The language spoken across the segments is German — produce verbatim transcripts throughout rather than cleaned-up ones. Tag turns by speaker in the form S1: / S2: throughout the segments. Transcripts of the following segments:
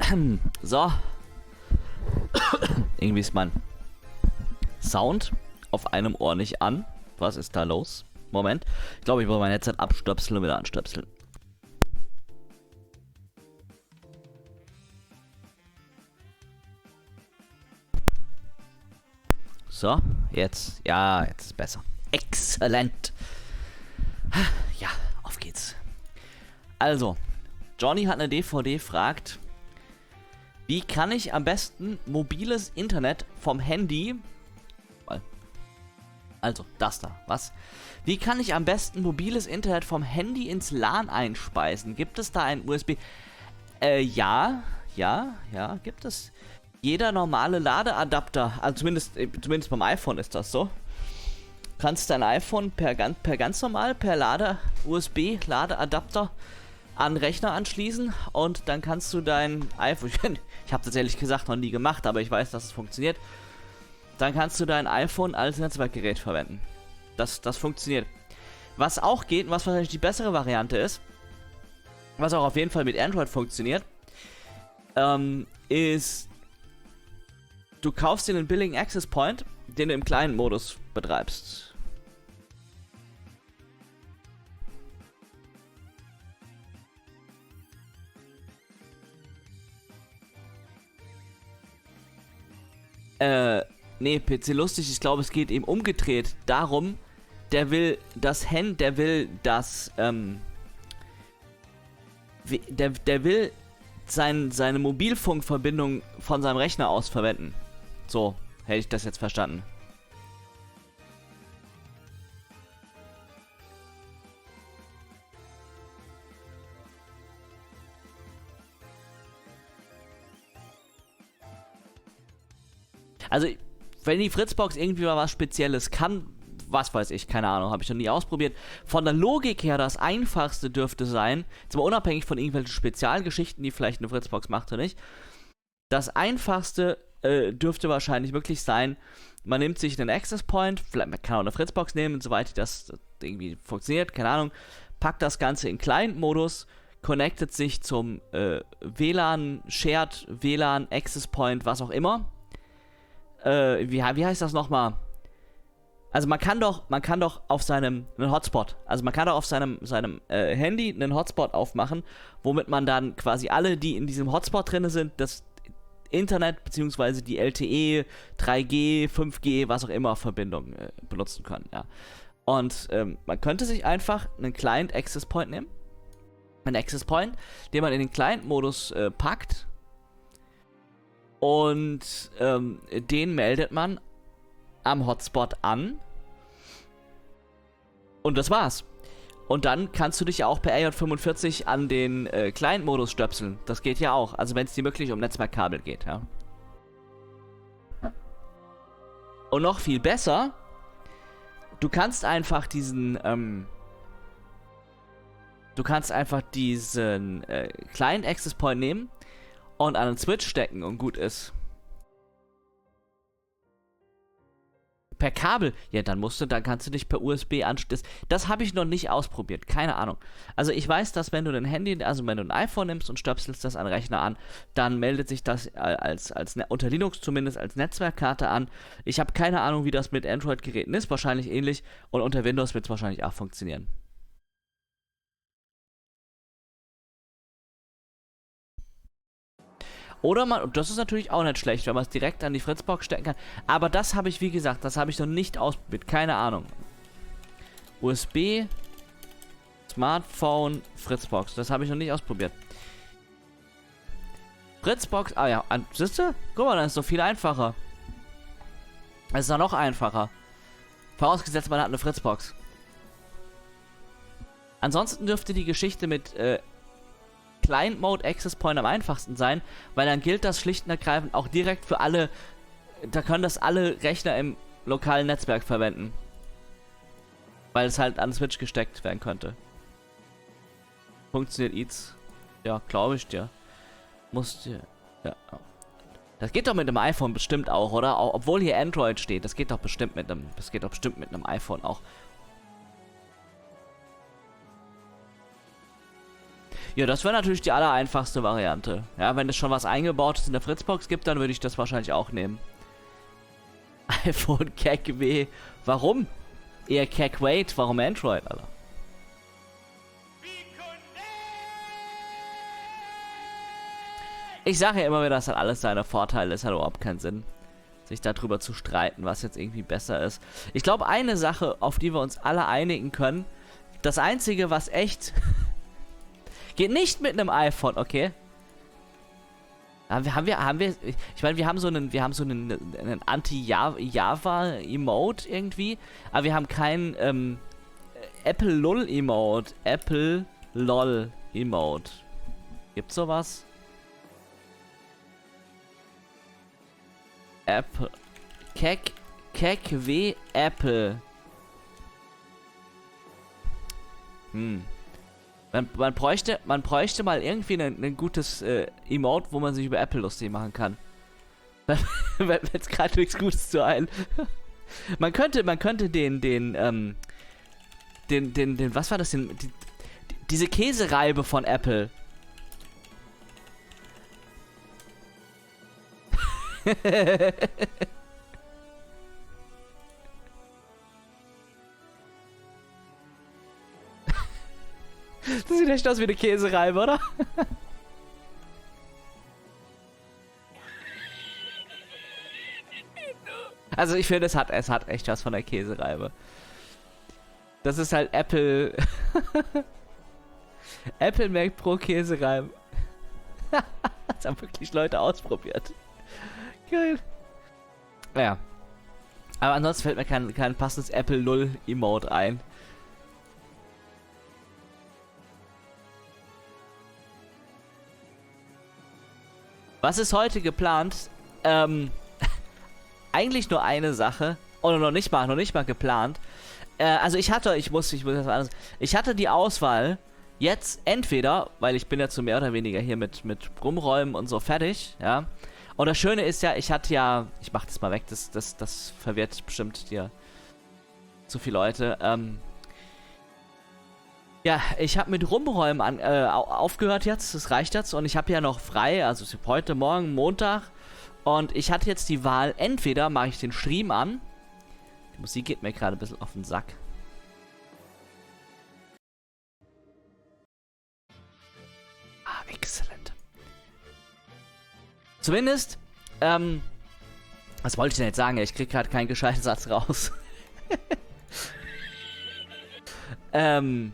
S1: So. Irgendwie ist mein Sound auf einem Ohr nicht an. Was ist da los? Moment. Ich glaube, ich muss mein Headset abstöpseln und wieder anstöpseln. So, jetzt. Ja, jetzt ist besser. Exzellent. Ja, auf geht's. Also, Johnny hat eine D V D, fragt, wie kann ich am besten mobiles Internet vom Handy... Also, das da, was? Wie kann ich am besten mobiles Internet vom Handy ins LAN einspeisen? Gibt es da ein U S B... Äh, ja, ja, ja, gibt es. Jeder normale Ladeadapter, also zumindest, zumindest beim iPhone ist das so. Kannst dein iPhone per, per ganz normal, per Lade, U S B-Ladeadapter an den Rechner anschließen und dann kannst du dein iPhone, ich habe das ehrlich gesagt noch nie gemacht, aber ich weiß, dass es funktioniert, dann kannst du dein iPhone als Netzwerkgerät verwenden. Das, das funktioniert. Was auch geht und was wahrscheinlich die bessere Variante ist, was auch auf jeden Fall mit Android funktioniert, ähm, ist, du kaufst dir einen billigen Access Point, den du im kleinen Modus betreibst. Äh, nee, P C lustig, ich glaube, es geht ihm umgedreht darum, der will das Hand, der will das, ähm, der, der will sein, seine Mobilfunkverbindung von seinem Rechner aus verwenden. So, hätte ich das jetzt verstanden. Also, wenn die Fritzbox irgendwie mal was Spezielles kann, was weiß ich, keine Ahnung, habe ich noch nie ausprobiert. Von der Logik her, das Einfachste dürfte sein, jetzt mal unabhängig von irgendwelchen Spezialgeschichten, die vielleicht eine Fritzbox macht oder nicht, das Einfachste äh, dürfte wahrscheinlich wirklich sein, man nimmt sich einen Access Point, vielleicht man kann auch eine Fritzbox nehmen, soweit das irgendwie funktioniert, keine Ahnung, packt das Ganze in Client-Modus, connectet sich zum äh, W L A N, Shared W L A N, Access Point, was auch immer. Äh, wie, wie heißt das nochmal? Also man kann doch, man kann doch auf seinem, einen Hotspot, also man kann doch auf seinem, seinem äh, Handy einen Hotspot aufmachen, womit man dann quasi alle, die in diesem Hotspot drin sind, das Internet bzw. die L T E, drei G, fünf G, was auch immer Verbindung äh, benutzen kann, ja. Und ähm, man könnte sich einfach einen Client Access Point nehmen, einen Access Point, den man in den Client-Modus äh, packt und ähm, den meldet man am Hotspot an und das war's. Und dann kannst du dich ja auch per A J fünfundvierzig an den äh, Client-Modus stöpseln. Das geht ja auch, also wenn es dir wirklich um Netzwerkkabel geht, ja. Und noch viel besser, du kannst einfach diesen, ähm, du kannst einfach diesen äh, Client Access Point nehmen und an den Switch stecken und gut ist. Per Kabel, ja, dann musst du, dann kannst du dich per U S B anschließen. Das, das habe ich noch nicht ausprobiert, keine Ahnung. Also ich weiß, dass wenn du ein Handy, also wenn du ein iPhone nimmst und stöpselst das an den Rechner an, dann meldet sich das als, als unter Linux zumindest als Netzwerkkarte an. Ich habe keine Ahnung, wie das mit Android-Geräten ist, wahrscheinlich ähnlich. Und unter Windows wird es wahrscheinlich auch funktionieren. Oder man, und das ist natürlich auch nicht schlecht, wenn man es direkt an die Fritzbox stecken kann. Aber das habe ich, wie gesagt, das habe ich noch nicht ausprobiert. Keine Ahnung. U S B, Smartphone, Fritzbox. Das habe ich noch nicht ausprobiert. Fritzbox, ah ja, siehst du? Guck mal, dann ist es doch viel einfacher. Es ist doch noch einfacher. Vorausgesetzt, man hat eine Fritzbox. Ansonsten dürfte die Geschichte mit, äh, Client Mode Access Point am einfachsten sein, weil dann gilt das schlicht und ergreifend auch direkt für alle, da können das alle Rechner im lokalen Netzwerk verwenden. Weil es halt an den Switch gesteckt werden könnte. Funktioniert Eats? Ja, glaube ich dir. Musst dir, ja. Das geht doch mit einem iPhone bestimmt auch, oder? Auch, obwohl hier Android steht, das geht doch bestimmt mit einem, das geht doch bestimmt mit einem iPhone auch. Ja, das wäre natürlich die allereinfachste Variante. Ja, wenn es schon was Eingebautes in der Fritzbox gibt, dann würde ich das wahrscheinlich auch nehmen. iPhone Keck W. Warum? Eher Keck Wait. Warum Android, Alter? Ich sage ja immer wieder, das hat alles seine Vorteile. Es hat überhaupt keinen Sinn, sich darüber zu streiten, was jetzt irgendwie besser ist. Ich glaube, eine Sache, auf die wir uns alle einigen können, das Einzige, was echt... geht nicht mit einem iPhone, okay? Haben wir, haben wir, haben wir, ich meine, wir haben so einen, wir haben so einen, einen Anti-Java-Emote irgendwie, aber wir haben keinen ähm, Apple-Lol-Emote. Apple-Lol-Emote. Gibt's sowas? Apple. Keck, Keck W Apple. Hm. Man, man, bräuchte, man bräuchte mal irgendwie ein, ein gutes äh, Emote, wo man sich über Apple lustig machen kann. Wenn jetzt gerade nichts Gutes zu ein. Man könnte, man könnte den, den, ähm, den, den, den, was war das denn? Die, diese Käsereibe von Apple. Das sieht echt aus wie eine Käsereibe, oder? Also ich finde, es hat, es hat echt was von der Käsereibe. Das ist halt Apple... Apple Mac Pro Käsereibe. Das haben wirklich Leute ausprobiert. Geil. Ja. Aber ansonsten fällt mir kein, kein passendes Apple null Emote ein. Was ist heute geplant? Ähm, eigentlich nur eine Sache. Oder noch nicht mal, noch nicht mal geplant. Äh, also ich hatte, ich muss, ich muss das anders. Ich hatte die Auswahl, jetzt entweder, weil ich bin ja zu mehr oder weniger hier mit, mit Rumräumen und so fertig, ja. Und das Schöne ist ja, ich hatte ja, ich mach das mal weg, das, das, das verwirrt bestimmt dir zu viele Leute. Ähm, ja, ich habe mit Rumräumen an, äh, aufgehört jetzt, das reicht jetzt. Und ich habe ja noch frei, also es ist heute Morgen, Montag. Und ich hatte jetzt die Wahl, entweder mache ich den Stream an. Die Musik geht mir gerade ein bisschen auf den Sack. Ah, exzellent. Zumindest, ähm, was wollte ich denn jetzt sagen? Ich krieg gerade keinen gescheiten Satz raus. ähm,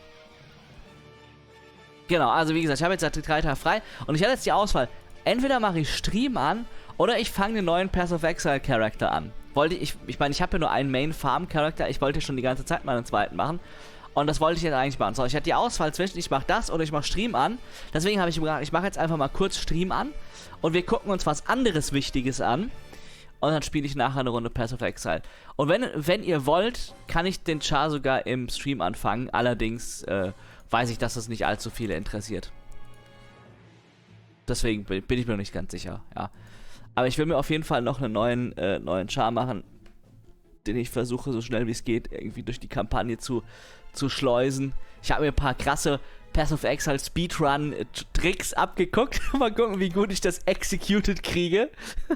S1: genau, also wie gesagt, ich habe jetzt seit drei Tagen frei und ich hatte jetzt die Auswahl. Entweder mache ich Stream an oder ich fange den neuen Path of Exile Charakter an. Wollte ich, ich meine, ich habe ja nur einen Main Farm Charakter, ich wollte schon die ganze Zeit mal einen zweiten machen. Und das wollte ich jetzt eigentlich machen. So, ich hatte die Auswahl zwischen, ich mache das oder ich mache Stream an. Deswegen habe ich gesagt, ich mache jetzt einfach mal kurz Stream an. Und wir gucken uns was anderes Wichtiges an. Und dann spiele ich nachher eine Runde Path of Exile. Und wenn, wenn ihr wollt, kann ich den Char sogar im Stream anfangen. Allerdings äh, weiß ich, dass das nicht allzu viele interessiert. Deswegen bin, bin ich mir noch nicht ganz sicher, ja. Aber ich will mir auf jeden Fall noch einen neuen, äh, neuen Char machen, den ich versuche, so schnell wie es geht, irgendwie durch die Kampagne zu, zu schleusen. Ich habe mir ein paar krasse Path of Exile Speedrun-Tricks abgeguckt. Mal gucken, wie gut ich das executed kriege.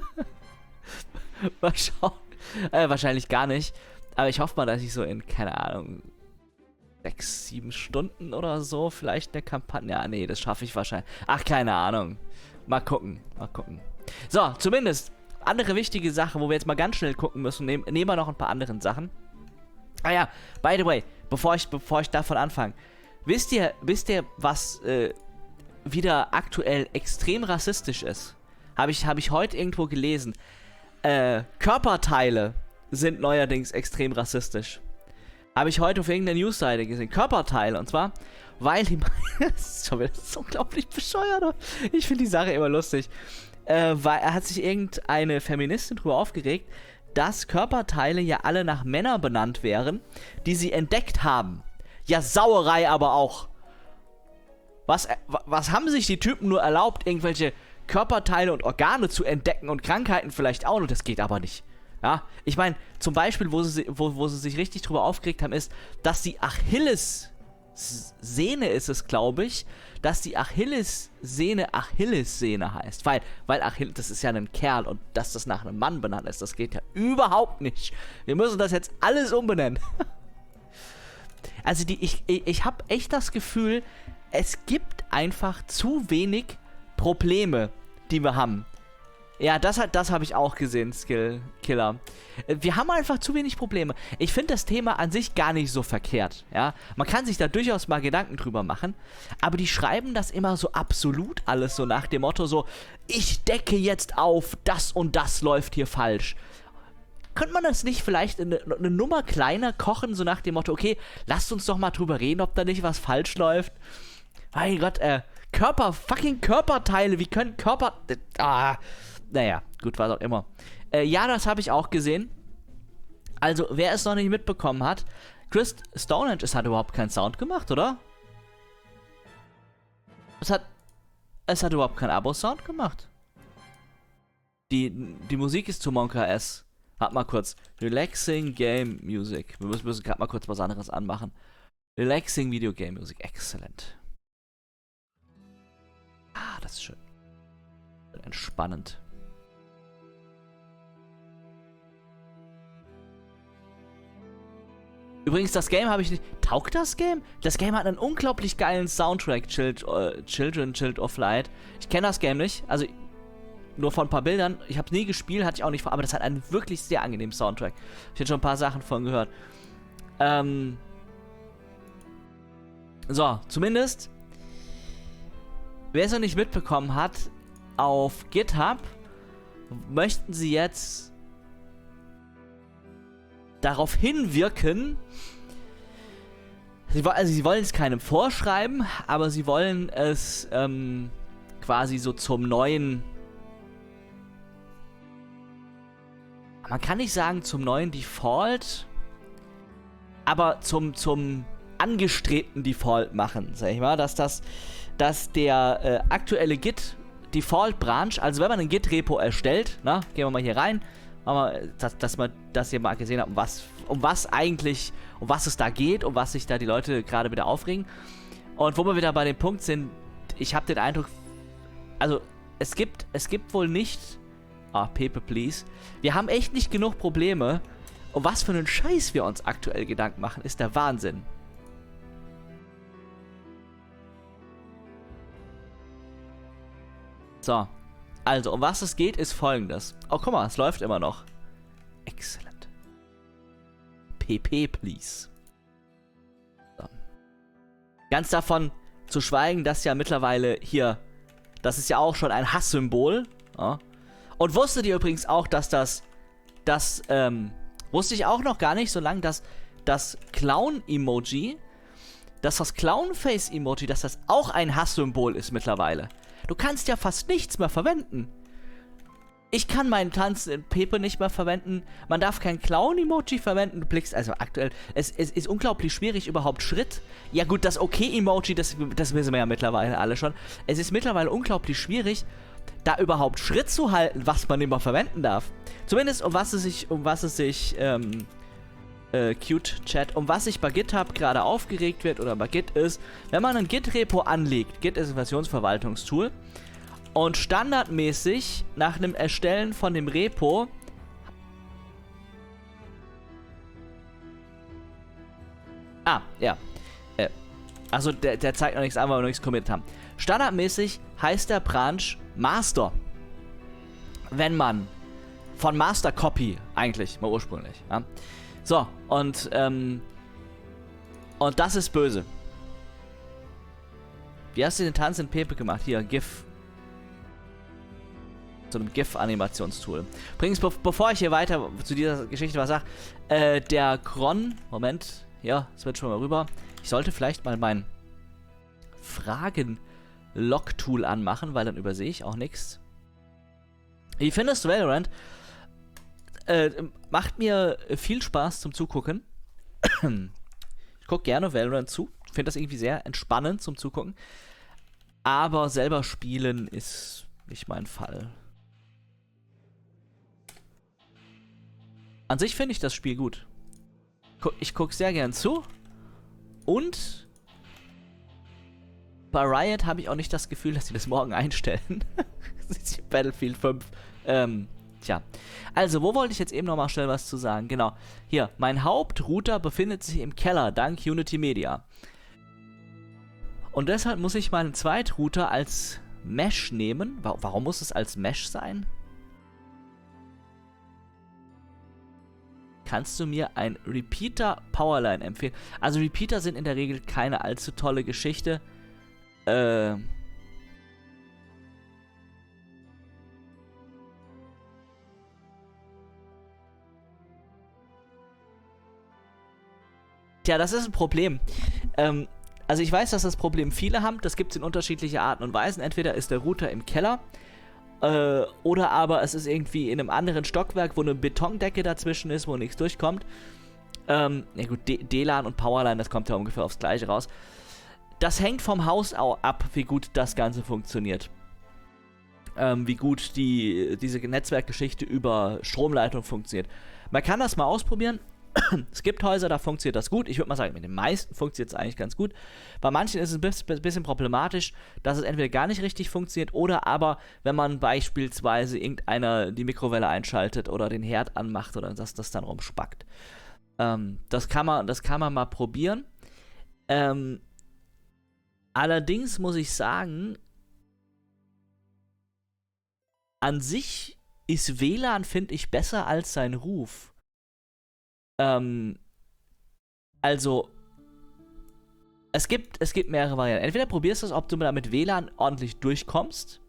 S1: Mal schauen. Äh, wahrscheinlich gar nicht. Aber ich hoffe mal, dass ich so in, keine Ahnung, sechs, sieben Stunden oder so vielleicht eine Kampagne... Ja, nee, das schaffe ich wahrscheinlich. Ach, keine Ahnung. Mal gucken, mal gucken. So, zumindest andere wichtige Sache, wo wir jetzt mal ganz schnell gucken müssen. Nehmen, nehmen wir noch ein paar andere Sachen. Ah ja, by the way, bevor ich, bevor ich davon anfange. Wisst ihr, wisst ihr, was äh, wieder aktuell extrem rassistisch ist? Habe ich, hab ich heute irgendwo gelesen. Äh, Körperteile sind neuerdings extrem rassistisch. Habe ich heute auf irgendeiner Newsseite gesehen. Körperteile, und zwar, weil die... das ist schon wieder das ist unglaublich bescheuert. Ich finde die Sache immer lustig. Äh, weil er hat sich irgendeine Feministin drüber aufgeregt, dass Körperteile ja alle nach Männern benannt wären, die sie entdeckt haben. Ja, Sauerei aber auch. Was, äh, was haben sich die Typen nur erlaubt, irgendwelche Körperteile und Organe zu entdecken und Krankheiten vielleicht auch noch? Das geht aber nicht. Ja, ich meine, zum Beispiel, wo sie, wo, wo sie sich richtig drüber aufgeregt haben, ist, dass die Achillessehne Achillessehne ist es, glaube ich, dass die Achillessehne Achillessehne heißt. Weil, weil Achilles, das ist ja ein Kerl und dass das nach einem Mann benannt ist, das geht ja überhaupt nicht. Wir müssen das jetzt alles umbenennen. Also die, ich, ich, ich habe echt das Gefühl, es gibt einfach zu wenig Probleme, die wir haben. Ja, das, hat, das habe ich auch gesehen, Skill Killer. Wir haben einfach zu wenig Probleme. Ich finde das Thema an sich gar nicht so verkehrt, ja. Man kann sich da durchaus mal Gedanken drüber machen, aber die schreiben das immer so absolut alles so nach dem Motto so, ich decke jetzt auf, das und das läuft hier falsch. Könnte man das nicht vielleicht eine, eine Nummer kleiner kochen, so nach dem Motto, okay, lasst uns doch mal drüber reden, ob da nicht was falsch läuft. Mein Gott, äh, Körper, fucking Körperteile, wie können Körper... Äh, ah... Naja, gut, was auch immer. Äh, ja, das habe ich auch gesehen. Also, wer es noch nicht mitbekommen hat, Chris Stonehenge, es hat überhaupt keinen Sound gemacht, oder? Es hat, es hat überhaupt keinen Abo-Sound gemacht. Die, die Musik ist zu Monka S. Warte mal kurz. Relaxing Game Music. Wir müssen, müssen gerade mal kurz was anderes anmachen. Relaxing Video Game Music. Excellent. Ah, das ist schön. Entspannend. Übrigens, das Game habe ich nicht... Taugt das Game? Das Game hat einen unglaublich geilen Soundtrack, Child, uh, Children, Child of Light. Ich kenne das Game nicht, also nur von ein paar Bildern. Ich habe es nie gespielt, hatte ich auch nicht vor, aber das hat einen wirklich sehr angenehmen Soundtrack. Ich habe schon ein paar Sachen von gehört. Ähm... So, zumindest... Wer es noch nicht mitbekommen hat, auf GitHub möchten sie jetzt darauf hinwirken, sie, also sie wollen es keinem vorschreiben, aber sie wollen es ähm, quasi so zum neuen, man kann nicht sagen zum neuen Default, aber zum, zum angestrebten Default machen, sag ich mal, dass das, dass der äh, aktuelle Git Default Branch, also wenn man ein Git-Repo erstellt, na, gehen wir mal hier rein, mal, dass, dass man das hier mal gesehen hat, um was, um was eigentlich, um was es da geht, um was sich da die Leute gerade wieder aufregen. Und wo wir wieder bei dem Punkt sind, ich habe den Eindruck, also es gibt, es gibt wohl nicht, ah, Pepe, please, wir haben echt nicht genug Probleme, um was für einen Scheiß wir uns aktuell Gedanken machen, ist der Wahnsinn. So, also, um was es geht, ist folgendes. Oh, guck mal, es läuft immer noch. Excellent. P P, please. So. Ganz davon zu schweigen, dass ja mittlerweile hier, das ist ja auch schon ein Hasssymbol. Ja. Und wusstet ihr übrigens auch, dass das, das, ähm, wusste ich auch noch gar nicht, solange das, das Clown-Emoji, dass das Clown-Face-Emoji, dass das auch ein Hasssymbol ist mittlerweile. Du kannst ja fast nichts mehr verwenden. Ich kann meinen Tanz in Pepe nicht mehr verwenden. Man darf kein Clown-Emoji verwenden. Du blickst, also aktuell, es, es ist unglaublich schwierig, überhaupt Schritt. Ja gut, das Okay-Emoji, das, das wissen wir ja mittlerweile alle schon. Es ist mittlerweile unglaublich schwierig, da überhaupt Schritt zu halten, was man immer verwenden darf. Zumindest um was es sich, um was es sich, ähm, äh, Cute Chat, um was sich bei GitHub gerade aufgeregt wird oder bei Git ist, wenn man ein Git-Repo anlegt. Git ist ein Versionsverwaltungstool. Und standardmäßig nach einem Erstellen von dem Repo Ah, ja. Äh, also der, der zeigt noch nichts an, weil wir noch nichts committed haben. Standardmäßig heißt der Branch Master. Wenn man von Master Copy, eigentlich, mal ursprünglich. Ja? So, und, ähm, und das ist böse. Wie hast du den Tanz in Pepe gemacht? Hier, GIF. So einem GIF-Animationstool. Übrigens, be bevor ich hier weiter zu dieser Geschichte was sage, äh, der Cron, Moment, ja, es wird schon mal rüber. Ich sollte vielleicht mal mein Fragen-Log-Tool anmachen, weil dann übersehe ich auch nichts. Wie findest du Valorant? Äh, macht mir viel Spaß zum Zugucken. Ich gucke gerne Valorant zu. Ich finde das irgendwie sehr entspannend zum Zugucken. Aber selber spielen ist nicht mein Fall. An sich finde ich das Spiel gut. Ich gucke sehr gern zu. Und bei Riot habe ich auch nicht das Gefühl, dass sie das morgen einstellen. Battlefield fünf. Ähm, tja. Also, wo wollte ich jetzt eben nochmal schnell was zu sagen? Genau. Hier, mein Hauptrouter befindet sich im Keller, dank Unity Media. Und deshalb muss ich meinen Zweitrouter als Mesh nehmen. Warum muss es als Mesh sein? Kannst du mir ein Repeater Powerline empfehlen? Also Repeater sind in der Regel keine allzu tolle Geschichte. Äh... Tja, das ist ein Problem. Ähm, also ich weiß, dass das Problem viele haben. Das gibt es in unterschiedliche Arten und Weisen. Entweder ist der Router im Keller äh, oder aber es ist irgendwie in einem anderen Stockwerk, wo eine Betondecke dazwischen ist, wo nichts durchkommt. Ähm, ja gut, D LAN und Powerline, das kommt ja ungefähr aufs Gleiche raus. Das hängt vom Haus ab, wie gut das Ganze funktioniert. Ähm, wie gut die, diese Netzwerkgeschichte über Stromleitung funktioniert. Man kann das mal ausprobieren. Es gibt Häuser, da funktioniert das gut. Ich würde mal sagen, mit den meisten funktioniert es eigentlich ganz gut. Bei manchen ist es ein bisschen problematisch, dass es entweder gar nicht richtig funktioniert oder aber, wenn man beispielsweise irgendeiner die Mikrowelle einschaltet oder den Herd anmacht oder dass das dann rumspackt. Ähm, das kann man, das kann man mal probieren. Ähm, allerdings muss ich sagen, an sich ist W L A N, finde ich, besser als sein Ruf. Ähm, also, es gibt, es gibt mehrere Varianten. Entweder probierst du es, ob du damit W L A N ordentlich durchkommst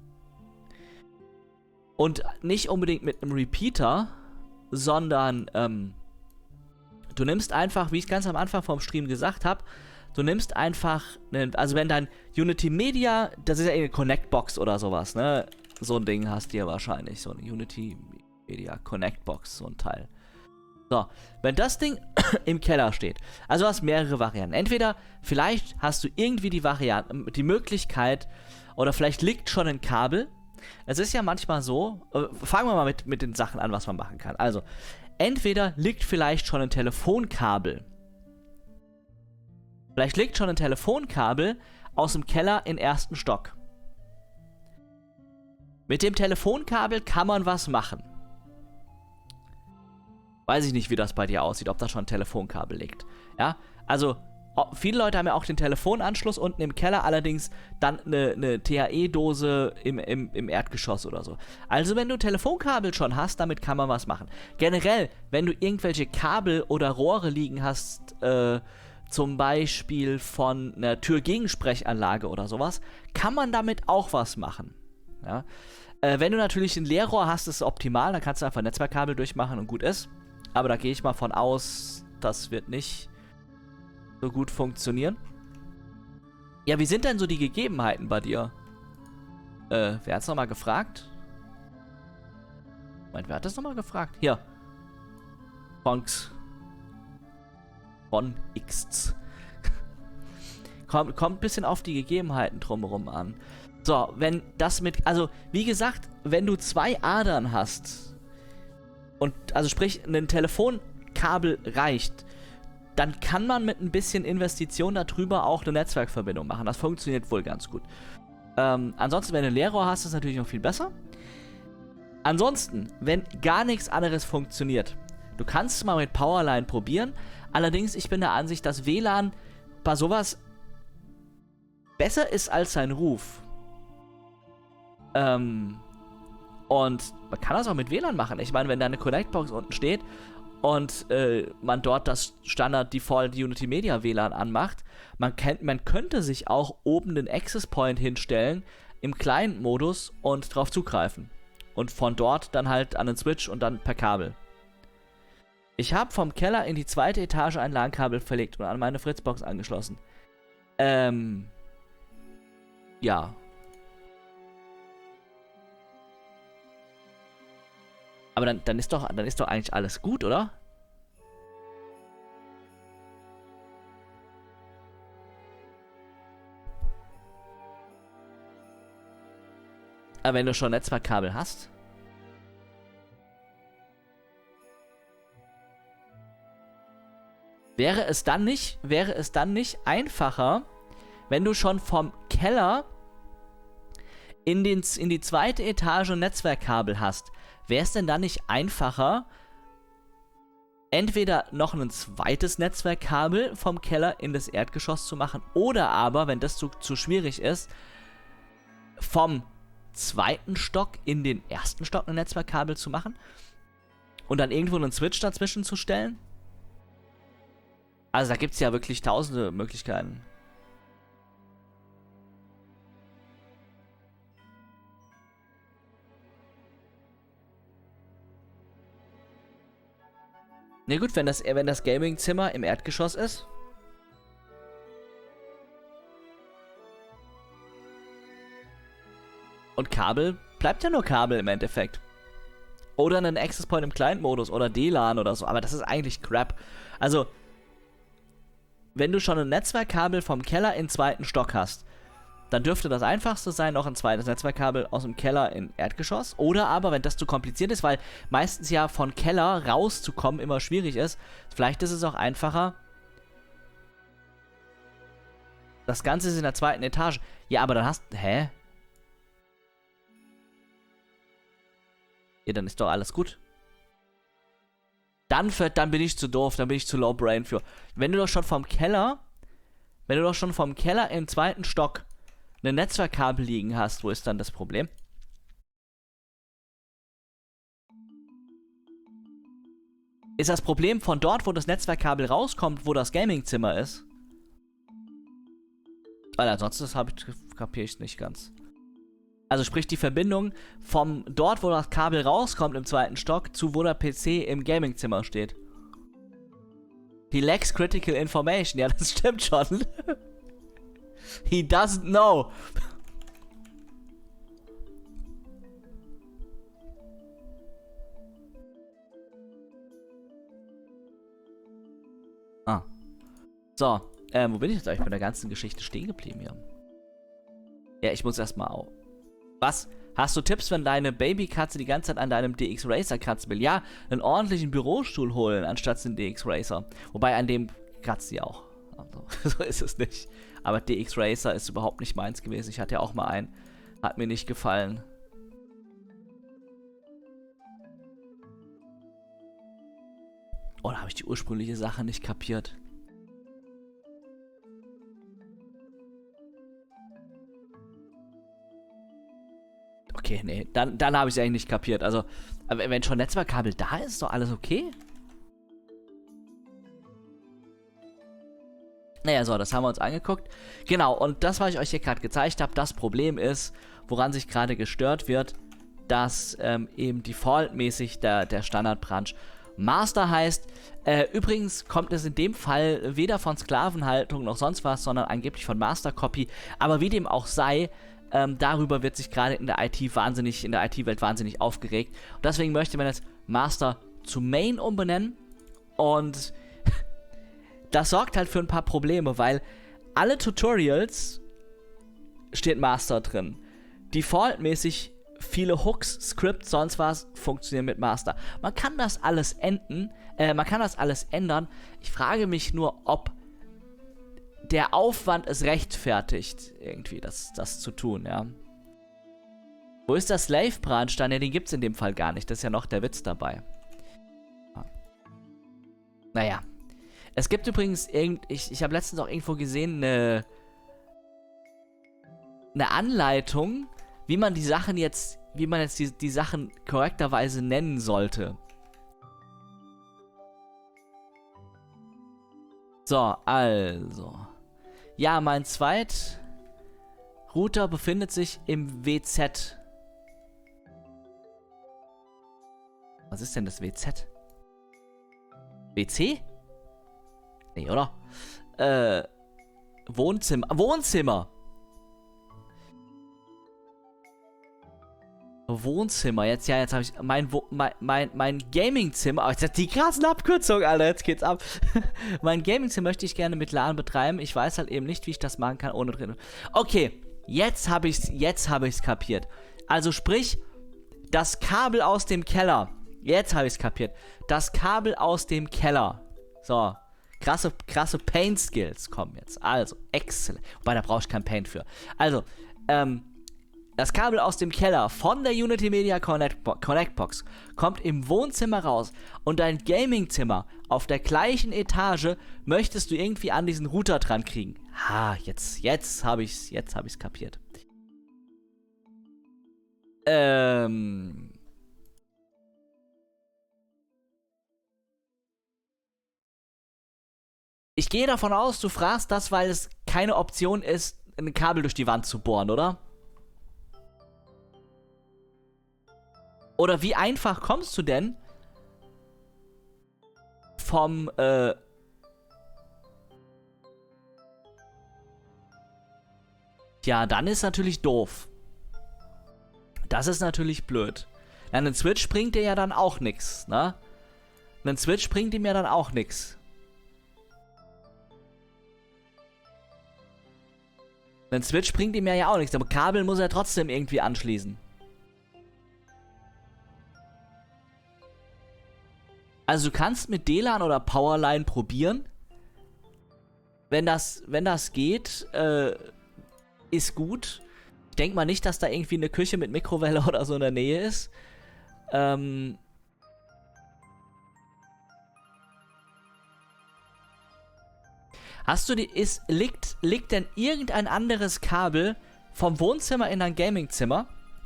S1: und nicht unbedingt mit einem Repeater, sondern ähm, du nimmst einfach, wie ich es ganz am Anfang vom Stream gesagt habe, du nimmst einfach, ne, also wenn dein Unity Media, das ist ja eine Connect-Box oder sowas, ne? So ein Ding hast du ja wahrscheinlich, so eine Unity Media Connect-Box, so ein Teil. So, wenn das Ding im Keller steht, also hast mehrere Varianten. Entweder, vielleicht hast du irgendwie die Variante, die Möglichkeit, oder vielleicht liegt schon ein Kabel. Es ist ja manchmal so, äh, fangen wir mal mit, mit den Sachen an, was man machen kann. Also, entweder liegt vielleicht schon ein Telefonkabel. Vielleicht liegt schon ein Telefonkabel aus dem Keller in ersten Stock. Mit dem Telefonkabel kann man was machen. Weiß ich nicht, wie das bei dir aussieht, ob da schon ein Telefonkabel liegt. Ja, also viele Leute haben ja auch den Telefonanschluss unten im Keller, allerdings dann eine, eine T H E-Dose im, im, im Erdgeschoss oder so. Also wenn du Telefonkabel schon hast, damit kann man was machen. Generell, wenn du irgendwelche Kabel oder Rohre liegen hast, äh, zum Beispiel von einer Türgegensprechanlage oder sowas, kann man damit auch was machen. Ja? Äh, wenn du natürlich ein Leerrohr hast, ist es optimal, dann kannst du einfach Netzwerkkabel durchmachen und gut ist. Aber da gehe ich mal von aus, das wird nicht so gut funktionieren. Ja, wie sind denn so die Gegebenheiten bei dir? Äh, wer hat's nochmal gefragt? Moment, wer hat das nochmal gefragt? Hier. Fonks. Von X. kommt, kommt ein bisschen auf die Gegebenheiten drumherum an. So, wenn das mit, also, wie gesagt, wenn du zwei Adern hast, und, also sprich, ein Telefonkabel reicht, dann kann man mit ein bisschen Investition darüber auch eine Netzwerkverbindung machen. Das funktioniert wohl ganz gut. Ähm, ansonsten, wenn du ein Leerrohr hast, ist es natürlich noch viel besser. Ansonsten, wenn gar nichts anderes funktioniert, du kannst es mal mit Powerline probieren. Allerdings, ich bin der Ansicht, dass W L A N bei sowas besser ist als sein Ruf. Ähm... Und man kann das auch mit W L A N machen. Ich meine, wenn da eine Connect-Box unten steht und äh, man dort das Standard-Default Unity Media W L A N anmacht, man, kennt, man könnte sich auch oben den Access Point hinstellen im Client-Modus und drauf zugreifen. Und von dort dann halt an den Switch und dann per Kabel. Ich habe vom Keller in die zweite Etage ein LAN-Kabel verlegt und an meine Fritzbox angeschlossen. Ähm. Ja. Aber dann, dann, ist doch, dann ist doch eigentlich alles gut, oder? Aber wenn du schon Netzwerkkabel hast. Wäre es dann nicht, wäre es dann nicht einfacher, wenn du schon vom Keller in, den, in die zweite Etage ein Netzwerkkabel hast, wäre es denn dann nicht einfacher, entweder noch ein zweites Netzwerkkabel vom Keller in das Erdgeschoss zu machen oder aber, wenn das zu, zu schwierig ist, vom zweiten Stock in den ersten Stock ein Netzwerkkabel zu machen und dann irgendwo einen Switch dazwischen zu stellen? Also da gibt es ja wirklich tausende Möglichkeiten. Na gut, wenn das, wenn das Gaming-Zimmer im Erdgeschoss ist. Und Kabel bleibt ja nur Kabel im Endeffekt. Oder einen Access Point im Client-Modus oder D LAN oder so. Aber das ist eigentlich Crap. Also, wenn du schon ein Netzwerkkabel vom Keller in den zweiten Stock hast, dann dürfte das einfachste sein, noch ein zweites Netzwerkkabel aus dem Keller in Erdgeschoss. Oder aber, wenn das zu kompliziert ist, weil meistens ja von Keller rauszukommen immer schwierig ist, vielleicht ist es auch einfacher. Das Ganze ist in der zweiten Etage. Ja, aber dann hast du... Hä? Ja, dann ist doch alles gut. Dann, für, dann bin ich zu doof, dann bin ich zu low brain für. Wenn du doch schon vom Keller, wenn du doch schon vom Keller im zweiten Stock ein Netzwerkkabel liegen hast, wo ist dann das Problem? Ist das Problem von dort, wo das Netzwerkkabel rauskommt, wo das Gamingzimmer ist? Weil ansonsten kapiere ich es nicht ganz. Also sprich die Verbindung vom dort, wo das Kabel rauskommt im zweiten Stock, zu wo der P C im Gamingzimmer steht. He lacks critical information. Ja, das stimmt schon. He doesn't know. Ah. So, ähm, wo bin ich jetzt eigentlich bei der ganzen Geschichte stehen geblieben hier? Ja, ich muss erstmal auf. Was? Hast du Tipps, wenn deine Babykatze die ganze Zeit an deinem D X Racer kratzen will? Ja, einen ordentlichen Bürostuhl holen, anstatt den D X Racer. Wobei, an dem kratzt sie auch. Also, so ist es nicht. Aber D X Racer ist überhaupt nicht meins gewesen. Ich hatte ja auch mal einen. Hat mir nicht gefallen. Oh, da habe ich die ursprüngliche Sache nicht kapiert. Okay, nee, dann, dann habe ich es eigentlich nicht kapiert. Also, wenn schon Netzwerkkabel da ist, ist doch alles okay? Naja, so, das haben wir uns angeguckt. Genau, und das, was ich euch hier gerade gezeigt habe, das Problem ist, woran sich gerade gestört wird, dass ähm, eben defaultmäßig der, der Standardbranch Master heißt. Äh, übrigens kommt es in dem Fall weder von Sklavenhaltung noch sonst was, sondern angeblich von Master Copy. Aber wie dem auch sei, Ähm, darüber wird sich gerade in der I T wahnsinnig, in der I T-Welt wahnsinnig aufgeregt. Und deswegen möchte man jetzt Master zu Main umbenennen. Und das sorgt halt für ein paar Probleme, weil alle Tutorials steht Master drin. Defaultmäßig viele Hooks, Scripts, sonst was funktionieren mit Master. Man kann das alles enden, äh, man kann das alles ändern. Ich frage mich nur, ob der Aufwand es rechtfertigt, irgendwie das, das zu tun, ja. Wo ist der Slave-Branch dann? Ja, den gibt es in dem Fall gar nicht. Das ist ja noch der Witz dabei. Ja. Naja. Es gibt übrigens irgend... Ich, ich habe letztens auch irgendwo gesehen, eine... eine Anleitung, wie man die Sachen jetzt... wie man jetzt die, die Sachen korrekterweise nennen sollte. So, also... Ja, mein Zweitrouter befindet sich im W Z. Was ist denn das W Z? W C? Nee, oder? Äh, Wohnzimmer. Wohnzimmer! Wohnzimmer. Jetzt, ja, jetzt habe ich mein, Wo mein, mein, mein Gamingzimmer. Oh, jetzt die krassen Abkürzungen, Alter. Jetzt geht's ab. Mein Gamingzimmer möchte ich gerne mit LAN betreiben. Ich weiß halt eben nicht, wie ich das machen kann ohne drin. Okay, jetzt habe ich's, jetzt habe ich's kapiert. Also sprich, das Kabel aus dem Keller. Jetzt habe ich's kapiert. Das Kabel aus dem Keller. So, Krasse, krasse Paint-Skills kommen jetzt. Also, exzellent. Wobei, da brauche ich kein Paint für. Also, ähm, das Kabel aus dem Keller von der Unity Media Connect, Bo Connect Box kommt im Wohnzimmer raus und dein Gaming-Zimmer auf der gleichen Etage möchtest du irgendwie an diesen Router dran kriegen. Ha, jetzt, jetzt habe ich's, jetzt habe ich's kapiert. Ähm... Ich gehe davon aus, du fragst das, weil es keine Option ist, ein Kabel durch die Wand zu bohren, oder? Oder wie einfach kommst du denn vom, äh... Ja, dann ist natürlich doof. Das ist natürlich blöd. Ja, ein Switch bringt dir ja dann auch nix, ne? Ein Switch bringt ihm ja dann auch nix. Ein Switch bringt ihm ja auch nichts, aber Kabel muss er trotzdem irgendwie anschließen. Also du kannst mit D LAN oder Powerline probieren. Wenn das, wenn das geht, äh, ist gut. Ich denke mal nicht, dass da irgendwie eine Küche mit Mikrowelle oder so in der Nähe ist. Ähm... Hast du die, ist, liegt, liegt denn irgendein anderes Kabel vom Wohnzimmer in dein Gamingzimmer?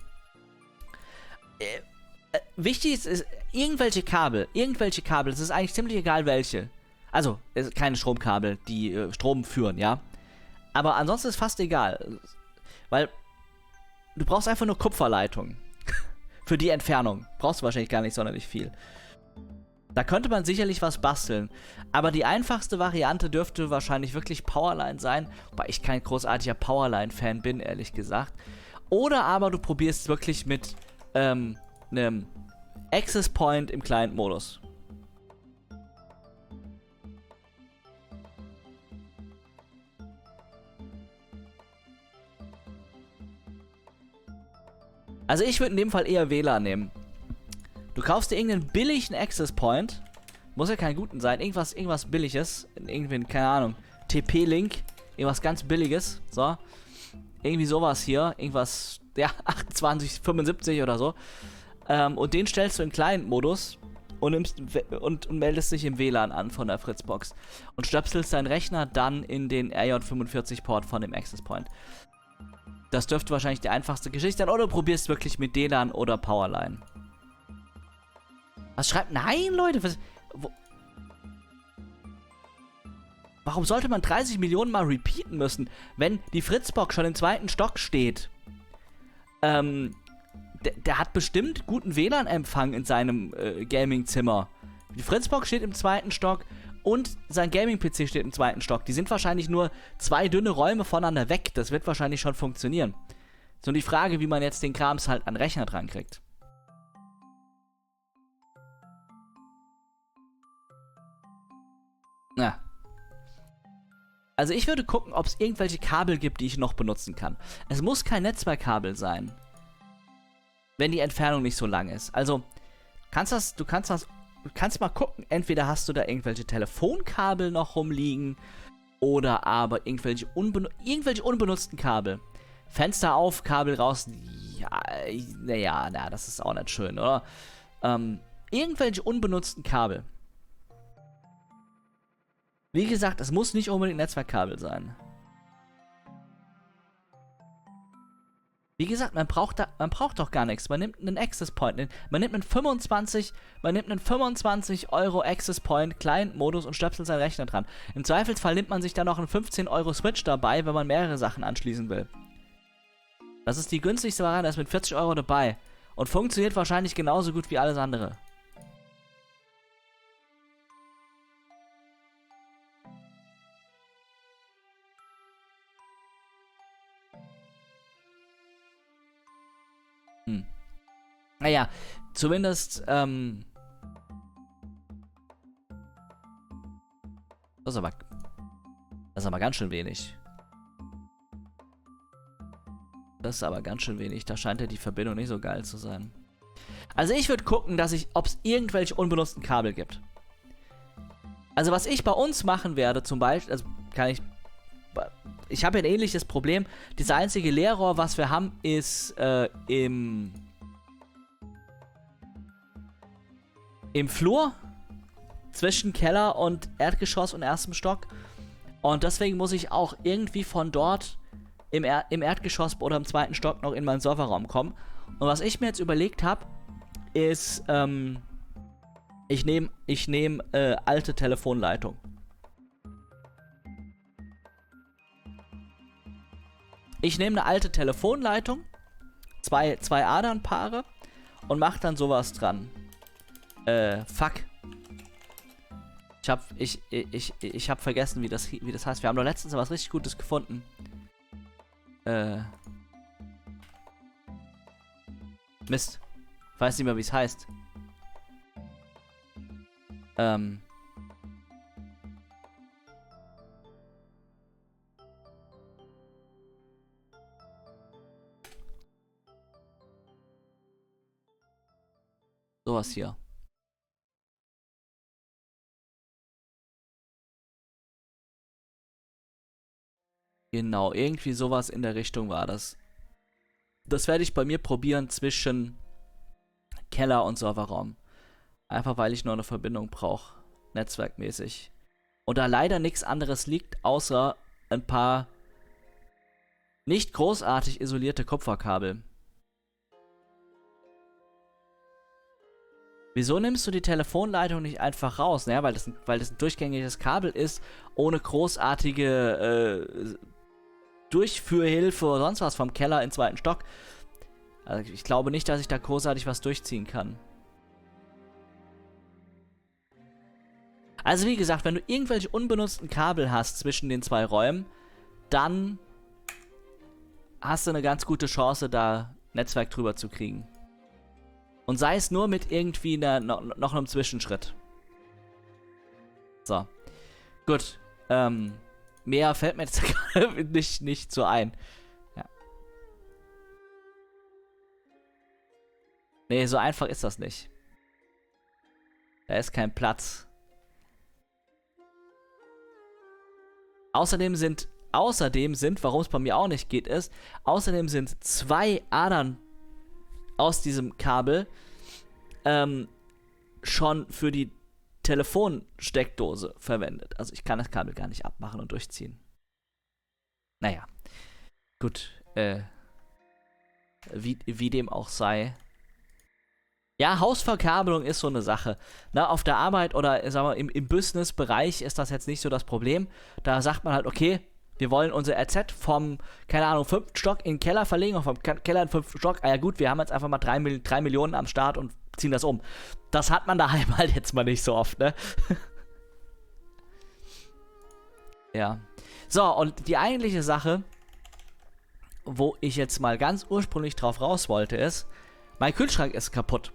S1: Äh, äh, wichtig ist, ist, irgendwelche Kabel, irgendwelche Kabel, es ist eigentlich ziemlich egal welche. Also, es sind keine Stromkabel, die äh, Strom führen, ja. Aber ansonsten ist fast egal. Weil, du brauchst einfach nur Kupferleitungen. Für die Entfernung. Brauchst du wahrscheinlich gar nicht sonderlich viel. Da könnte man sicherlich was basteln. Aber die einfachste Variante dürfte wahrscheinlich wirklich Powerline sein. Wobei ich kein großartiger Powerline-Fan bin, ehrlich gesagt. Oder aber du probierst wirklich mit ähm, einem Access Point im Client-Modus. Also ich würde in dem Fall eher W L A N nehmen. Du kaufst dir irgendeinen billigen Access Point. Muss ja kein guten sein. Irgendwas, irgendwas Billiges. Irgendwie, keine Ahnung. T P-Link. Irgendwas ganz Billiges. So. Irgendwie sowas hier. Irgendwas, ja, achtundzwanzig fünfundsiebzig oder so. Ähm, und den stellst du in Client-Modus und, nimmst, und, und meldest dich im W L A N an von der Fritzbox. Und stöpselst deinen Rechner dann in den R J fünfundvierzig Port von dem Access Point. Das dürfte wahrscheinlich die einfachste Geschichte sein. Oder du probierst wirklich mit D LAN oder Powerline. Was schreibt? Nein, Leute. Was, wo, warum sollte man dreißig Millionen mal repeaten müssen, wenn die Fritzbox schon im zweiten Stock steht? Ähm, der, der hat bestimmt guten W L A N-Empfang in seinem äh, Gaming-Zimmer. Die Fritzbox steht im zweiten Stock und sein Gaming-P C steht im zweiten Stock. Die sind wahrscheinlich nur zwei dünne Räume voneinander weg. Das wird wahrscheinlich schon funktionieren. So die Frage, wie man jetzt den Krams halt an Rechner dran kriegt. Na. Also ich würde gucken, ob es irgendwelche Kabel gibt, die ich noch benutzen kann. Es muss kein Netzwerkkabel sein. Wenn die Entfernung nicht so lang ist. Also, kannst das, du kannst das, du kannst mal gucken. Entweder hast du da irgendwelche Telefonkabel noch rumliegen. Oder aber irgendwelche, unbenu irgendwelche unbenutzten Kabel. Fenster auf, Kabel raus. Ja, naja, na, das ist auch nicht schön, oder? Ähm, irgendwelche unbenutzten Kabel. Wie gesagt, es muss nicht unbedingt Netzwerkkabel sein. Wie gesagt, man braucht, da, man braucht doch gar nichts. Man nimmt einen Access Point. Man nimmt einen fünfundzwanzig, man nimmt einen fünfundzwanzig Euro Access Point Client-Modus und stöpselt seinen Rechner dran. Im Zweifelsfall nimmt man sich dann noch einen fünfzehn Euro Switch dabei, wenn man mehrere Sachen anschließen will. Das ist die günstigste Variante, das ist mit vierzig Euro dabei. Und funktioniert wahrscheinlich genauso gut wie alles andere. Hm. Naja, zumindest, ähm... Das ist aber... Das ist aber ganz schön wenig. Das ist aber ganz schön wenig. Da scheint ja die Verbindung nicht so geil zu sein. Also ich würde gucken, dass ich, ob es irgendwelche unbenutzten Kabel gibt. Also was ich bei uns machen werde zum Beispiel, also kann ich, ich habe ein ähnliches Problem. Das einzige Leerrohr, was wir haben, ist äh, im, im Flur zwischen Keller und Erdgeschoss und erstem Stock. Und deswegen muss ich auch irgendwie von dort im, er im Erdgeschoss oder im zweiten Stock noch in meinen Serverraum kommen. Und was ich mir jetzt überlegt habe, ist, ähm, ich nehme ich nehm, äh, alte Telefonleitung. Ich nehme eine alte Telefonleitung, zwei, zwei Adernpaare und mache dann sowas dran. Äh, fuck. Ich hab, ich, ich, ich hab vergessen, wie das, wie das heißt. Wir haben doch letztens was richtig Gutes gefunden. Äh. Mist. Weiß nicht mehr, wie es heißt. Ähm. Sowas hier. Genau, irgendwie sowas in der Richtung war das. Das werde ich bei mir probieren zwischen Keller und Serverraum. Einfach weil ich nur eine Verbindung brauche. Netzwerkmäßig. Und da leider nichts anderes liegt, außer ein paar nicht großartig isolierte Kupferkabel. Wieso nimmst du die Telefonleitung nicht einfach raus? Naja, weil das ein, weil das ein durchgängiges Kabel ist, ohne großartige äh, Durchführhilfe oder sonst was vom Keller in den zweiten Stock. Also ich glaube nicht, dass ich da großartig was durchziehen kann. Also wie gesagt, wenn du irgendwelche unbenutzten Kabel hast zwischen den zwei Räumen, dann hast du eine ganz gute Chance, da Netzwerk drüber zu kriegen. Und sei es nur mit irgendwie einer, noch, noch einem Zwischenschritt. So. Gut. Ähm, mehr fällt mir jetzt nicht, nicht so ein. Ja. Nee, so einfach ist das nicht. Da ist kein Platz. Außerdem sind, außerdem sind, warum es bei mir auch nicht geht, ist, außerdem sind zwei Adern aus diesem Kabel ähm, schon für die Telefonsteckdose verwendet. Also ich kann das Kabel gar nicht abmachen und durchziehen. Naja. Gut. Äh, wie, wie dem auch sei. Ja, Hausverkabelung ist so eine Sache. Na, auf der Arbeit oder sagen wir, im, im Business-Bereich ist das jetzt nicht so das Problem. Da sagt man halt, okay, wir wollen unser R Z vom, keine Ahnung, fünften Stock in den Keller verlegen, und vom Keller in den fünften Stock. Ah ja gut, wir haben jetzt einfach mal drei, drei Millionen am Start und ziehen das um. Das hat man daheim halt jetzt mal nicht so oft, ne? Ja. So, und die eigentliche Sache, wo ich jetzt mal ganz ursprünglich drauf raus wollte, ist, mein Kühlschrank ist kaputt.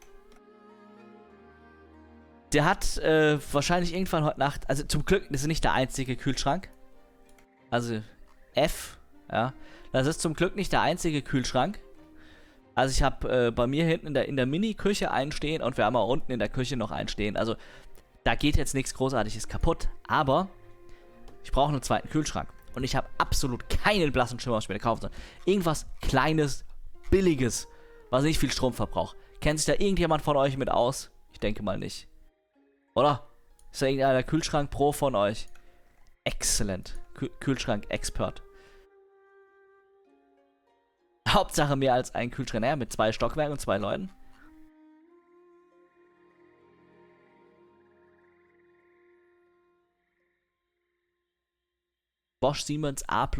S1: Der hat äh, wahrscheinlich irgendwann heute Nacht, also zum Glück, das ist nicht der einzige Kühlschrank. Also F, ja. Das ist zum Glück nicht der einzige Kühlschrank. Also ich habe äh, bei mir hinten in der, in der Mini-Küche einen stehen und wir haben auch unten in der Küche noch einen stehen. Also da geht jetzt nichts Großartiges kaputt. Aber ich brauche einen zweiten Kühlschrank. Und ich habe absolut keinen blassen Schimmer, was ich mir kaufen soll. Irgendwas Kleines, Billiges, was nicht viel Strom verbraucht. Kennt sich da irgendjemand von euch mit aus? Ich denke mal nicht. Oder? Ist da irgendeiner Kühlschrank-Pro von euch? Excellent. Kü Kühlschrank-Expert. Hauptsache mehr als ein Kühlschrank. Naja, mit zwei Stockwerken und zwei Leuten. Bosch Siemens A+++++.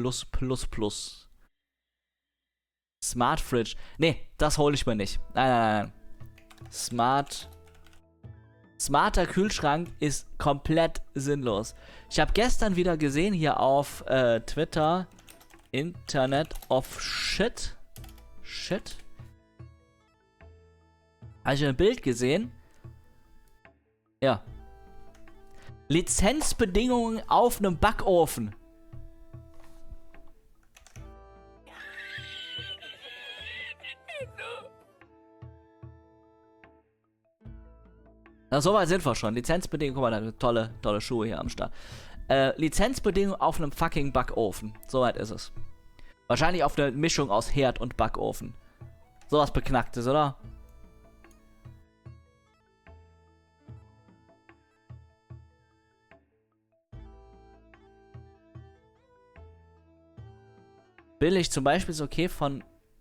S1: Smart Fridge. Nee, das hole ich mir nicht. Nein, nein, nein. Smart. Smarter Kühlschrank ist komplett sinnlos. Ich habe gestern wieder gesehen hier auf äh, Twitter, Internet of Shit. Shit. Habe ich ein Bild gesehen. Ja. Lizenzbedingungen auf einem Backofen. Na, soweit sind wir schon. Lizenzbedingungen, guck mal, da tolle, tolle Schuhe hier am Start. Äh, Lizenzbedingungen auf einem fucking Backofen. Soweit ist es. Wahrscheinlich auf eine Mischung aus Herd und Backofen. Sowas Beknacktes, oder? Billig zum Beispiel ist okay von...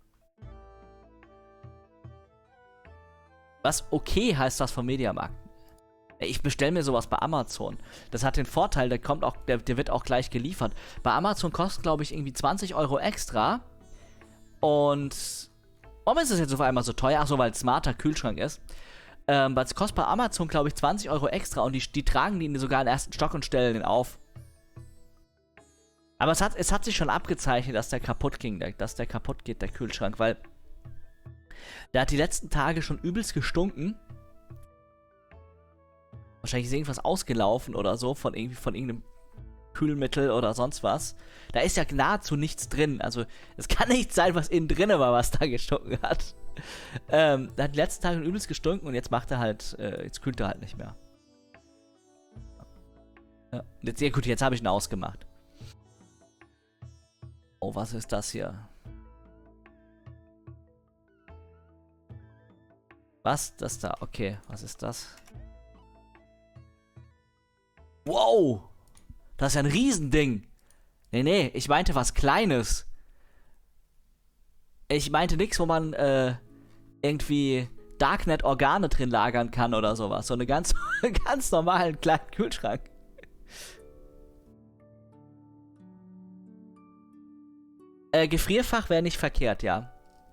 S1: Was okay heißt das vom Mediamarkt? Ich bestelle mir sowas bei Amazon. Das hat den Vorteil, der kommt auch, der, der wird auch gleich geliefert. Bei Amazon kostet, glaube ich, irgendwie zwanzig Euro extra. Und warum ist es jetzt auf einmal so teuer? Achso, weil es smarter Kühlschrank ist. Ähm, weil es kostet bei Amazon, glaube ich, zwanzig Euro extra und die, die tragen den sogar in den ersten Stock und stellen den auf. Aber es hat, es hat sich schon abgezeichnet, dass der kaputt ging, der, dass der kaputt geht, der Kühlschrank, weil der hat die letzten Tage schon übelst gestunken. Wahrscheinlich ist irgendwas ausgelaufen oder so von irgendwie von irgendeinem Kühlmittel oder sonst was. Da ist ja nahezu nichts drin. Also es kann nicht sein, was innen drin war, was da gestunken hat. Ähm, der hat die letzten Tage übelst gestunken und jetzt macht er halt, äh, jetzt kühlt er halt nicht mehr. Ja, jetzt, ja gut, jetzt habe ich ihn ausgemacht. Oh, was ist das hier? Was? Das da? Okay, was ist das? Wow! Das ist ja ein Riesending. Nee, nee, ich meinte was Kleines. Ich meinte nichts, wo man äh, irgendwie Darknet-Organe drin lagern kann oder sowas. So eine ganz, ganz normalen kleinen Kühlschrank. Äh, Gefrierfach wäre nicht verkehrt, ja.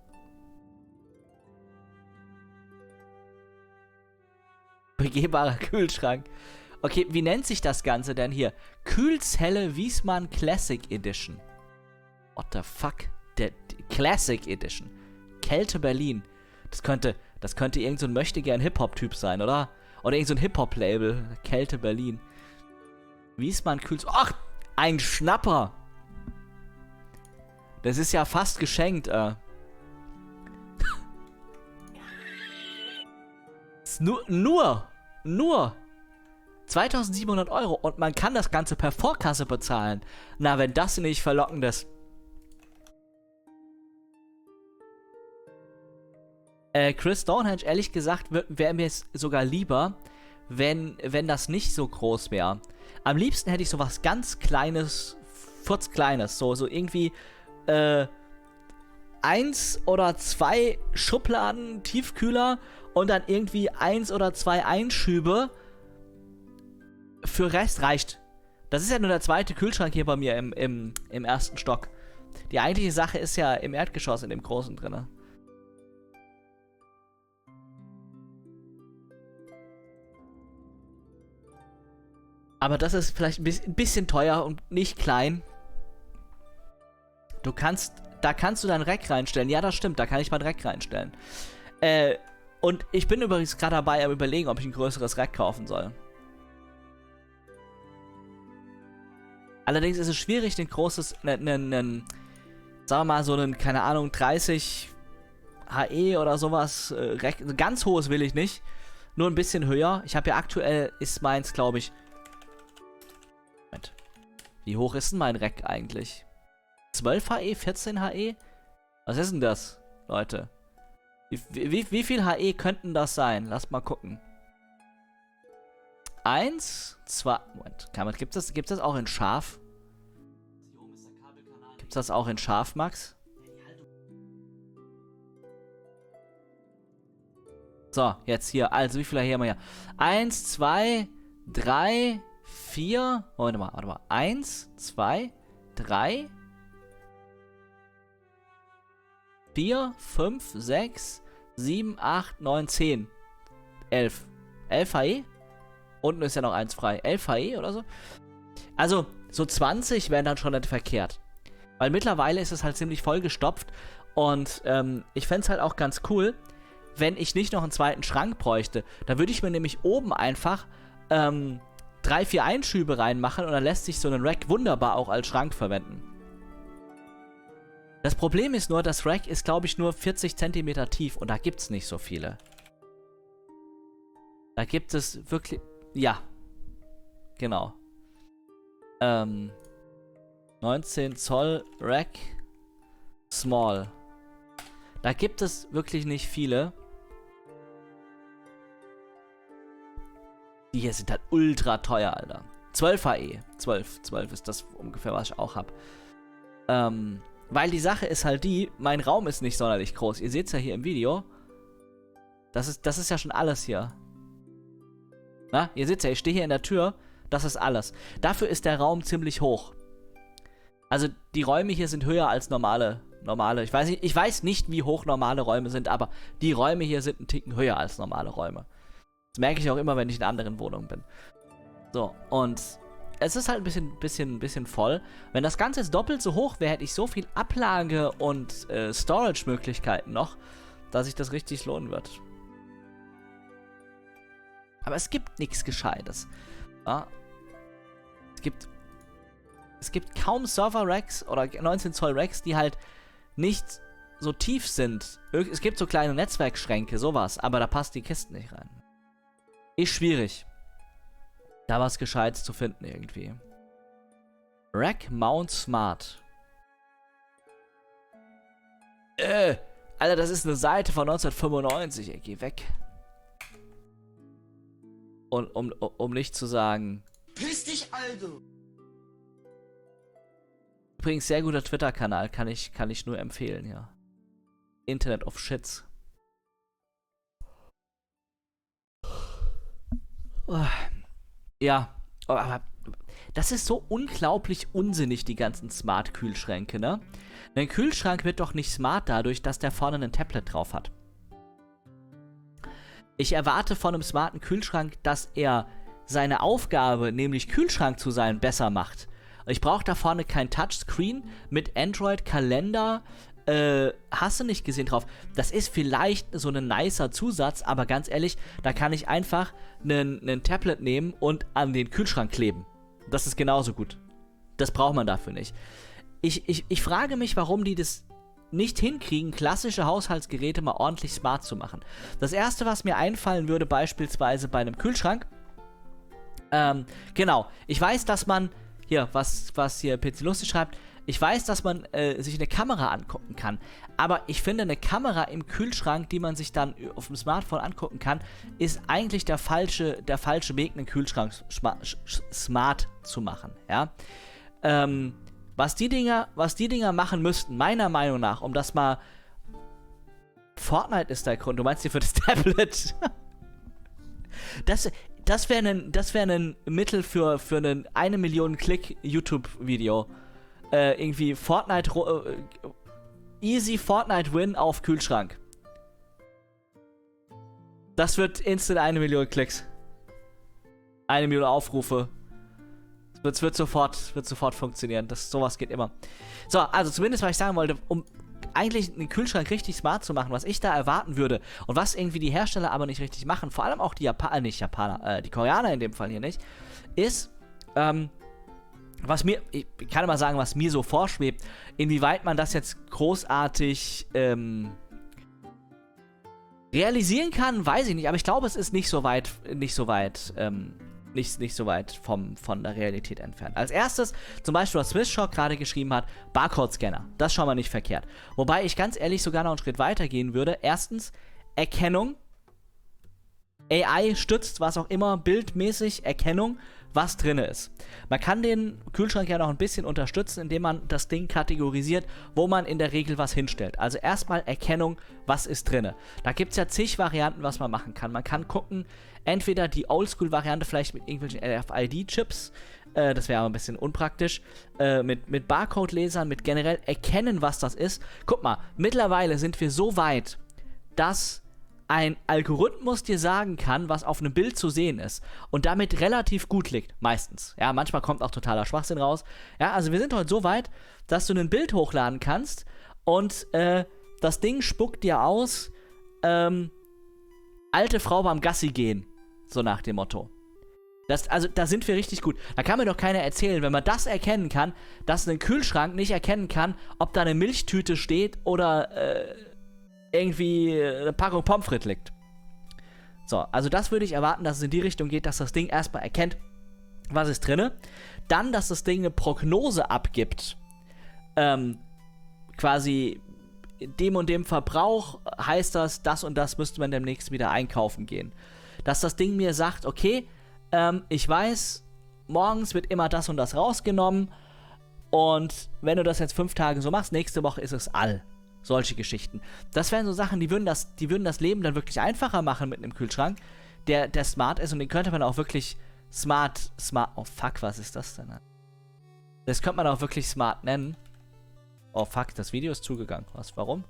S1: Begehbarer Kühlschrank. Okay, wie nennt sich das Ganze denn hier? Kühlzelle Wiesmann Classic Edition. What the fuck? Der, der Classic Edition. Kälte Berlin. Das könnte, das könnte irgend so ein möchtegern Hip-Hop-Typ sein, oder? Oder irgend so ein Hip-Hop-Label. Kälte Berlin. Wiesmann Kühlzelle. Ach, ein Schnapper. Das ist ja fast geschenkt, äh. nur, nur, nur zweitausendsiebenhundert Euro und man kann das Ganze per Vorkasse bezahlen. Na, wenn das nicht verlockend ist. Äh, Chris Stonehenge, ehrlich gesagt, wäre mir es sogar lieber, wenn, wenn das nicht so groß wäre. Am liebsten hätte ich sowas ganz Kleines, furzkleines, so, so irgendwie, äh, eins oder zwei Schubladen, Tiefkühler und dann irgendwie eins oder zwei Einschübe. Für Rest reicht. Das ist ja nur der zweite Kühlschrank hier bei mir im, im, im ersten Stock. Die eigentliche Sache ist ja im Erdgeschoss in dem großen drinne. Aber das ist vielleicht ein bisschen, ein bisschen teuer und nicht klein. Du kannst, da kannst du dein Rack reinstellen. Ja, das stimmt, da kann ich mein Rack reinstellen. Äh, und ich bin übrigens gerade dabei am Überlegen, ob ich ein größeres Rack kaufen soll. Allerdings ist es schwierig, ein großes, einen, einen, sagen wir mal, so einen, keine Ahnung, dreißig H E oder sowas, äh, Rack, ganz hohes will ich nicht, nur ein bisschen höher. Ich habe ja aktuell, ist meins, glaube ich, Moment, wie hoch ist denn mein Rack eigentlich? zwölf H E, vierzehn H E? Was ist denn das, Leute? Wie, wie, wie viel H E könnten das sein? Lass mal gucken. Eins, zwei, Moment, gibt es das, gibt's das auch in scharf? Gibt es das auch in scharf, Max? So, jetzt hier, also wie viele hier haben wir hier? Eins, zwei, drei, vier, warte mal, warte mal, eins, zwei, drei, vier, fünf, sechs, sieben, acht, neun, zehn, elf. elf H E? Unten ist ja noch eins frei. elf H E oder so. Also, so zwanzig wären dann schon nicht verkehrt. Weil mittlerweile ist es halt ziemlich vollgestopft. Und ähm, ich fände es halt auch ganz cool, wenn ich nicht noch einen zweiten Schrank bräuchte. Da würde ich mir nämlich oben einfach ähm, drei, vier Einschübe reinmachen und dann lässt sich so ein Rack wunderbar auch als Schrank verwenden. Das Problem ist nur, das Rack ist, glaube ich, nur vierzig Zentimeter tief und da gibt es nicht so viele. Da gibt es wirklich... Ja. Genau. Ähm... neunzehn Zoll Rack Small. Da gibt es wirklich nicht viele. Die hier sind halt ultra teuer, Alter. zwölf H E. zwölf. zwölf ist das ungefähr, was ich auch habe. Ähm, weil die Sache ist halt die, mein Raum ist nicht sonderlich groß. Ihr seht es ja hier im Video. Das ist, das ist ja schon alles hier. Na, ihr seht ja, ich stehe hier in der Tür. Das ist alles. Dafür ist der Raum ziemlich hoch. Also die Räume hier sind höher als normale, normale. Ich weiß nicht, ich weiß nicht, wie hoch normale Räume sind, aber die Räume hier sind einen Ticken höher als normale Räume. Das merke ich auch immer, wenn ich in anderen Wohnungen bin. So, und es ist halt ein bisschen, bisschen, bisschen voll. Wenn das Ganze jetzt doppelt so hoch wäre, hätte ich so viel Ablage und äh, Storage-Möglichkeiten noch, dass sich das richtig lohnen wird. Aber es gibt nichts Gescheites. Ja? Es gibt Es gibt kaum Server-Racks oder neunzehn Zoll Racks, die halt nicht so tief sind. Es gibt so kleine Netzwerkschränke, sowas, aber da passt die Kiste nicht rein. Ist schwierig, da was Gescheites zu finden irgendwie. Rack Mount Smart. Äh, Alter, das ist eine Seite von neunzehnhundertfünfundneunzig. Ey, geh weg. Und um, um nicht zu sagen...
S2: Piss dich, Alter!
S1: Übrigens, sehr guter Twitter-Kanal, kann ich, kann ich nur empfehlen, ja. Internet of Shits. Oh. Ja, aber das ist so unglaublich unsinnig, die ganzen Smart-Kühlschränke, ne? Ein Kühlschrank wird doch nicht smart dadurch, dass der vorne ein Tablet drauf hat. Ich erwarte von einem smarten Kühlschrank, dass er seine Aufgabe, nämlich Kühlschrank zu sein, besser macht. Ich brauche da vorne kein Touchscreen mit Android-Kalender, äh, hast du nicht gesehen drauf. Das ist vielleicht so ein nicer Zusatz, aber ganz ehrlich, da kann ich einfach ein Tablet nehmen und an den Kühlschrank kleben. Das ist genauso gut. Das braucht man dafür nicht. Ich, ich, ich frage mich, warum die das nicht hinkriegen, klassische Haushaltsgeräte mal ordentlich smart zu machen. Das erste, was mir einfallen würde, beispielsweise bei einem Kühlschrank, ähm, genau, ich weiß, dass man Hier, was, was hier P C Lustig schreibt. Ich weiß, dass man äh, sich eine Kamera angucken kann. Aber ich finde, eine Kamera im Kühlschrank, die man sich dann auf dem Smartphone angucken kann, ist eigentlich der falsche, der falsche Weg, einen Kühlschrank smart zu machen. Ja? Ähm, was die Dinger, was die Dinger machen müssten, meiner Meinung nach, um das mal... Fortnite ist der Grund. Du meinst hier für das Tablet? Das... Das wäre ein, das wär ein Mittel für, für ein eine Million Klick YouTube-Video. Äh, irgendwie Fortnite, äh, easy Fortnite Win auf Kühlschrank. Das wird instant eine Million Klicks. Eine Million Aufrufe. Es wird, wird, sofort, wird sofort funktionieren. Das, sowas geht immer. So, also zumindest, was ich sagen wollte, um eigentlich einen Kühlschrank richtig smart zu machen, was ich da erwarten würde und was irgendwie die Hersteller aber nicht richtig machen, vor allem auch die Japaner, nicht Japaner, äh, die Koreaner in dem Fall hier nicht, ist, ähm, was mir, ich kann mal sagen, was mir so vorschwebt, inwieweit man das jetzt großartig, ähm, realisieren kann, weiß ich nicht, aber ich glaube, es ist nicht so weit, nicht so weit, ähm, Nicht, nicht so weit vom, von der Realität entfernt. Als erstes, zum Beispiel, was SwissShop gerade geschrieben hat, Barcode-Scanner. Das ist schon mal nicht verkehrt. Wobei ich ganz ehrlich sogar noch einen Schritt weiter gehen würde. Erstens, Erkennung. A I stützt, was auch immer, bildmäßig Erkennung, was drin ist. Man kann den Kühlschrank ja noch ein bisschen unterstützen, indem man das Ding kategorisiert, wo man in der Regel was hinstellt. Also erstmal Erkennung, was ist drin. Da gibt es ja zig Varianten, was man machen kann. Man kann gucken, entweder die Oldschool-Variante vielleicht mit irgendwelchen R F I D-Chips, äh, das wäre aber ein bisschen unpraktisch, äh, mit, mit Barcode-Lesern, mit generell erkennen, was das ist. Guck mal, mittlerweile sind wir so weit, dass ein Algorithmus dir sagen kann, was auf einem Bild zu sehen ist und damit relativ gut liegt, meistens. Ja, manchmal kommt auch totaler Schwachsinn raus. Ja, also wir sind heute so weit, dass du ein Bild hochladen kannst und äh, das Ding spuckt dir aus, ähm, alte Frau beim Gassi gehen, so nach dem Motto. Das, also, da sind wir richtig gut. Da kann mir doch keiner erzählen, wenn man das erkennen kann, dass ein Kühlschrank nicht erkennen kann, ob da eine Milchtüte steht oder, äh, irgendwie eine Packung Pommes frites liegt. So, also das würde ich erwarten, dass es in die Richtung geht, dass das Ding erstmal erkennt, was ist drinne. Dann, dass das Ding eine Prognose abgibt. Ähm, quasi dem und dem Verbrauch heißt das, das und das müsste man demnächst wieder einkaufen gehen. Dass das Ding mir sagt, okay, ähm, ich weiß, morgens wird immer das und das rausgenommen und wenn du das jetzt fünf Tage so machst, nächste Woche ist es all. Solche Geschichten. Das wären so Sachen, die würden das, die würden das Leben dann wirklich einfacher machen mit einem Kühlschrank, der, der smart ist und den könnte man auch wirklich smart, smart, oh fuck, was ist das denn? Das könnte man auch wirklich smart nennen. Oh fuck, das Video ist zugegangen. Was, warum?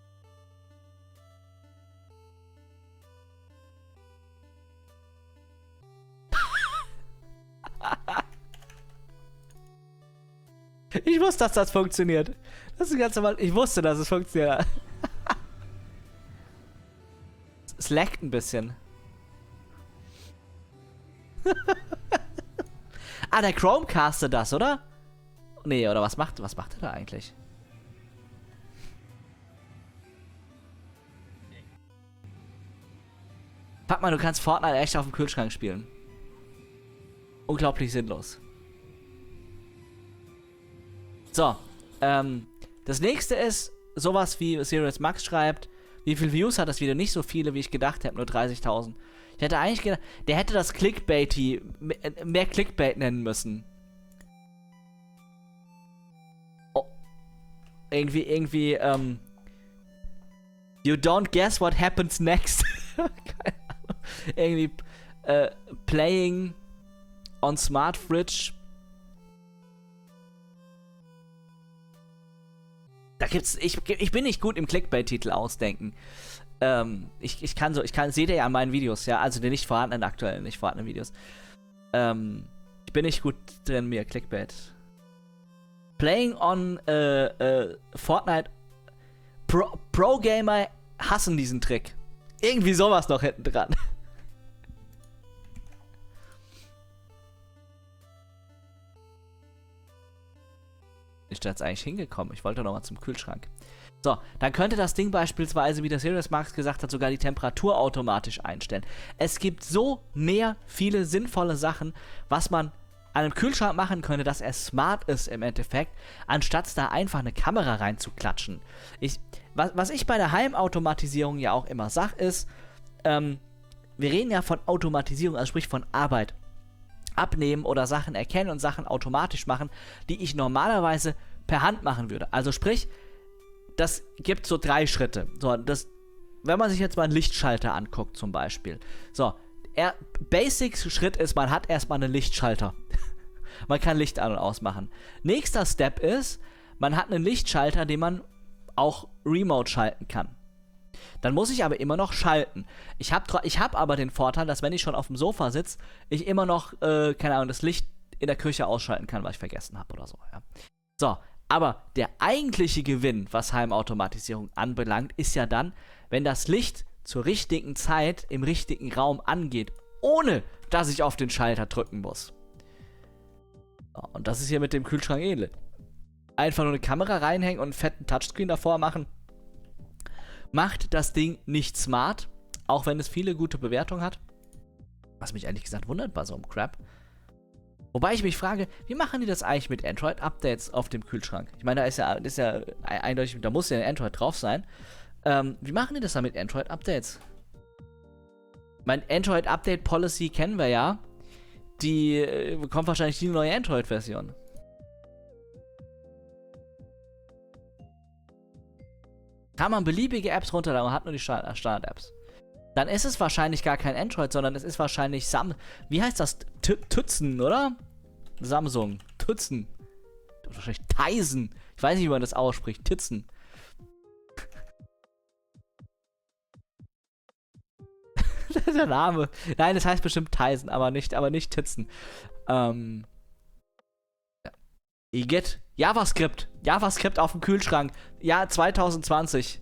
S1: Ich wusste, dass das funktioniert. Das ist ganz normal. Ich wusste, dass es funktioniert. Es laggt ein bisschen. Ah, der Chromecastet das, oder? Nee, oder was macht, was macht er da eigentlich? Pack mal, du kannst Fortnite echt auf dem Kühlschrank spielen. Unglaublich sinnlos. So, ähm, das nächste ist sowas wie Serious Max schreibt. Wie viele Views hat das Video? Nicht so viele, wie ich gedacht habe, nur dreißigtausend. Ich hätte eigentlich gedacht, der hätte das Clickbaity, mehr Clickbait nennen müssen. Oh. Irgendwie, irgendwie, ähm, you don't guess what happens next. Keine Ahnung. Irgendwie, äh, playing on Smart Fridge. Da gibt's, ich, ich bin nicht gut im Clickbait-Titel ausdenken. Ähm, ich, ich kann so, ich kann, seht ihr ja an meinen Videos, ja, also den nicht vorhandenen, aktuellen, nicht vorhandenen Videos. Ähm, ich bin nicht gut drin, mir Clickbait. Playing on, äh, äh, Fortnite. Pro, Pro-Gamer hassen diesen Trick. Irgendwie sowas noch hinten dran. Ist da jetzt eigentlich hingekommen? Ich wollte noch mal zum Kühlschrank. So, dann könnte das Ding beispielsweise, wie der Serious Max gesagt hat, sogar die Temperatur automatisch einstellen. Es gibt so mehr viele sinnvolle Sachen, was man an einem Kühlschrank machen könnte, dass er smart ist im Endeffekt, anstatt da einfach eine Kamera reinzuklatschen. Ich, was, was ich bei der Heimautomatisierung ja auch immer sage, ist, ähm, wir reden ja von Automatisierung, also sprich von Arbeit abnehmen oder Sachen erkennen und Sachen automatisch machen, die ich normalerweise per Hand machen würde. Also sprich, das gibt so drei Schritte. So, das, wenn man sich jetzt mal einen Lichtschalter anguckt zum Beispiel. So, er, Basic-Schritt ist, man hat erstmal einen Lichtschalter. Man kann Licht an- und ausmachen. Nächster Step ist, man hat einen Lichtschalter, den man auch remote schalten kann. Dann muss ich aber immer noch schalten. Ich habe ich hab aber den Vorteil, dass wenn ich schon auf dem Sofa sitze, ich immer noch, äh, keine Ahnung, das Licht in der Küche ausschalten kann, was ich vergessen habe oder so. Ja. So, aber der eigentliche Gewinn, was Heimautomatisierung anbelangt, ist ja dann, wenn das Licht zur richtigen Zeit im richtigen Raum angeht, ohne dass ich auf den Schalter drücken muss. So, und das ist hier mit dem Kühlschrank ähnlich. Einfach nur eine Kamera reinhängen und einen fetten Touchscreen davor machen. Macht das Ding nicht smart, auch wenn es viele gute Bewertungen hat. Was mich ehrlich gesagt wundert bei so einem Crap. Wobei ich mich frage, wie machen die das eigentlich mit Android-Updates auf dem Kühlschrank? Ich meine, da ist ja, das ist ja eindeutig, da muss ja ein Android drauf sein. Ähm, wie machen die das dann mit Android-Updates? Mein Android-Update-Policy kennen wir ja. Die äh, bekommt wahrscheinlich die neue Android-Version. Kann man beliebige Apps runterladen und hat nur die Standard-Apps. Dann ist es wahrscheinlich gar kein Android, sondern es ist wahrscheinlich Sam... Wie heißt das? Tützen, oder? Samsung. Tützen. Wahrscheinlich Tizen. Ich weiß nicht, wie man das ausspricht. Tützen. Der Name. Nein, das heißt bestimmt Tizen, aber nicht, aber nicht Tützen. Ähm... Igitt. JavaScript. JavaScript auf dem Kühlschrank. Ja, zwanzig zwanzig.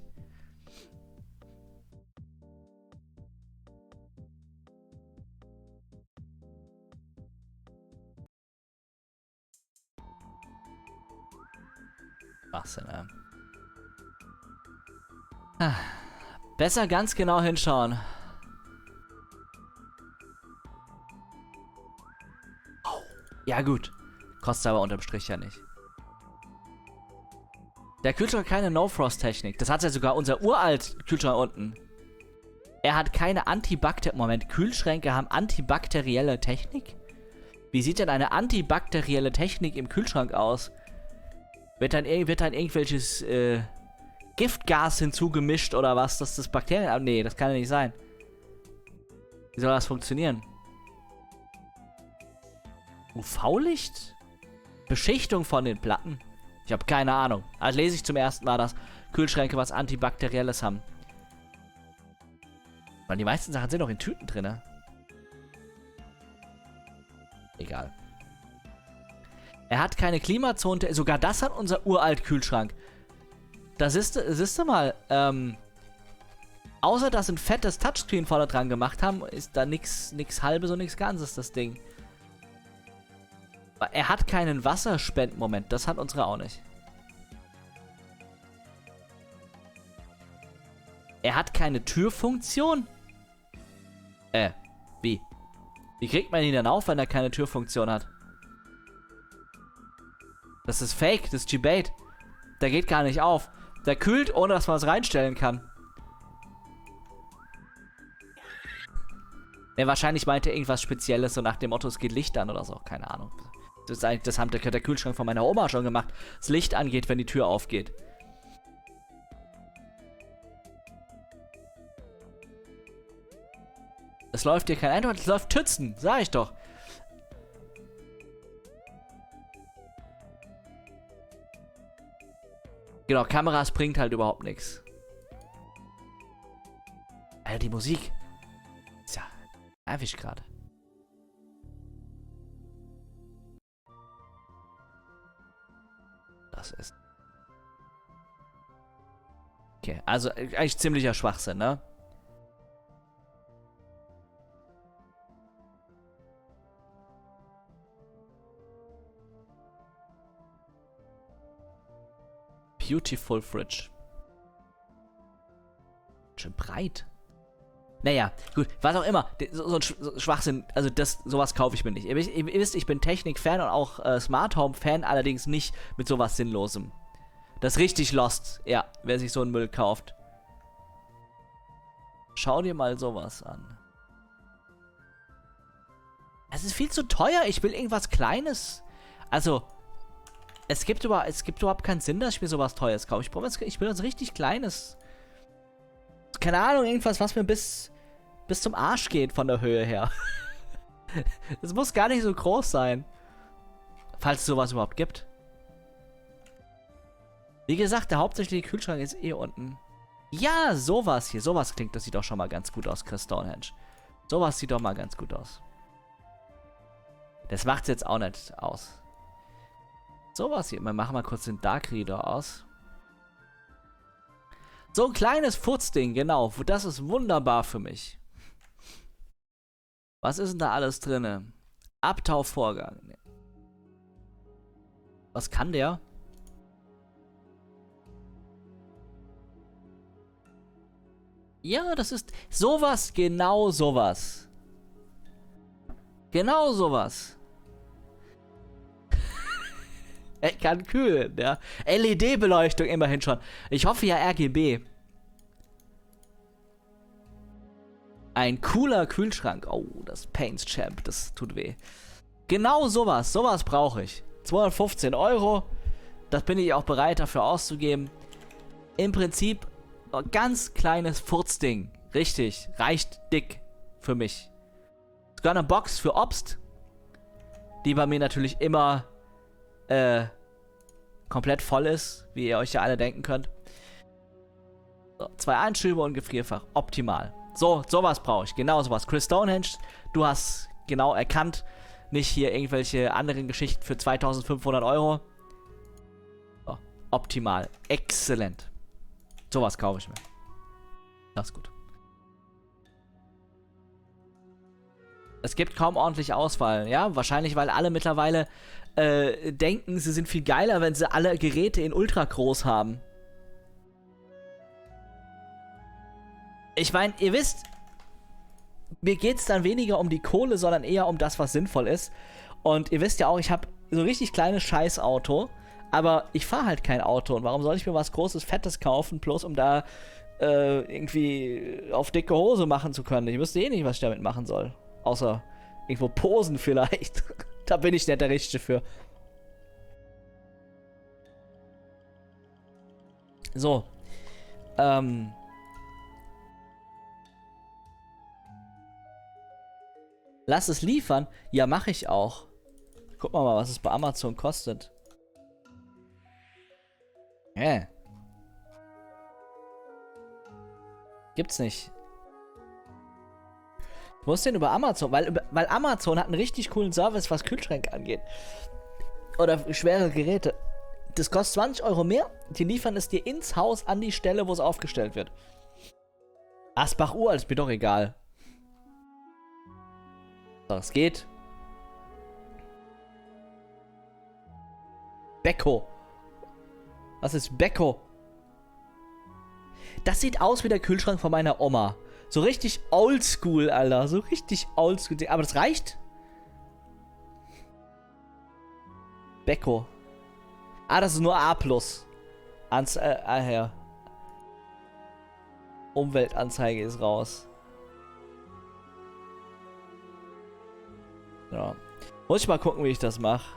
S1: Was denn, äh? ah. Besser ganz genau hinschauen. Ja gut, kostet aber unterm Strich ja nicht. Der Kühlschrank hat keine No-Frost-Technik. Das hat ja sogar unser uralt Kühlschrank unten. Er hat keine Antibakter... Moment, Kühlschränke haben antibakterielle Technik? Wie sieht denn eine antibakterielle Technik im Kühlschrank aus? Wird dann, wird dann irgendwelches äh, Giftgas hinzugemischt oder was, dass das Bakterien... Ah, nee, das kann ja nicht sein. Wie soll das funktionieren? U V-Licht? Beschichtung von den Platten? Ich habe keine Ahnung. Also lese ich zum ersten Mal, dass Kühlschränke was Antibakterielles haben. Weil die meisten Sachen sind doch in Tüten drin. Egal. Er hat keine Klimazone. Sogar das hat unser uralt Kühlschrank. Da siehst du, siehst du mal, ähm, außer dass sie ein fettes Touchscreen vorne dran gemacht haben, ist da nix, nix halbes und nix Ganzes, das Ding. Er hat keinen Wasserspendmoment. Das hat unsere auch nicht. Er hat keine Türfunktion? Äh, wie? Wie kriegt man ihn denn auf, wenn er keine Türfunktion hat? Das ist fake, das ist G-Bait. Der geht gar nicht auf. Der kühlt, ohne dass man es reinstellen kann. Ne, wahrscheinlich meinte er irgendwas Spezielles, so nach dem Motto, es geht Licht an oder so. Keine Ahnung. Das, ist eigentlich, das hat der Kühlschrank von meiner Oma schon gemacht. Das Licht angeht, wenn die Tür aufgeht. Es läuft hier kein Eindruck, es läuft Tützen, sag ich doch. Genau, Kameras bringt halt überhaupt nichts. Alter, die Musik. Ist ja nervig gerade. Das ist... Okay, also eigentlich ziemlicher Schwachsinn, ne? Beautiful Fridge. Schön breit. Naja, gut, was auch immer. So, so ein Schwachsinn, also das, sowas kaufe ich mir nicht. Ihr, ihr, ihr wisst, ich bin Technik-Fan und auch äh, Smart Home-Fan, allerdings nicht mit sowas Sinnlosem. Das ist richtig lost, ja, wer sich so einen Müll kauft. Schau dir mal sowas an. Es ist viel zu teuer, ich will irgendwas Kleines. Also... Es gibt, über, es gibt überhaupt keinen Sinn, dass ich mir sowas Teures kaufe. Ich, brauch, ich will was richtig Kleines. Keine Ahnung, irgendwas, was mir bis, bis zum Arsch geht von der Höhe her. Es muss gar nicht so groß sein. Falls es sowas überhaupt gibt. Wie gesagt, der hauptsächliche Kühlschrank ist eh unten. Ja, sowas hier. Sowas klingt, das sieht doch schon mal ganz gut aus, Chris Stonehenge. Sowas sieht doch mal ganz gut aus. Das macht es jetzt auch nicht aus. Sowas hier. Wir machen mal kurz den Dark Reader aus. So ein kleines Furzding, genau. Das ist wunderbar für mich. Was ist denn da alles drin? Abtauvorgang. Was kann der? Ja, das ist sowas, genau sowas. Genau sowas. Er kann kühlen, ja. L E D-Beleuchtung immerhin schon. Ich hoffe ja R G B. Ein cooler Kühlschrank. Oh, das Paints Champ, das tut weh. Genau sowas, sowas brauche ich. zweihundertfünfzehn Euro. Das bin ich auch bereit dafür auszugeben. Im Prinzip ein ganz kleines Furzding. Richtig, reicht dick für mich. Sogar eine Box für Obst. Die bei mir natürlich immer... Äh, komplett voll ist, wie ihr euch ja alle denken könnt. So, zwei Einschübe und Gefrierfach. Optimal. So, sowas brauche ich. Genau sowas. Chris Stonehenge, du hast genau erkannt. Nicht hier irgendwelche anderen Geschichten für zweitausendfünfhundert Euro. So, optimal. Exzellent. Sowas kaufe ich mir. Das ist gut. Es gibt kaum ordentlich Auswahl, ja? Wahrscheinlich, weil alle mittlerweile äh, denken, sie sind viel geiler, wenn sie alle Geräte in ultra groß haben. Ich meine, ihr wisst, mir geht es dann weniger um die Kohle, sondern eher um das, was sinnvoll ist. Und ihr wisst ja auch, ich habe so ein richtig kleines Scheißauto, aber ich fahre halt kein Auto. Und warum soll ich mir was Großes, Fettes kaufen, bloß um da äh, irgendwie auf dicke Hose machen zu können? Ich wüsste eh nicht, was ich damit machen soll. Außer irgendwo posen vielleicht. Da bin ich nicht der Richtige für. So. Ähm. Lass es liefern? Ja, mache ich auch. Guck mal, mal, was es bei Amazon kostet. Hä? Gibt's nicht. Ich muss den über Amazon, weil, weil Amazon hat einen richtig coolen Service, was Kühlschränke angeht. Oder schwere Geräte. Das kostet zwanzig Euro mehr. Die liefern es dir ins Haus an die Stelle, wo es aufgestellt wird. Asbach-Uralt ist mir doch egal. So, es geht. Beko. Was ist Beko? Das sieht aus wie der Kühlschrank von meiner Oma. So richtig oldschool, Alter. So richtig oldschool. Aber das reicht? Beko. Ah, das ist nur A plus. Anze äh, ah, ja. Umweltanzeige ist raus. Ja. Muss ich mal gucken, wie ich das mache.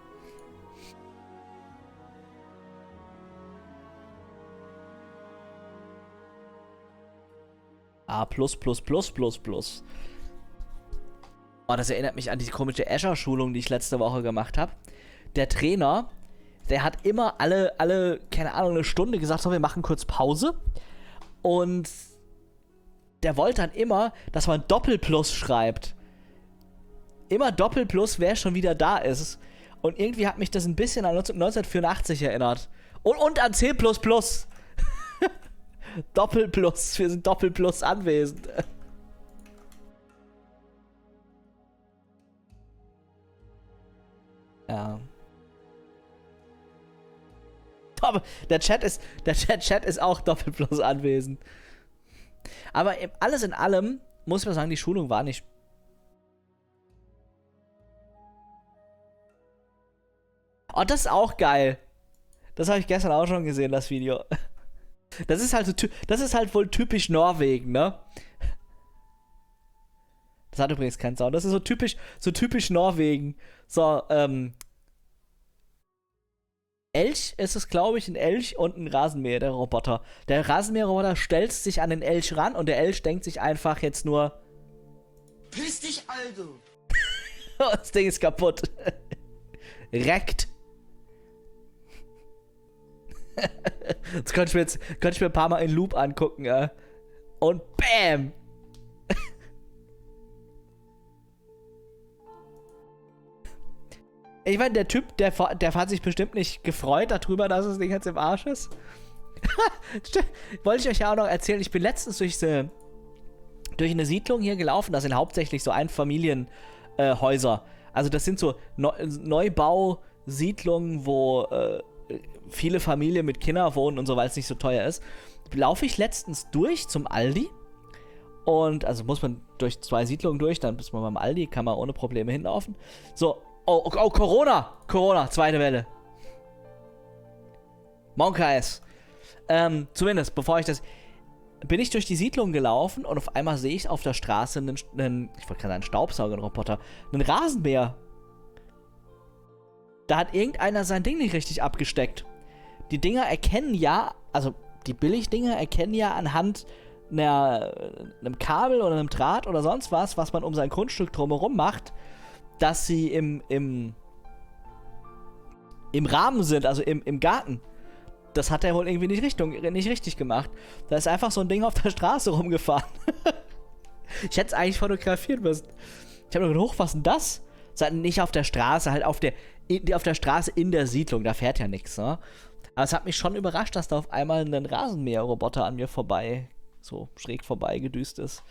S1: A plus plus plus plus plus. Oh, das erinnert mich an die komische Azure-Schulung, die ich letzte Woche gemacht habe. Der Trainer, der hat immer alle, alle, keine Ahnung, eine Stunde gesagt, so, wir machen kurz Pause. Und der wollte dann immer, dass man Doppelplus schreibt. Immer Doppelplus, wer schon wieder da ist. Und irgendwie hat mich das ein bisschen an neunzehnhundertvierundachtzig erinnert. Und, und an C plus plus. Doppelplus, wir sind Doppelplus anwesend. Ja. Aber der Chat ist, der Chat, Chat ist auch Doppelplus anwesend. Aber alles in allem muss man sagen, die Schulung war nicht. Oh, das ist auch geil. Das habe ich gestern auch schon gesehen, das Video. Das ist halt so, das ist halt wohl typisch Norwegen, ne? Das hat übrigens keinen Sound. Das ist so typisch, so typisch Norwegen. So, ähm. Elch ist es, glaube ich, ein Elch und ein Rasenmäher, der Roboter. Der Rasenmäherroboter stellt sich an den Elch ran und der Elch denkt sich einfach jetzt nur:
S2: Piss dich, Alter!
S1: Das Ding ist kaputt. Reckt. Das könnte ich mir jetzt könnte ich mir ein paar Mal in Loop angucken, ja. Und BAM! Ich meine, der Typ, der, der hat sich bestimmt nicht gefreut darüber, dass das Ding jetzt im Arsch ist. Wollte ich euch ja auch noch erzählen, ich bin letztens durch, so, durch eine Siedlung hier gelaufen, das sind hauptsächlich so Einfamilienhäuser. Äh, also das sind so Neu Neubausiedlungen, wo äh, viele Familien mit Kindern wohnen und so, weil es nicht so teuer ist. Laufe ich letztens durch zum Aldi und, also muss man durch zwei Siedlungen durch, dann bis man beim Aldi, kann man ohne Probleme hinlaufen. So, oh, oh, oh Corona, Corona, zweite Welle. Monkeys. Ähm, zumindest, bevor ich das, bin ich durch die Siedlung gelaufen und auf einmal sehe ich auf der Straße einen, einen ich wollte gerade einen Staubsauger, einen Roboter, einen Rasenmäher. Da hat irgendeiner sein Ding nicht richtig abgesteckt. Die Dinger erkennen ja, also die Billigdinger erkennen ja anhand einer, einem Kabel oder einem Draht oder sonst was, was man um sein Grundstück drumherum macht, dass sie im, im, im Rahmen sind, also im, im Garten. Das hat er wohl irgendwie nicht, Richtung, nicht richtig gemacht. Da ist einfach so ein Ding auf der Straße rumgefahren. Ich hätte es eigentlich fotografieren müssen. Ich habe mir gedacht, hoch, was denn das? Nicht auf der Straße, halt auf der, auf der Straße in der Siedlung, da fährt ja nichts, ne? Aber es hat mich schon überrascht, dass da auf einmal ein Rasenmäherroboter an mir vorbei, so schräg vorbei gedüst ist.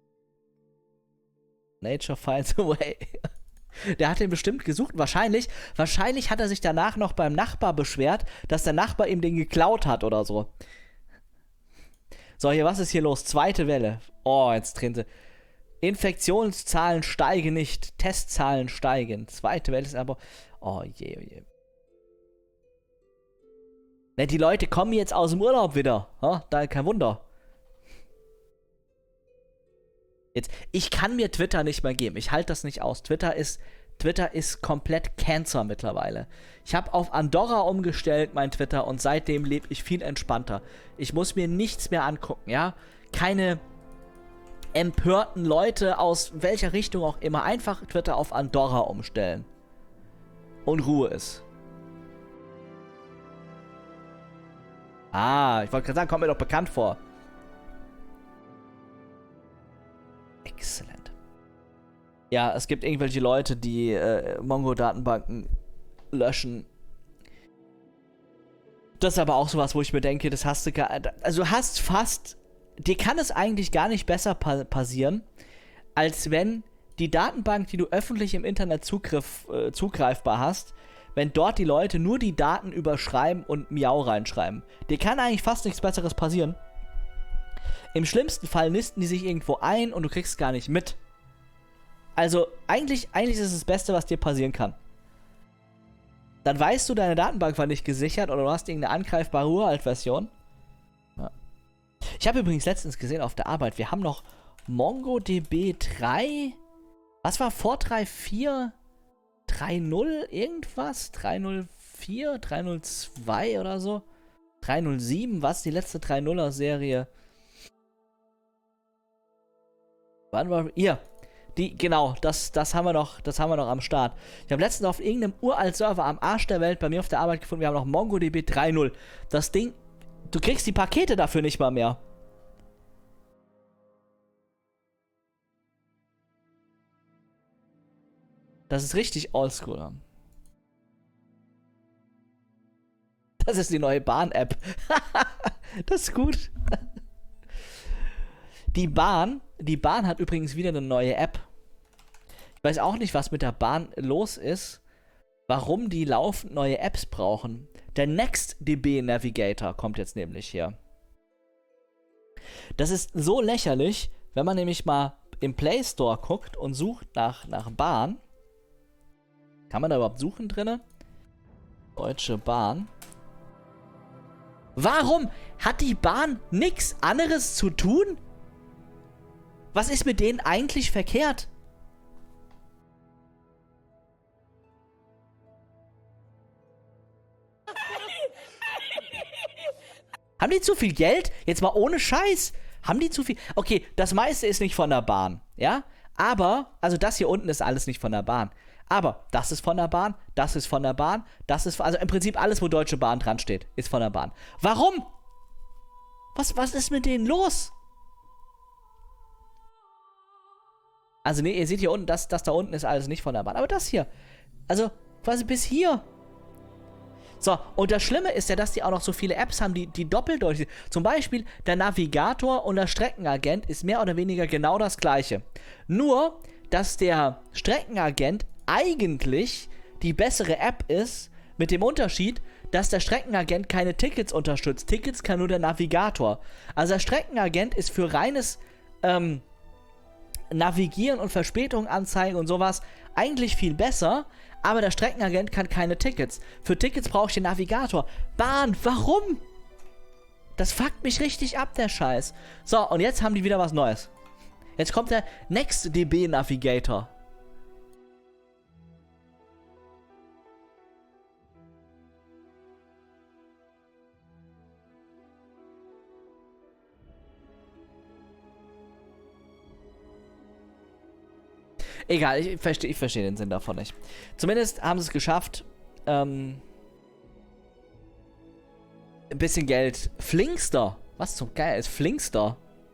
S1: Nature finds a way. Der hat den bestimmt gesucht. Wahrscheinlich, wahrscheinlich hat er sich danach noch beim Nachbar beschwert, dass der Nachbar ihm den geklaut hat oder so. So, hier, was ist hier los? Zweite Welle. Oh, jetzt drehen sie. Infektionszahlen steigen nicht, Testzahlen steigen. Zweite Welle ist aber... Oh je, oh je. Ne, die Leute kommen jetzt aus dem Urlaub wieder. Ha? Da kein Wunder. Jetzt, ich kann mir Twitter nicht mehr geben. Ich halte das nicht aus. Twitter ist, Twitter ist komplett Cancer mittlerweile. Ich habe auf Andorra umgestellt, mein Twitter, und seitdem lebe ich viel entspannter. Ich muss mir nichts mehr angucken, ja? Keine empörten Leute aus welcher Richtung auch immer. Einfach Twitter auf Andorra umstellen. Und Ruhe ist. Ah, ich wollte gerade sagen, kommt mir doch bekannt vor. Exzellent. Ja, es gibt irgendwelche Leute, die äh, Mongo-Datenbanken löschen. Das ist aber auch sowas, wo ich mir denke, das hast du gar... Also du hast fast... Dir kann es eigentlich gar nicht besser pa passieren, als wenn die Datenbank, die du öffentlich im Internet Zugriff, äh, zugreifbar hast, wenn dort die Leute nur die Daten überschreiben und Miau reinschreiben. Dir kann eigentlich fast nichts Besseres passieren. Im schlimmsten Fall nisten die sich irgendwo ein und du kriegst gar nicht mit. Also eigentlich, eigentlich ist es das Beste, was dir passieren kann. Dann weißt du, deine Datenbank war nicht gesichert oder du hast irgendeine angreifbare Uralt-Version. Ja. Ich habe übrigens letztens gesehen auf der Arbeit, wir haben noch MongoDB drei. Was war vor drei Punkt vier? drei Punkt null irgendwas? drei Punkt null vier? drei Punkt null zwei oder so? drei Punkt null sieben? Was? Die letzte drei Punkt nuller Serie? Wann war... Hier. Die, genau, das, das haben wir noch, das haben wir noch am Start. Ich habe letztens auf irgendeinem uralt Server am Arsch der Welt bei mir auf der Arbeit gefunden, wir haben noch MongoDB drei Punkt null. Das Ding, du kriegst die Pakete dafür nicht mal mehr. Das ist richtig oldschool. Das ist die neue Bahn-App. Das ist gut. Die Bahn, die Bahn hat übrigens wieder eine neue App. Ich weiß auch nicht, was mit der Bahn los ist, warum die laufend neue Apps brauchen. Der NextDB Navigator kommt jetzt nämlich hier. Das ist so lächerlich, wenn man nämlich mal im Play Store guckt und sucht nach, nach Bahn. Kann man da überhaupt suchen drinne? Deutsche Bahn. Warum hat die Bahn nichts anderes zu tun? Was ist mit denen eigentlich verkehrt? Haben die zu viel Geld? Jetzt mal ohne Scheiß. Haben die zu viel... Okay, das meiste ist nicht von der Bahn, ja? Aber, also das hier unten ist alles nicht von der Bahn. Aber das ist von der Bahn, das ist von der Bahn, das ist... Also im Prinzip alles, wo Deutsche Bahn dran steht, ist von der Bahn. Warum? Was, was ist mit denen los? Also ne, ihr seht hier unten, das, das da unten ist alles nicht von der Bahn. Aber das hier, also quasi bis hier. So, und das Schlimme ist ja, dass die auch noch so viele Apps haben, die, die doppeldeutig sind. Zum Beispiel der Navigator und der Streckenagent ist mehr oder weniger genau das gleiche. Nur, dass der Streckenagent eigentlich die bessere App ist, mit dem Unterschied, dass der Streckenagent keine Tickets unterstützt. Tickets kann nur der Navigator. Also der Streckenagent ist für reines ähm, Navigieren und Verspätungen anzeigen und sowas eigentlich viel besser, aber der Streckenagent kann keine Tickets. Für Tickets brauche ich den Navigator. Bahn, warum? Das fuckt mich richtig ab, der Scheiß. So, und jetzt haben die wieder was Neues. Jetzt kommt der NextDB Navigator. Egal, ich verstehe ich versteh den Sinn davon nicht. Zumindest haben sie es geschafft, ähm, ein bisschen Geld. Flinkster. Was zum Geil ist Flinkster?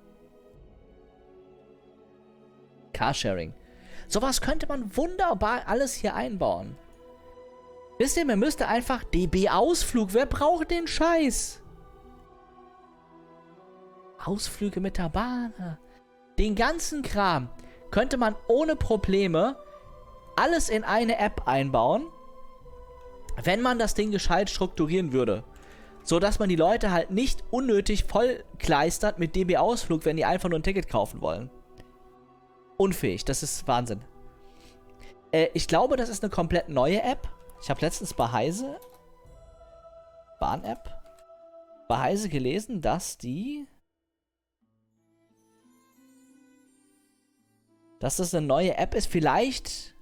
S1: Carsharing. Sowas könnte man wunderbar alles hier einbauen. Wisst ihr, man müsste einfach D B-Ausflug. Wer braucht den Scheiß? Ausflüge mit der Bahn. Den ganzen Kram könnte man ohne Probleme alles in eine App einbauen, wenn man das Ding gescheit strukturieren würde. So dass man die Leute halt nicht unnötig vollkleistert mit D B-Ausflug, wenn die einfach nur ein Ticket kaufen wollen.
S3: unfähig. Das ist Wahnsinn. Äh, ich glaube, das ist eine komplett neue App. Ich habe letztens bei Heise, Bahn-App, bei Heise gelesen, dass die, dass das eine neue App ist. Vielleicht,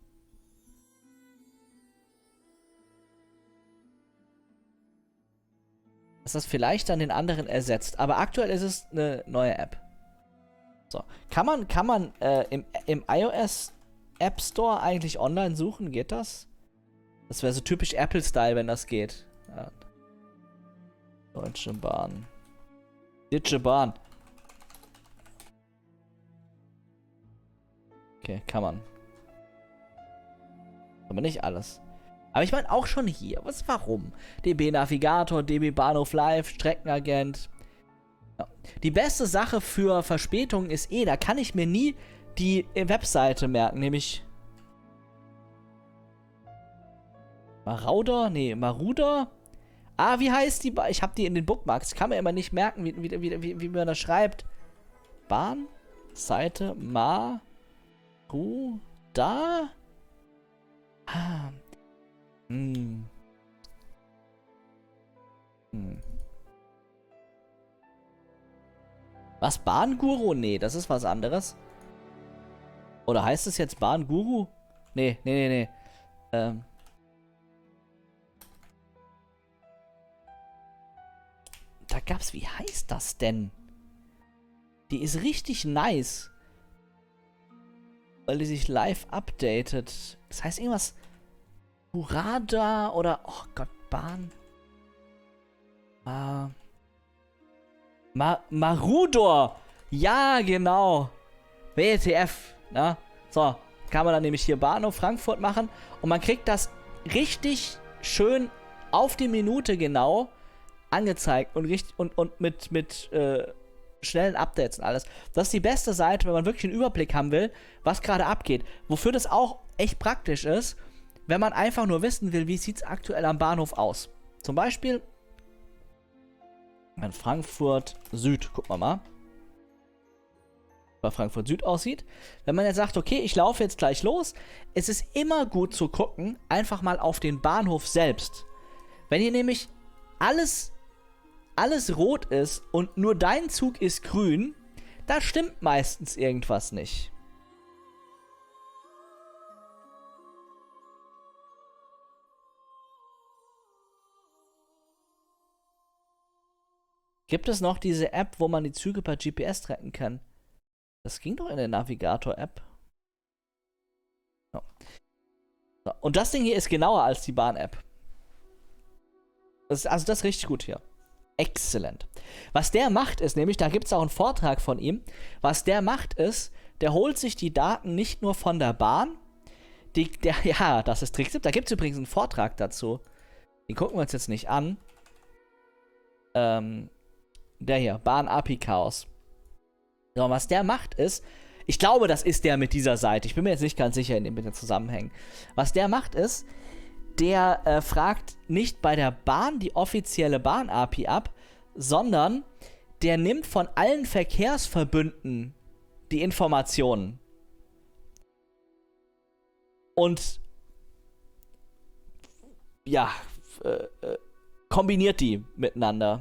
S3: dass das vielleicht dann den anderen ersetzt. Aber aktuell ist es eine neue App. So. Kann man, kann man äh, im, im iOS App Store eigentlich online suchen? Geht das? Das wäre so typisch Apple-Style, wenn das geht. Ja. Deutsche Bahn. Deutsche Bahn. Okay, kann man. Aber nicht alles. Aber ich meine auch schon hier. Was, warum? D B Navigator, D B Bahnhof Live, Streckenagent. Ja. Die beste Sache für Verspätungen ist eh, da kann ich mir nie die Webseite merken, nämlich Marauder? Nee, Maruder? Ah, wie heißt die? Ba ich habe die in den Bookmarks. Ich kann mir immer nicht merken, wie, wie, wie, wie, wie man das schreibt. Bahn? Seite? Ma? Ru? Da? Ah. Hm. Hm. Was? Bahnguru? Nee, das ist was anderes. Oder heißt es jetzt Bahnguru? Nee, nee, nee, nee. Ähm. Da gab's, wie heißt das denn? Die ist richtig nice. Weil die sich live updatet. Das heißt irgendwas. Hurada oder. Oh Gott, Bahn. Ma. Ma Marudor. Ja, genau. W T F. Na? So. Kann man dann nämlich hier Bahnhof Frankfurt machen. Und man kriegt das richtig schön auf die Minute genau angezeigt und richtig und, und mit, mit äh, schnellen Updates und alles. Das ist die beste Seite, wenn man wirklich einen Überblick haben will, was gerade abgeht. Wofür das auch echt praktisch ist, wenn man einfach nur wissen will, wie sieht es aktuell am Bahnhof aus. Zum Beispiel in Frankfurt Süd. Gucken wir mal. Bei Frankfurt Süd aussieht. Wenn man jetzt sagt, okay, ich laufe jetzt gleich los, es ist immer gut zu gucken, einfach mal auf den Bahnhof selbst. Wenn hier nämlich alles alles rot ist und nur dein Zug ist grün, da stimmt meistens irgendwas nicht. Gibt es noch diese App, wo man die Züge per G P S tracken kann? Das ging doch in der Navigator-App. So. So. Und das Ding hier ist genauer als die Bahn-App. Also das ist richtig gut hier. Exzellent. Was der macht ist, nämlich, da gibt es auch einen Vortrag von ihm, was der macht ist, der holt sich die Daten nicht nur von der Bahn, die, der, ja, das ist Tricktipp, da gibt es übrigens einen Vortrag dazu, den gucken wir uns jetzt nicht an, ähm, der hier, Bahn-A P I-Chaos. So, was der macht ist, ich glaube, das ist der mit dieser Seite, ich bin mir jetzt nicht ganz sicher in den Zusammenhängen, was der macht ist, der äh, fragt nicht bei der Bahn die offizielle Bahn-A P I ab, sondern der nimmt von allen Verkehrsverbünden die Informationen und ja, äh, äh, kombiniert die miteinander.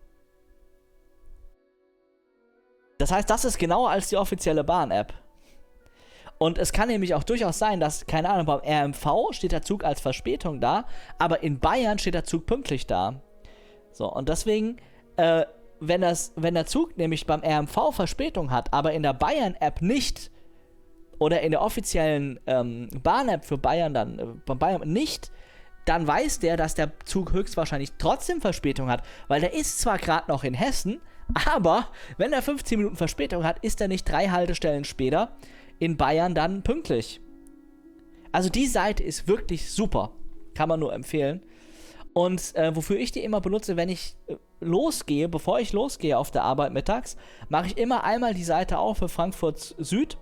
S3: Das heißt, das ist genauer als die offizielle Bahn-App. Und es kann nämlich auch durchaus sein, dass, keine Ahnung, beim R M V steht der Zug als Verspätung da, aber in Bayern steht der Zug pünktlich da. So, und deswegen, äh, wenn, das, wenn der Zug nämlich beim R M V Verspätung hat, aber in der Bayern-App nicht, oder in der offiziellen ähm, Bahn-App für Bayern dann, äh, bei Bayern nicht, dann weiß der, dass der Zug höchstwahrscheinlich trotzdem Verspätung hat, weil der ist zwar gerade noch in Hessen, aber wenn er fünfzehn Minuten Verspätung hat, ist er nicht drei Haltestellen später in Bayern dann pünktlich. Also die Seite ist wirklich super. Kann man nur empfehlen. Und äh, wofür ich die immer benutze, wenn ich äh, losgehe, bevor ich losgehe auf der Arbeit mittags, mache ich immer einmal die Seite auf für Frankfurt Süd.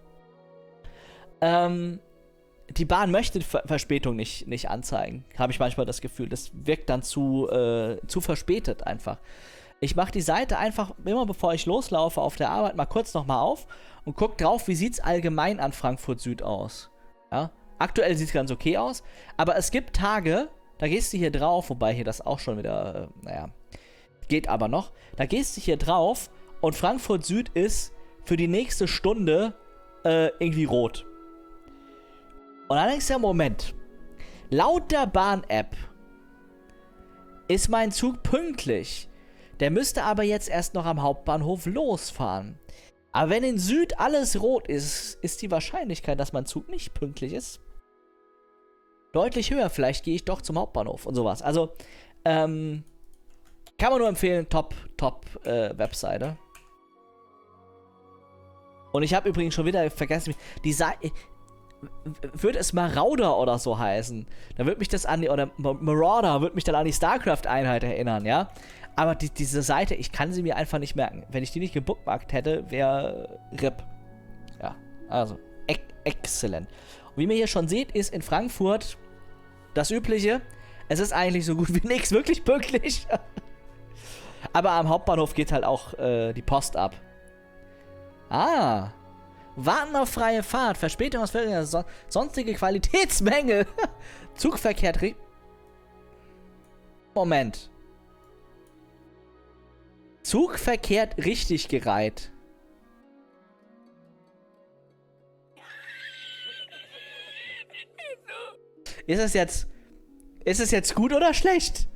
S3: Ähm, die Bahn möchte Ver Verspätung nicht, nicht anzeigen. Habe ich manchmal das Gefühl. Das wirkt dann zu, äh, zu verspätet einfach. Ich mache die Seite einfach immer, bevor ich loslaufe auf der Arbeit, mal kurz nochmal auf und gucke drauf, wie sieht es allgemein an Frankfurt Süd aus. Ja? Aktuell sieht es ganz okay aus, aber es gibt Tage, da gehst du hier drauf, wobei hier das auch schon wieder, äh, naja, geht aber noch. Da gehst du hier drauf und Frankfurt Süd ist für die nächste Stunde äh, irgendwie rot. Und dann denkst du ja, Moment, laut der Bahn-App ist mein Zug pünktlich. Der müsste aber jetzt erst noch am Hauptbahnhof losfahren. Aber wenn in Süd alles rot ist, ist die Wahrscheinlichkeit, dass mein Zug nicht pünktlich ist, deutlich höher. Vielleicht gehe ich doch zum Hauptbahnhof und sowas. Also, ähm, kann man nur empfehlen, top, top äh, Webseite. Und ich habe übrigens schon wieder vergessen, die Seite, würde es Marauder oder so heißen, dann würde mich das an die, oder Marauder würde mich dann an die StarCraft-Einheit erinnern, ja. Aber die, diese Seite, ich kann sie mir einfach nicht merken. Wenn ich die nicht gebookmarkt hätte, wäre R I P. Ja, also, e exzellent. Und wie ihr hier schon seht, ist in Frankfurt das Übliche. Es ist eigentlich so gut wie nichts, wirklich pünktlich. Aber am Hauptbahnhof geht halt auch äh, die Post ab. Ah. Warten auf freie Fahrt, Verspätung aus Ferien, so sonstige Qualitätsmängel. Zugverkehr. Moment. Zug verkehrt richtig gereiht. Ist es jetzt... Ist es jetzt gut oder schlecht?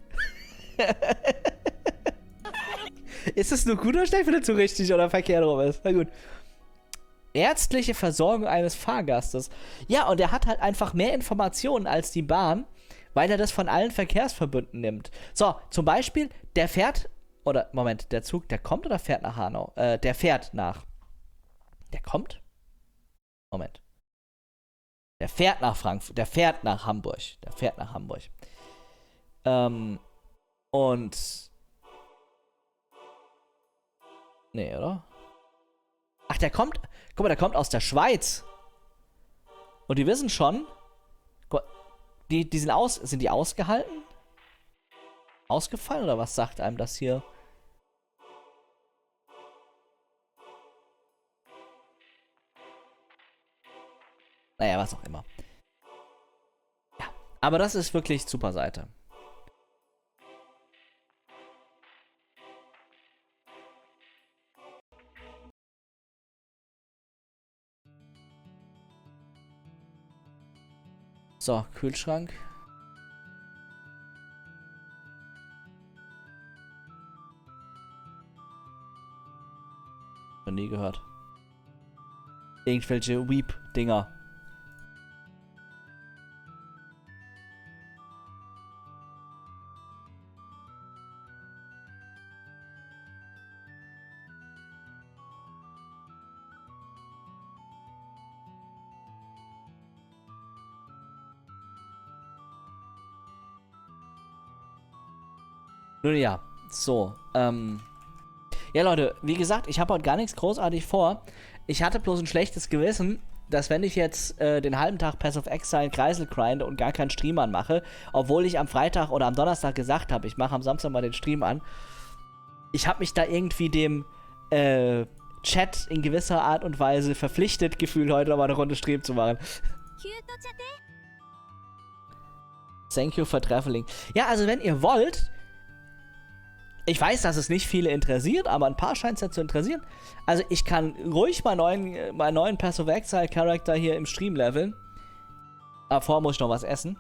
S3: Ist es nur gut oder schlecht, wenn der Zug richtig oder verkehrt rum ist? Na gut. Ärztliche Versorgung eines Fahrgastes. Ja, und er hat halt einfach mehr Informationen als die Bahn, weil er das von allen Verkehrsverbünden nimmt. So, zum Beispiel, der fährt... Oder, Moment, der Zug, der kommt oder fährt nach Hanau? Äh, der fährt nach... Der kommt? Moment. Der fährt nach Frankfurt. Der fährt nach Hamburg. Der fährt nach Hamburg. Ähm, und... Nee, oder? Ach, der kommt... Guck mal, der kommt aus der Schweiz. Und die wissen schon... Guck mal, die, die sind aus... Sind die ausgehalten? Ausgefallen oder was sagt einem das hier? Naja, was auch immer. Ja, aber das ist wirklich super Seite. So, Kühlschrank. Noch nie gehört. Irgendwelche Weep-Dinger. Nun ja, so, ähm... Ja, Leute, wie gesagt, ich habe heute gar nichts großartig vor. Ich hatte bloß ein schlechtes Gewissen, dass wenn ich jetzt äh, den halben Tag Pass of Exile Kreisel grinde und gar keinen Stream anmache, obwohl ich am Freitag oder am Donnerstag gesagt habe, ich mache am Samstag mal den Stream an, ich habe mich da irgendwie dem äh, Chat in gewisser Art und Weise verpflichtet gefühlt, heute noch mal eine Runde Stream zu machen. Thank you for traveling. Ja, also wenn ihr wollt... Ich weiß, dass es nicht viele interessiert, aber ein paar scheint es ja zu interessieren. Also ich kann ruhig meinen neuen, meinen neuen Pass of Exile Charakter hier im Stream leveln. Aber vorher muss ich noch was essen.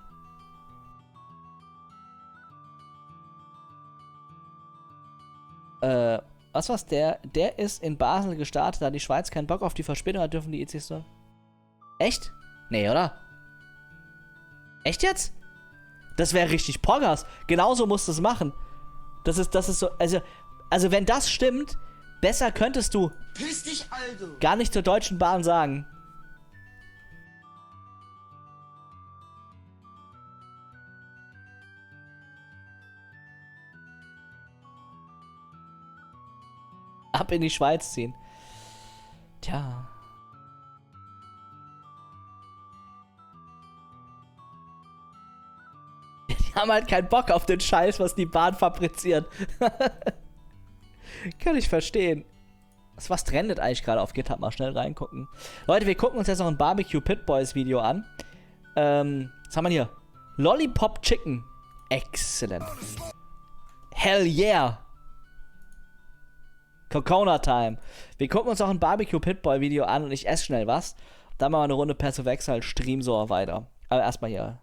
S3: Äh, was war's? Der, der ist in Basel gestartet, da die Schweiz keinen Bock auf die Verspätung hat, dürfen die E Cs so. Echt? Nee, oder? Echt jetzt? Das wäre richtig Poggers. Genauso musst du es machen. Das ist, das ist so, also, also wenn das stimmt, besser könntest du
S2: Piss dich, Aldo!
S3: gar nicht zur Deutschen Bahn sagen. Ab in die Schweiz ziehen. Tja. Die haben halt keinen Bock auf den Scheiß, was die Bahn fabriziert. Kann ich verstehen. Was, was trendet eigentlich gerade auf GitHub? Mal schnell reingucken. Leute, wir gucken uns jetzt noch ein Barbecue Pit Boys Video an. Ähm, was haben wir hier? Lollipop Chicken. Excellent. Hell yeah. Coconut Time. Wir gucken uns noch ein Barbecue Pit Boy Video an und ich esse schnell was. Dann machen wir eine Runde Pass of Exile, Stream so weiter. Aber erstmal hier.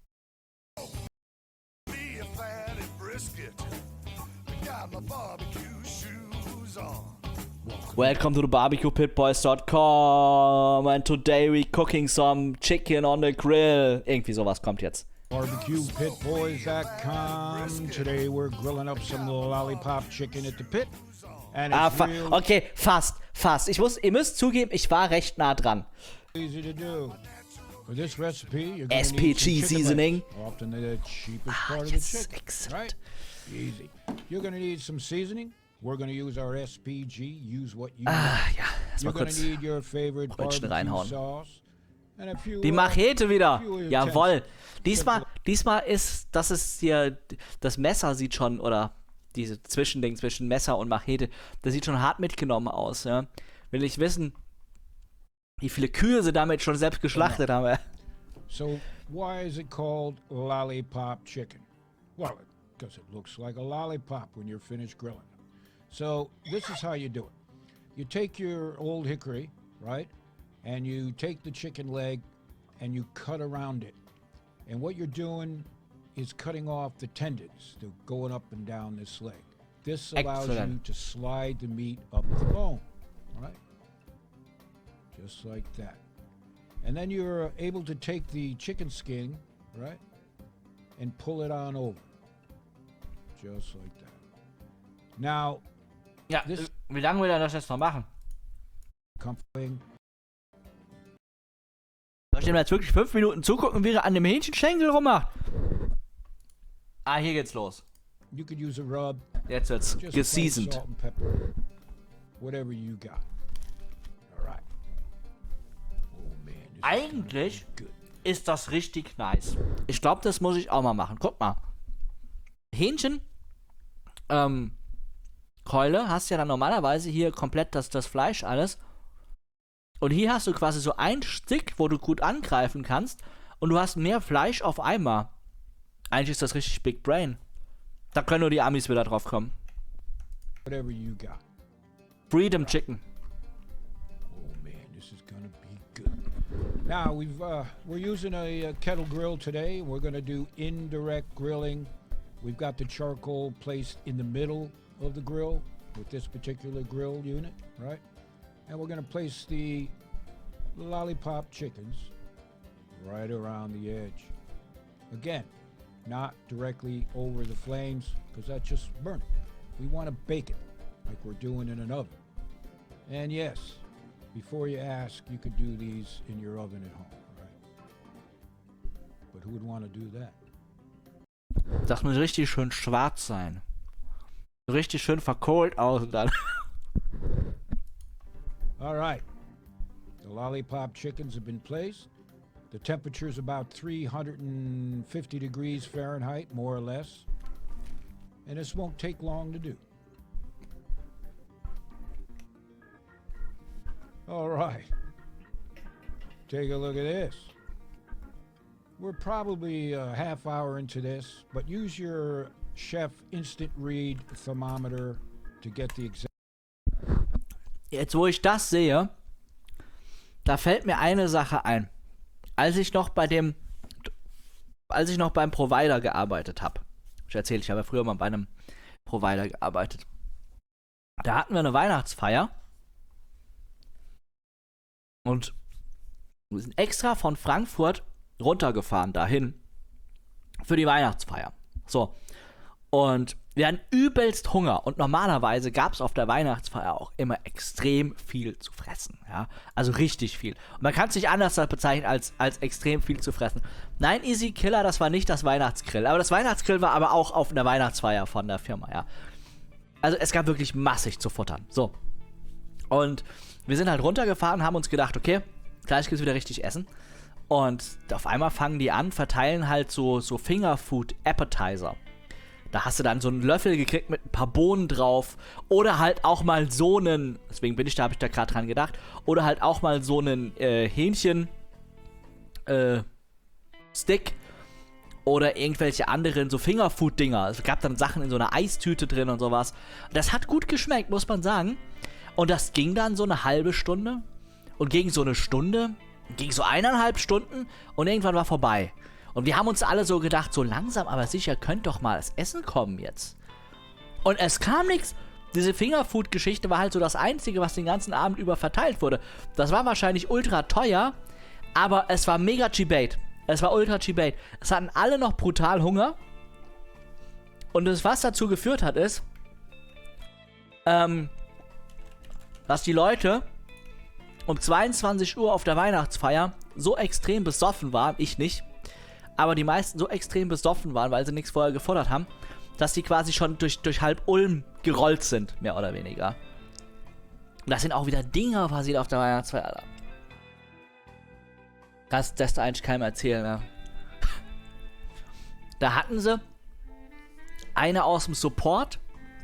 S3: Welcome to the barbecue pit boys dot com and today we cooking some chicken on the grill. Irgendwie sowas kommt jetzt.
S4: barbecue pit boys dot com. Today we're grilling up some lollipop chicken at the pit. And
S3: Ah,
S4: it's
S3: fa
S4: real
S3: okay, fast, fast. Ich muss, ihr müsst zugeben, ich war recht nah dran.
S4: easy to do. For this recipe, you're gonna
S3: S P
S4: need some
S3: G
S4: chicken
S3: seasoning.
S4: legs, often the cheapest
S3: Ah,
S4: part of
S3: yes,
S4: the chicken.
S3: excellent.
S4: Right? Easy. You're gonna need some seasoning. We're gonna use our S P G. Use what you
S3: Ah,
S4: want.
S3: ja, erstmal
S4: You're gonna
S3: kurz
S4: need your favorite
S3: Brötchen
S4: barbecue
S3: reinhauen.
S4: sauce. And a few,
S3: die
S4: uh,
S3: Machete wieder.
S4: few utensils.
S3: Jawoll. Diesmal, diesmal ist, das ist hier, das Messer sieht schon, oder diese Zwischending zwischen Messer und Machete, das sieht schon hart mitgenommen aus, ja. Will ich wissen, wie viele Kühe sie damit schon selbst geschlachtet haben.
S4: So why is it called lollipop chicken? Well, because it looks like a lollipop when you're finished grilling. So this is how you do it. You take your old hickory, right? And you take the chicken leg and you cut around it. And what you're doing is cutting off the tendons. They're going up and down this leg. This allows
S3: Excellent.
S4: you to slide the meat up the bone, all right? Just like that. And then you're able to take the chicken skin, right, and pull it on over. Just like that. Now,
S3: Ja,
S4: this
S3: wie lange will er das jetzt noch machen?
S4: comforting.
S3: Soll ich dem jetzt wirklich fünf Minuten zugucken, wie er an dem Hähnchenschenkel rummacht? Ah, hier geht's los.
S4: You could use a rub,
S3: Jetzt wird's
S4: just plain
S3: geseasoned.
S4: salt and pepper, whatever you got. All right. Oh man, this is
S3: Eigentlich
S4: good.
S3: ist das richtig nice. Ich glaube, das muss ich auch mal machen. Guck mal. Hähnchen, ähm, Keule, hast ja dann normalerweise hier komplett das, das Fleisch alles. Und hier hast du quasi so ein Stück, wo du gut angreifen kannst. Und du hast mehr Fleisch auf einmal. Eigentlich ist das richtig Big Brain. Da können nur die Amis wieder drauf kommen.
S4: Whatever you got.
S3: Freedom Chicken.
S4: Oh man, this is gonna be good. Now we've uh, we're using a, uh kettle grill today. We're gonna do indirect grilling. We've got the charcoal placed in the middle of the grill with this particular grill unit, right? And we're gonna place the lollipop chickens right around the edge. Again, not directly over the flames because that's just burning. We want to bake it like we're doing in an oven. And yes, before you ask, you could do these in your oven at home, right? But who would want to do that?
S3: Das muss richtig schön schwarz sein. Richtig schön verkohlt aus und dann.
S4: All right. The lollipop chickens have been placed. The temperature is about three hundred fifty degrees Fahrenheit, more or less. And this won't take long to do. All right. Take a look at this. We're probably a half hour into this, but use your chef instant read thermometer to get the exact.
S3: Jetzt, wo ich das sehe, da fällt mir eine Sache ein. Als ich noch bei dem, als ich noch beim Provider gearbeitet habe, ich erzähle, ich habe ja früher mal bei einem Provider gearbeitet. Da hatten wir eine Weihnachtsfeier und wir sind extra von Frankfurt runtergefahren dahin für die Weihnachtsfeier. So. Und wir hatten übelst Hunger und normalerweise gab es auf der Weihnachtsfeier auch immer extrem viel zu fressen, ja, also richtig viel. Und man kann es nicht anders bezeichnen als, als extrem viel zu fressen. Nein, Easy Killer, das war nicht das Weihnachtsgrill, aber das Weihnachtsgrill war aber auch auf einer Weihnachtsfeier von der Firma, ja. Also es gab wirklich massig zu futtern, so. Und wir sind halt runtergefahren, haben uns gedacht, okay, gleich gibt's wieder richtig Essen. Und auf einmal fangen die an, verteilen halt so, so Fingerfood-Appetizer. Da hast du dann so einen Löffel gekriegt mit ein paar Bohnen drauf. Oder halt auch mal so einen, deswegen bin ich da, habe ich da gerade dran gedacht. Oder halt auch mal so einen äh, Hähnchen äh, Stick. Oder irgendwelche anderen so Fingerfood-Dinger. Es gab dann Sachen in so einer Eistüte drin und sowas. Das hat gut geschmeckt, muss man sagen. Und das ging dann so eine halbe Stunde. Und gegen so eine Stunde. Ging so eineinhalb Stunden. Und irgendwann war vorbei. Und wir haben uns alle so gedacht, so langsam, aber sicher könnte doch mal das Essen kommen jetzt. Und es kam nichts. Diese Fingerfood-Geschichte war halt so das Einzige, was den ganzen Abend über verteilt wurde. Das war wahrscheinlich ultra teuer. Aber es war mega G-Bait. Es war ultra G-Bait. Es hatten alle noch brutal Hunger. Und das, was dazu geführt hat, ist, ähm, dass die Leute um zweiundzwanzig Uhr auf der Weihnachtsfeier so extrem besoffen waren, ich nicht, aber die meisten so extrem besoffen waren, weil sie nichts vorher gefordert haben, dass die quasi schon durch, durch halb Ulm gerollt sind, mehr oder weniger. Und das sind auch wieder Dinger passiert auf der Weihnachtsfeier, Alter. Das darfst du eigentlich keinem erzählen, ne? Da hatten sie eine aus dem Support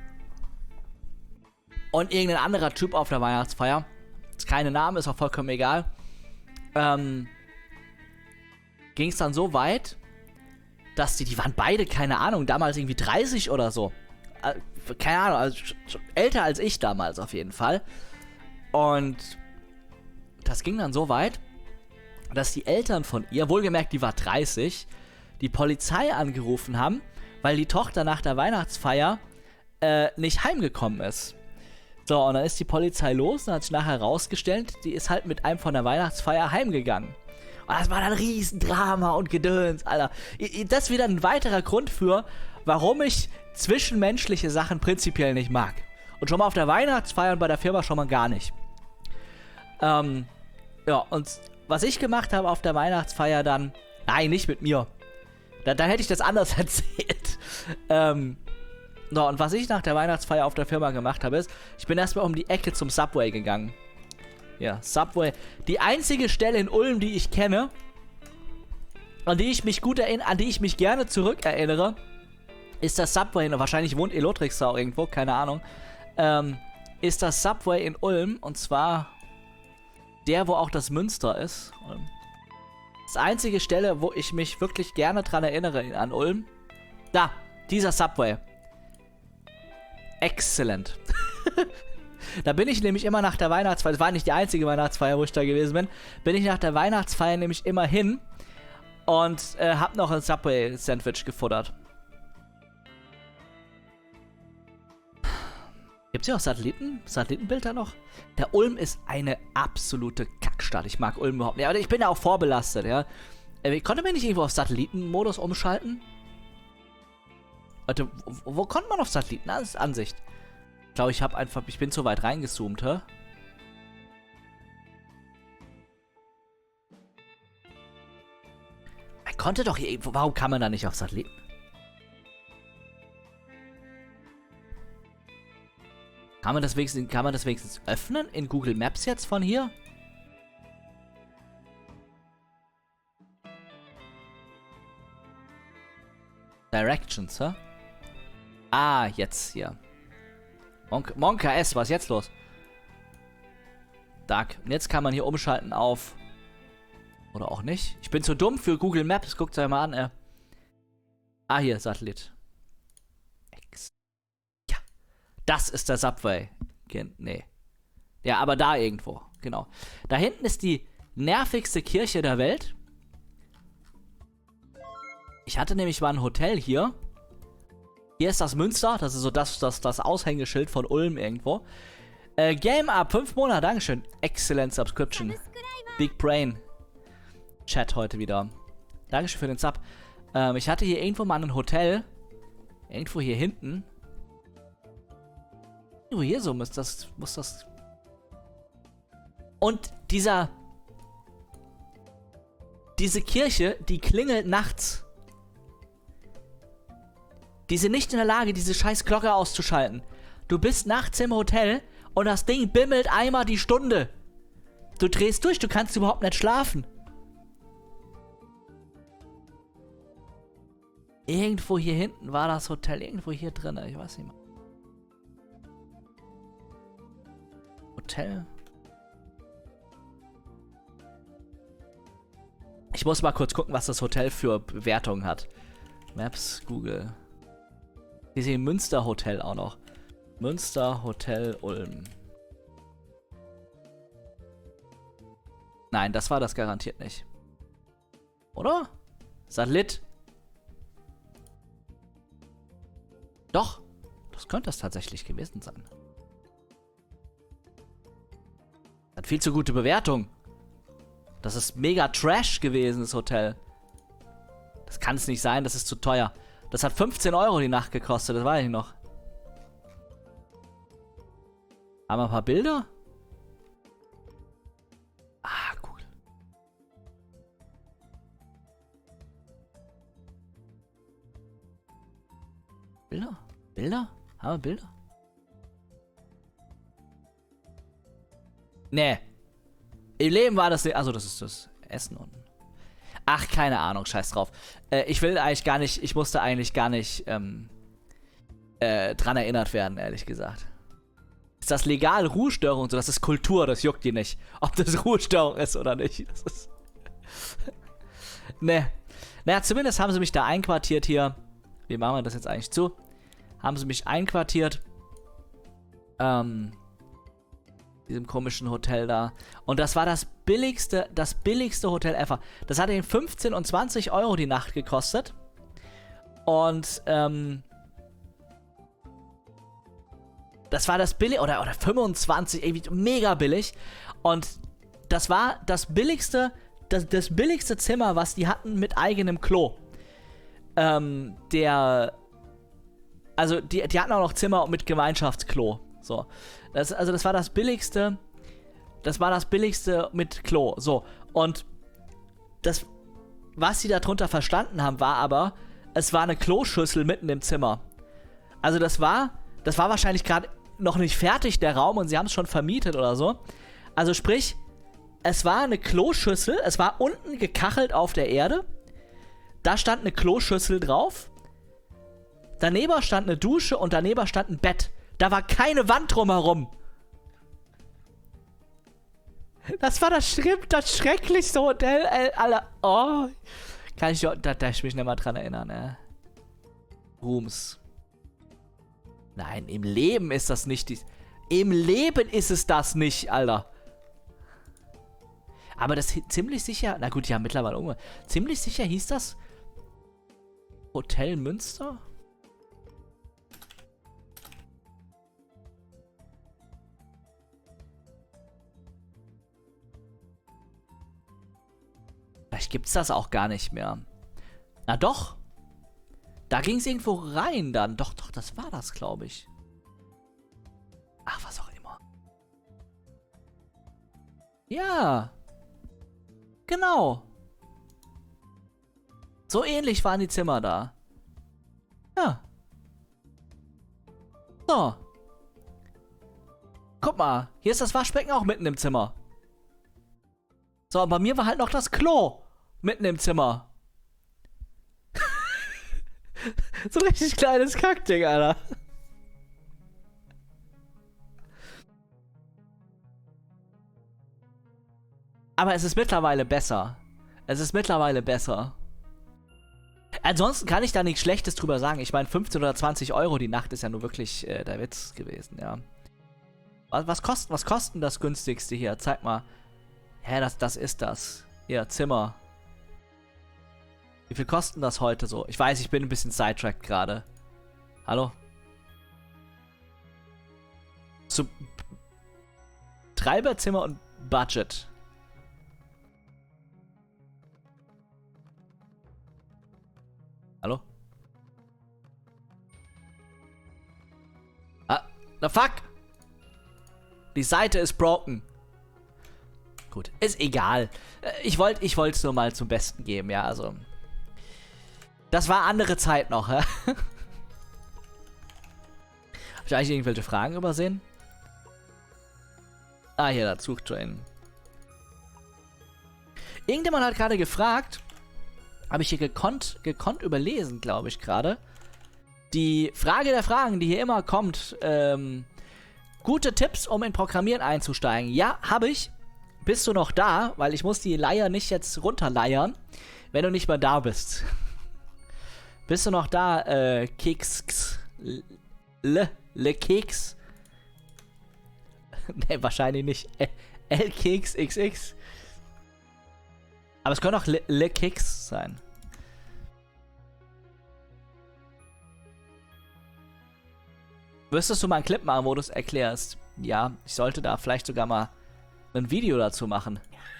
S3: und irgendein anderer Typ auf der Weihnachtsfeier. Ist keine Name, ist auch vollkommen egal. Ähm, ging es dann so weit, dass die, die waren beide, keine Ahnung, damals irgendwie dreißig oder so. Äh, keine Ahnung, also älter als ich damals auf jeden Fall. Und das ging dann so weit, dass die Eltern von ihr, wohlgemerkt, die war dreißig, die Polizei angerufen haben, weil die Tochter nach der Weihnachtsfeier äh, nicht heimgekommen ist. So, und dann ist die Polizei los und hat sich nachher herausgestellt, die ist halt mit einem von der Weihnachtsfeier heimgegangen. Und das war dann ein Riesendrama und Gedöns, Alter. Das ist wieder ein weiterer Grund für, warum ich zwischenmenschliche Sachen prinzipiell nicht mag. Und schon mal auf der Weihnachtsfeier und bei der Firma schon mal gar nicht. Ähm, ja, und was ich gemacht habe auf der Weihnachtsfeier dann, nein, nicht mit mir. Da, da hätte ich das anders erzählt. Ähm, so, und was ich nach der Weihnachtsfeier auf der Firma gemacht habe, ist, ich bin erstmal um die Ecke zum Subway gegangen. Ja, Subway. Die einzige Stelle in Ulm, die ich kenne, an die ich mich gut erinnere, an die ich mich gerne zurückerinnere, ist das Subway, wahrscheinlich wohnt Elotrix da auch irgendwo, keine Ahnung, ähm, ist das Subway in Ulm, und zwar der, wo auch das Münster ist. Das einzige Stelle, wo ich mich wirklich gerne dran erinnere an Ulm. Da, dieser Subway. Exzellent. Da bin ich nämlich immer nach der Weihnachtsfeier, das war nicht die einzige Weihnachtsfeier, wo ich da gewesen bin, bin ich nach der Weihnachtsfeier nämlich immer hin und äh, hab noch ein Subway-Sandwich gefuttert. Gibt's hier auch Satelliten? Satellitenbilder noch? Der Ulm ist eine absolute Kackstadt. Ich mag Ulm überhaupt nicht. Aber ich bin ja auch vorbelastet, ja. Ich konnte mir nicht irgendwo auf Satellitenmodus umschalten? Warte, wo, wo konnte man auf Satellitenansicht? Ich glaube, ich habe einfach, ich bin zu weit reingezoomt, hä? Man konnte doch hier, warum kann man da nicht auf Satelliten? Kann man das wenigstens, kann man das wenigstens öffnen in Google Maps jetzt von hier? Directions, hä? Ah, jetzt hier. Monk Monka S, was ist jetzt los? Dark. Und jetzt kann man hier umschalten auf... Oder auch nicht. Ich bin zu dumm für Google Maps. Guckt euch mal an, ey. Ah, hier, Satellit. X. Ja. Das ist der Subway. Nee. Ja, aber da irgendwo. Genau. Da hinten ist die nervigste Kirche der Welt. Ich hatte nämlich mal ein Hotel hier. Hier ist das Münster. Das ist so das, das, das Aushängeschild von Ulm irgendwo. Äh, Game Up. Fünf Monate. Dankeschön. Excellent Subscription. Big Brain. Chat heute wieder. Dankeschön für den Sub. Ähm, ich hatte hier irgendwo mal ein Hotel. Irgendwo hier hinten. Oh, hier so muss das, muss das... Und dieser... Diese Kirche, die klingelt nachts. Die sind nicht in der Lage, diese scheiß Glocke auszuschalten. Du bist nachts im Hotel und das Ding bimmelt einmal die Stunde. Du drehst durch, du kannst überhaupt nicht schlafen. Irgendwo hier hinten war das Hotel. Irgendwo hier drin. Ich weiß nicht mehr. Hotel. Ich muss mal kurz gucken, was das Hotel für Bewertungen hat. Maps, Google. Hier ist hier Münster Hotel auch noch. Münster Hotel Ulm. Nein, das war das garantiert nicht. Oder? Satellit. Doch. Das könnte es tatsächlich gewesen sein. Hat viel zu gute Bewertung. Das ist mega Trash gewesen, das Hotel. Das kann es nicht sein, das ist zu teuer. Das hat fünfzehn Euro die Nacht gekostet, das weiß ich noch. Haben wir ein paar Bilder? Ah, cool. Bilder? Bilder? Haben wir Bilder? Nee. Im Leben war das nicht. Also, das ist das Essen unten. Ach, keine Ahnung, scheiß drauf. Äh, ich will eigentlich gar nicht, ich musste eigentlich gar nicht ähm, äh, dran erinnert werden, ehrlich gesagt. Ist das legal, Ruhestörung? So, das ist Kultur, das juckt die nicht. Ob das Ruhestörung ist oder nicht. Das ist. Ne. Naja, zumindest haben sie mich da einquartiert hier. Wie machen wir das jetzt eigentlich zu? Haben sie mich einquartiert. Ähm. Diesem komischen Hotel da. Und das war das billigste, das billigste Hotel ever. Das hat ihn fünfzehn und zwanzig Euro die Nacht gekostet. Und, ähm. Das war das billig, oder, oder fünfundzwanzig, irgendwie mega billig. Und das war das billigste, das, das billigste Zimmer, was die hatten mit eigenem Klo. Ähm, der, also die, die hatten auch noch Zimmer mit Gemeinschaftsklo. So. Das, also das war das billigste, das war das billigste mit Klo. So. Und das, was sie darunter verstanden haben, war aber, es war eine Kloschüssel mitten im Zimmer. Also das war, das war wahrscheinlich gerade noch nicht fertig, der Raum, und sie haben es schon vermietet oder so. Also sprich, es war eine Kloschüssel, es war unten gekachelt auf der Erde. Da stand eine Kloschüssel drauf. Daneben stand eine Dusche und daneben stand ein Bett. Da war keine Wand drumherum. Das war das, Schrimm, das schrecklichste Hotel aller. Oh. Kann ich, da, da ich mich nicht mal dran erinnern, ne? Rooms. Nein, im Leben ist das nicht dies. Im Leben ist es das nicht, Alter. Aber das ziemlich sicher. Na gut, ja, mittlerweile um. Ziemlich sicher hieß das Hotel Münster? Vielleicht gibt's das auch gar nicht mehr. Na doch. Da ging es irgendwo rein dann. Doch, doch, das war das, glaube ich. Ach, was auch immer. Ja. Genau. So ähnlich waren die Zimmer da. Ja. So. Guck mal, hier ist das Waschbecken auch mitten im Zimmer. So, und bei mir war halt noch das Klo mitten im Zimmer. So ein richtig kleines Kackding, Alter. Aber es ist mittlerweile besser. Es ist mittlerweile besser. Ansonsten kann ich da nichts Schlechtes drüber sagen. Ich meine, fünfzehn oder zwanzig Euro die Nacht ist ja nur wirklich äh, der Witz gewesen, ja. Was, was, kostet, was kostet das günstigste hier? Zeig mal. Hä, das, das ist das. Hier, Zimmer. Wie viel kosten das heute so? Ich weiß, ich bin ein bisschen sidetracked gerade. Hallo? So. Treiberzimmer und Budget. Hallo? Ah, the fuck? Die Seite ist broken. Gut, ist egal. Ich wollte ich wollte es nur mal zum Besten geben, ja, also. Das war andere Zeit noch, hä? Hab ich eigentlich irgendwelche Fragen übersehen? Ah, hier, der Zugtrain. Irgendjemand hat gerade gefragt, habe ich hier gekonnt, gekonnt überlesen, glaube ich, gerade. Die Frage der Fragen, die hier immer kommt, ähm, gute Tipps, um in Programmieren einzusteigen. Ja, habe ich. Bist du noch da? Weil ich muss die Leier nicht jetzt runterleiern, wenn du nicht mehr da bist. Bist du noch da, äh, Keks, Le, Le Keks? Ne, wahrscheinlich nicht. L Keks X X. Aber es könnte auch Le, Le Keks sein. Wirstest du mal einen Clip machen, wo du es erklärst? Ja, ich sollte da vielleicht sogar mal ein Video dazu machen.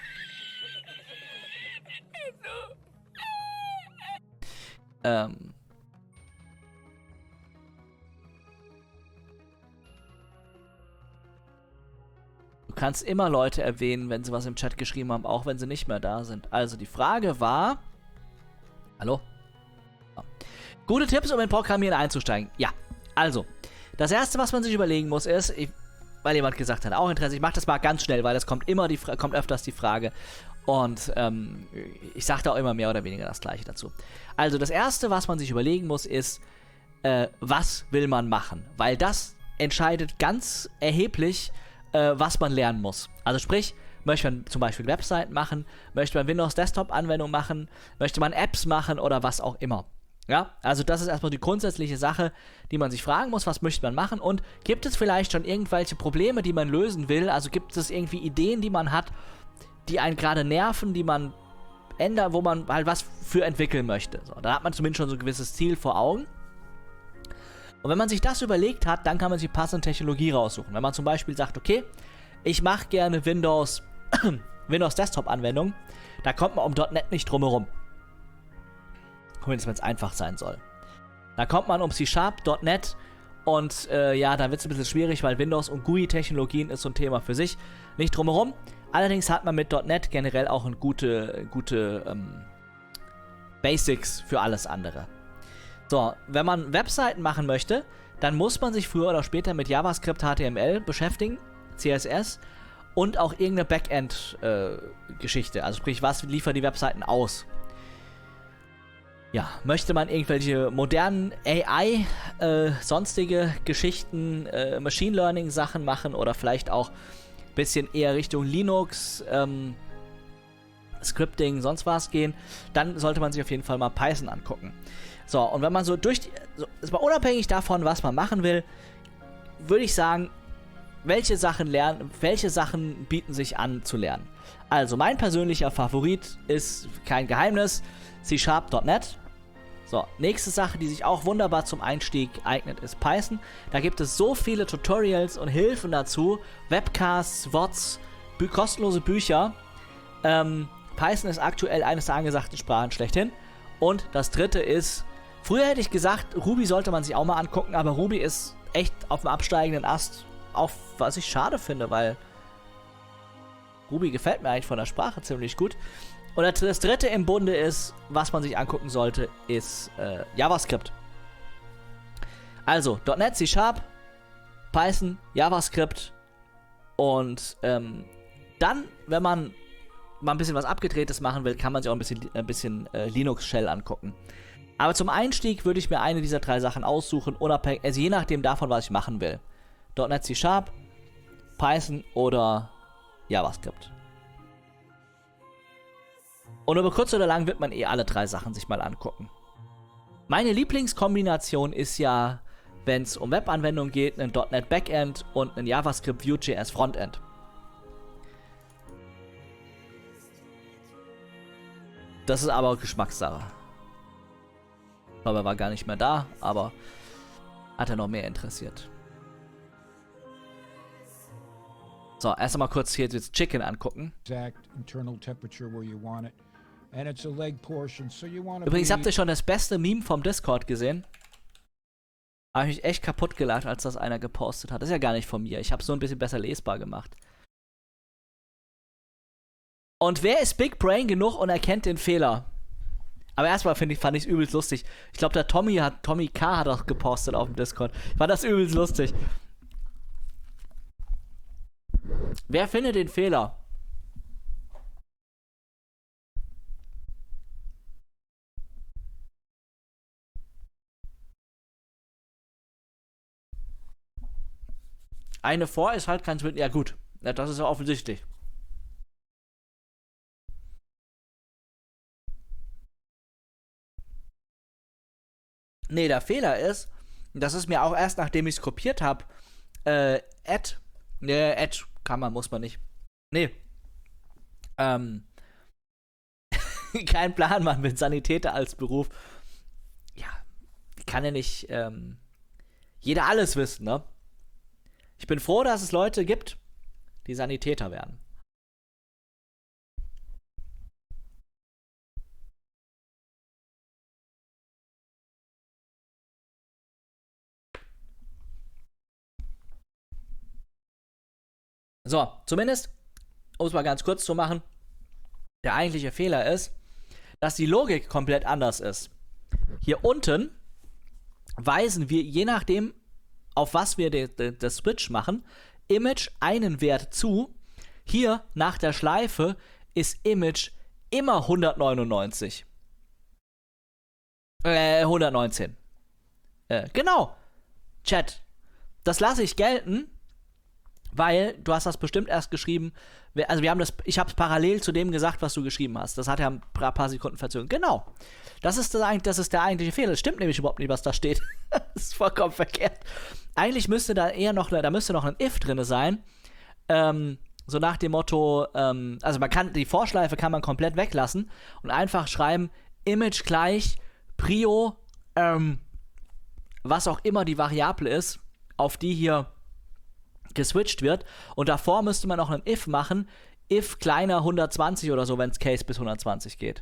S3: ähm. Du kannst immer Leute erwähnen, wenn sie was im Chat geschrieben haben, auch wenn sie nicht mehr da sind. Also die Frage war... Hallo? Oh. Gute Tipps, um in Programmieren einzusteigen. Ja, also... Das erste, was man sich überlegen muss, ist, ich, weil jemand gesagt hat, auch Interesse, ich mache das mal ganz schnell, weil es kommt immer die kommt öfters die Frage. Und ähm, ich sage da auch immer mehr oder weniger das Gleiche dazu. Also das erste, was man sich überlegen muss, ist, äh, was will man machen? Weil das entscheidet ganz erheblich, äh, was man lernen muss. Also sprich, möchte man zum Beispiel Webseiten machen, möchte man Windows Desktop-Anwendungen machen, möchte man Apps machen oder was auch immer. Ja, also das ist erstmal die grundsätzliche Sache, die man sich fragen muss, was möchte man machen und gibt es vielleicht schon irgendwelche Probleme, die man lösen will, also gibt es irgendwie Ideen, die man hat, die einen gerade nerven, die man ändert, wo man halt was für entwickeln möchte. So, dann hat man zumindest schon so ein gewisses Ziel vor Augen. Und wenn man sich das überlegt hat, dann kann man sich passende Technologie raussuchen. Wenn man zum Beispiel sagt, okay, ich mache gerne Windows, Windows Desktop-Anwendungen, da kommt man um .NET nicht drum herum. Zumindest wenn es einfach sein soll. Da kommt man um C Sharp, .NET und äh, ja, da wird es ein bisschen schwierig, weil Windows und G U I-Technologien ist so ein Thema für sich. Nicht drumherum. Allerdings hat man mit .NET generell auch eine gute, gute ähm, Basics für alles andere. So, wenn man Webseiten machen möchte, dann muss man sich früher oder später mit JavaScript, H T M L beschäftigen, C S S und auch irgendeine Backend-Geschichte. Äh, also sprich, was liefern die Webseiten aus? Ja, möchte man irgendwelche modernen A I, äh, sonstige Geschichten, äh, Machine Learning Sachen machen oder vielleicht auch ein bisschen eher Richtung Linux, ähm, Scripting, sonst was gehen, dann sollte man sich auf jeden Fall mal Python angucken. So, und wenn man so durch die, so, ist mal unabhängig davon, was man machen will, würde ich sagen, welche Sachen lernen, welche Sachen bieten sich an zu lernen. Also, mein persönlicher Favorit ist kein Geheimnis, C Sharp Punkt net. So, nächste Sache, die sich auch wunderbar zum Einstieg eignet, ist Python. Da gibt es so viele Tutorials und Hilfen dazu, Webcasts, W O Ds, bü- kostenlose Bücher. Ähm, Python ist aktuell eines der angesagten Sprachen schlechthin. Und das dritte ist, früher hätte ich gesagt, Ruby sollte man sich auch mal angucken, aber Ruby ist echt auf dem absteigenden Ast, auch was ich schade finde, weil Ruby gefällt mir eigentlich von der Sprache ziemlich gut. Und das dritte im Bunde ist, was man sich angucken sollte, ist äh, JavaScript. Also, .NET, C Sharp, Python, JavaScript und ähm, dann, wenn man mal ein bisschen was Abgedrehtes machen will, kann man sich auch ein bisschen, ein bisschen äh, Linux-Shell angucken. Aber zum Einstieg würde ich mir eine dieser drei Sachen aussuchen, unabhängig, also je nachdem davon, was ich machen will. .NET, C Sharp, Python oder JavaScript. Und über kurz oder lang wird man eh alle drei Sachen sich mal angucken. Meine Lieblingskombination ist ja, wenn es um Webanwendungen geht, ein .NET Backend und ein JavaScript Vue.js Frontend. Das ist aber Geschmackssache. Ich glaube, er war gar nicht mehr da, aber hat er noch mehr interessiert. So, erst einmal kurz hier das Chicken angucken.
S4: Exact internal temperature where you want it. And it's a leg portion, so you want to
S3: Übrigens
S4: be...
S3: habt ihr schon das beste Meme vom Discord gesehen. Habe ich mich echt kaputt gelacht, als das einer gepostet hat. Das ist ja gar nicht von mir. Ich habe es nur ein bisschen besser lesbar gemacht. Und wer ist Big Brain genug und erkennt den Fehler? Aber erstmal ich, fand ich es übelst lustig. Ich glaube, der Tommy hat, Tommy K. hat auch gepostet auf dem Discord. Ich fand das übelst lustig. Wer findet den Fehler? Eine vor ist halt kein Switch. Ja, gut. Ja, das ist ja offensichtlich. Nee, der Fehler ist, das ist mir auch erst nachdem ich es kopiert habe, äh, Add. Nee, Add kann man, muss man nicht. Nee. Ähm. Kein Plan, Mann, mit Sanitäter als Beruf. Ja, kann ja nicht, ähm, jeder alles wissen, ne? Ich bin froh, dass es Leute gibt, die Sanitäter werden. So, zumindest, um es mal ganz kurz zu machen, der eigentliche Fehler ist, dass die Logik komplett anders ist. Hier unten weisen wir, je nachdem, auf was wir das Switch machen, Image einen Wert zu. Hier nach der Schleife ist Image immer hundertneunundneunzig. Äh, hundertneunzehn. Äh, genau. Chat. Das lasse ich gelten, weil du hast das bestimmt erst geschrieben. Also wir haben das, ich habe es parallel zu dem gesagt, was du geschrieben hast. Das hat ja ein paar, paar Sekunden verzögert. Genau. Das ist, das, das ist der eigentliche Fehler. Das stimmt nämlich überhaupt nicht, was da steht. Das ist vollkommen verkehrt. Eigentlich müsste da eher noch, da müsste noch ein If drin sein. Ähm, so nach dem Motto, ähm, also man kann, die Vorschleife kann man komplett weglassen und einfach schreiben, Image gleich, Prio, ähm, was auch immer die Variable ist, auf die hier geswitcht wird. Und davor müsste man noch ein If machen, If kleiner hundertzwanzig oder so, wenn es Case bis hundertzwanzig geht.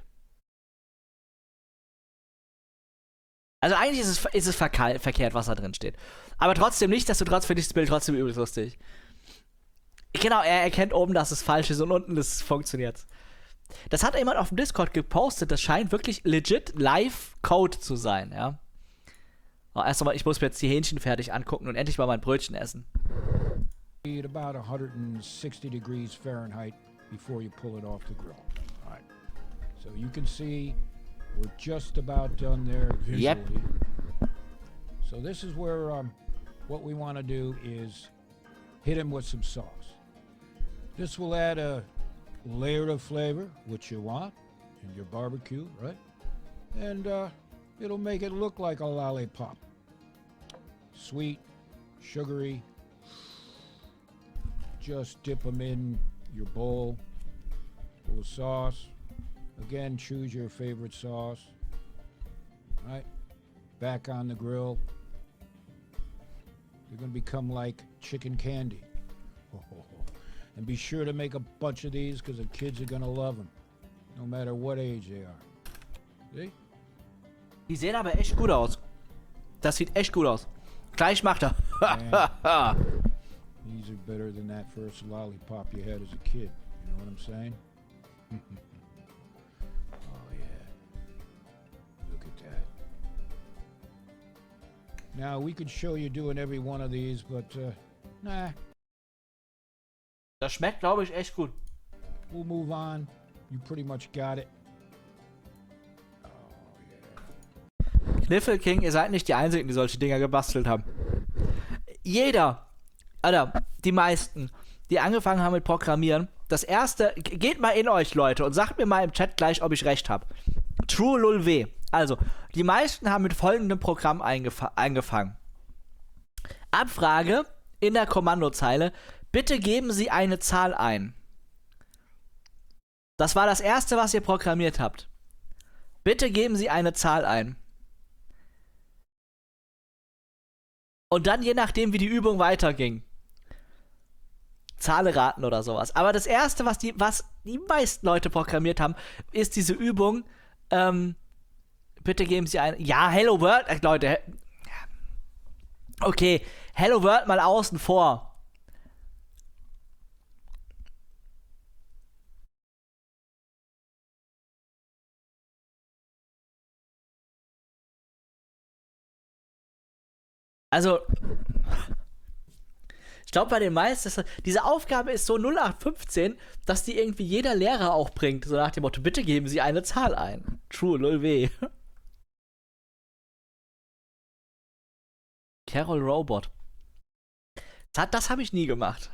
S3: Also eigentlich ist es, ist es verkehr, verkehrt, was da drin steht. Aber trotzdem, nichtsdestotrotz finde ich das Bild trotzdem übelst lustig. Genau, er erkennt oben, dass es falsch ist und unten das funktioniert. Das hat jemand auf dem Discord gepostet. Das scheint wirklich legit Live-Code zu sein, ja. Oh, erst einmal, ich muss mir jetzt die Hähnchen fertig angucken und endlich mal mein Brötchen essen.
S4: At about one hundred sixty degrees Fahrenheit before you pull it off the grill. All right. So you can see we're just about done there visually.
S3: Yep.
S4: So this is where um, what we want to do is hit him with some sauce. This will add a layer of flavor, which you want in your barbecue, right? And uh, it'll make it look like a lollipop. Sweet, sugary. Just dip them in your bowl full of sauce. Again, choose your favorite sauce. All right, back on the grill. They're gonna become like chicken candy. And be sure to make a bunch of these because the kids are gonna love them, no matter what age they are. See?
S3: Die sehen aber echt gut aus. Das sieht echt gut aus. Gleich macht er.
S4: These are better than that first lollipop you had as a kid. You know what I'm saying? Oh yeah. Look at that. Now we could show you doing every one of these, but uh, nah.
S3: Das schmeckt, glaube ich, echt gut.
S4: We'll move on. You pretty much got it.
S3: Kniffel King, ihr seid nicht die Einzigen, die solche Dinger gebastelt haben. Jeder, Alter, die meisten, die angefangen haben mit Programmieren, das erste, geht mal in euch, Leute, und sagt mir mal im Chat gleich, ob ich recht habe. True lol w. Also, die meisten haben mit folgendem Programm angefangen. Abfrage in der Kommandozeile, bitte geben Sie eine Zahl ein. Das war das erste, was ihr programmiert habt. Bitte geben Sie eine Zahl ein. Und dann, je nachdem, wie die Übung weiterging, Zahle raten oder sowas. Aber das Erste, was die, was die meisten Leute programmiert haben, ist diese Übung, ähm, bitte geben Sie ein, ja, Hello World, äh, Leute, okay, Hello World mal außen vor. Also, ich glaube bei den meisten, das, diese Aufgabe ist so null acht fünfzehn, dass die irgendwie jeder Lehrer auch bringt. So nach dem Motto, bitte geben Sie eine Zahl ein. True, null w. Carol Robot. Das, das habe ich nie gemacht.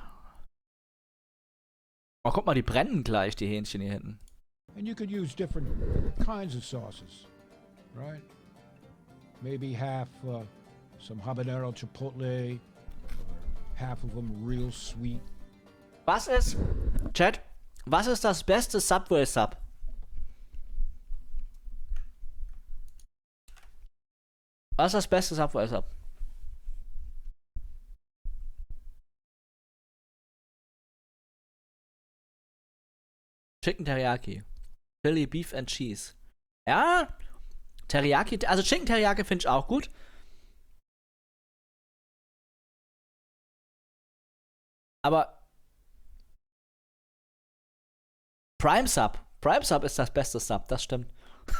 S3: Oh, guck mal, die brennen gleich, die Hähnchen hier hinten.
S4: And you could use different kinds of sauces, right? Maybe half uh, some habanero chipotle, or half of them real sweet.
S3: Was ist, Chat, was ist das beste Subway-Sub? Was ist das beste Subway-Sub? Chicken Teriyaki. Chili Beef and Cheese. Ja, Teriyaki, also Chicken Teriyaki finde ich auch gut. Aber Prime Sub. Prime Sub ist das beste Sub, das stimmt.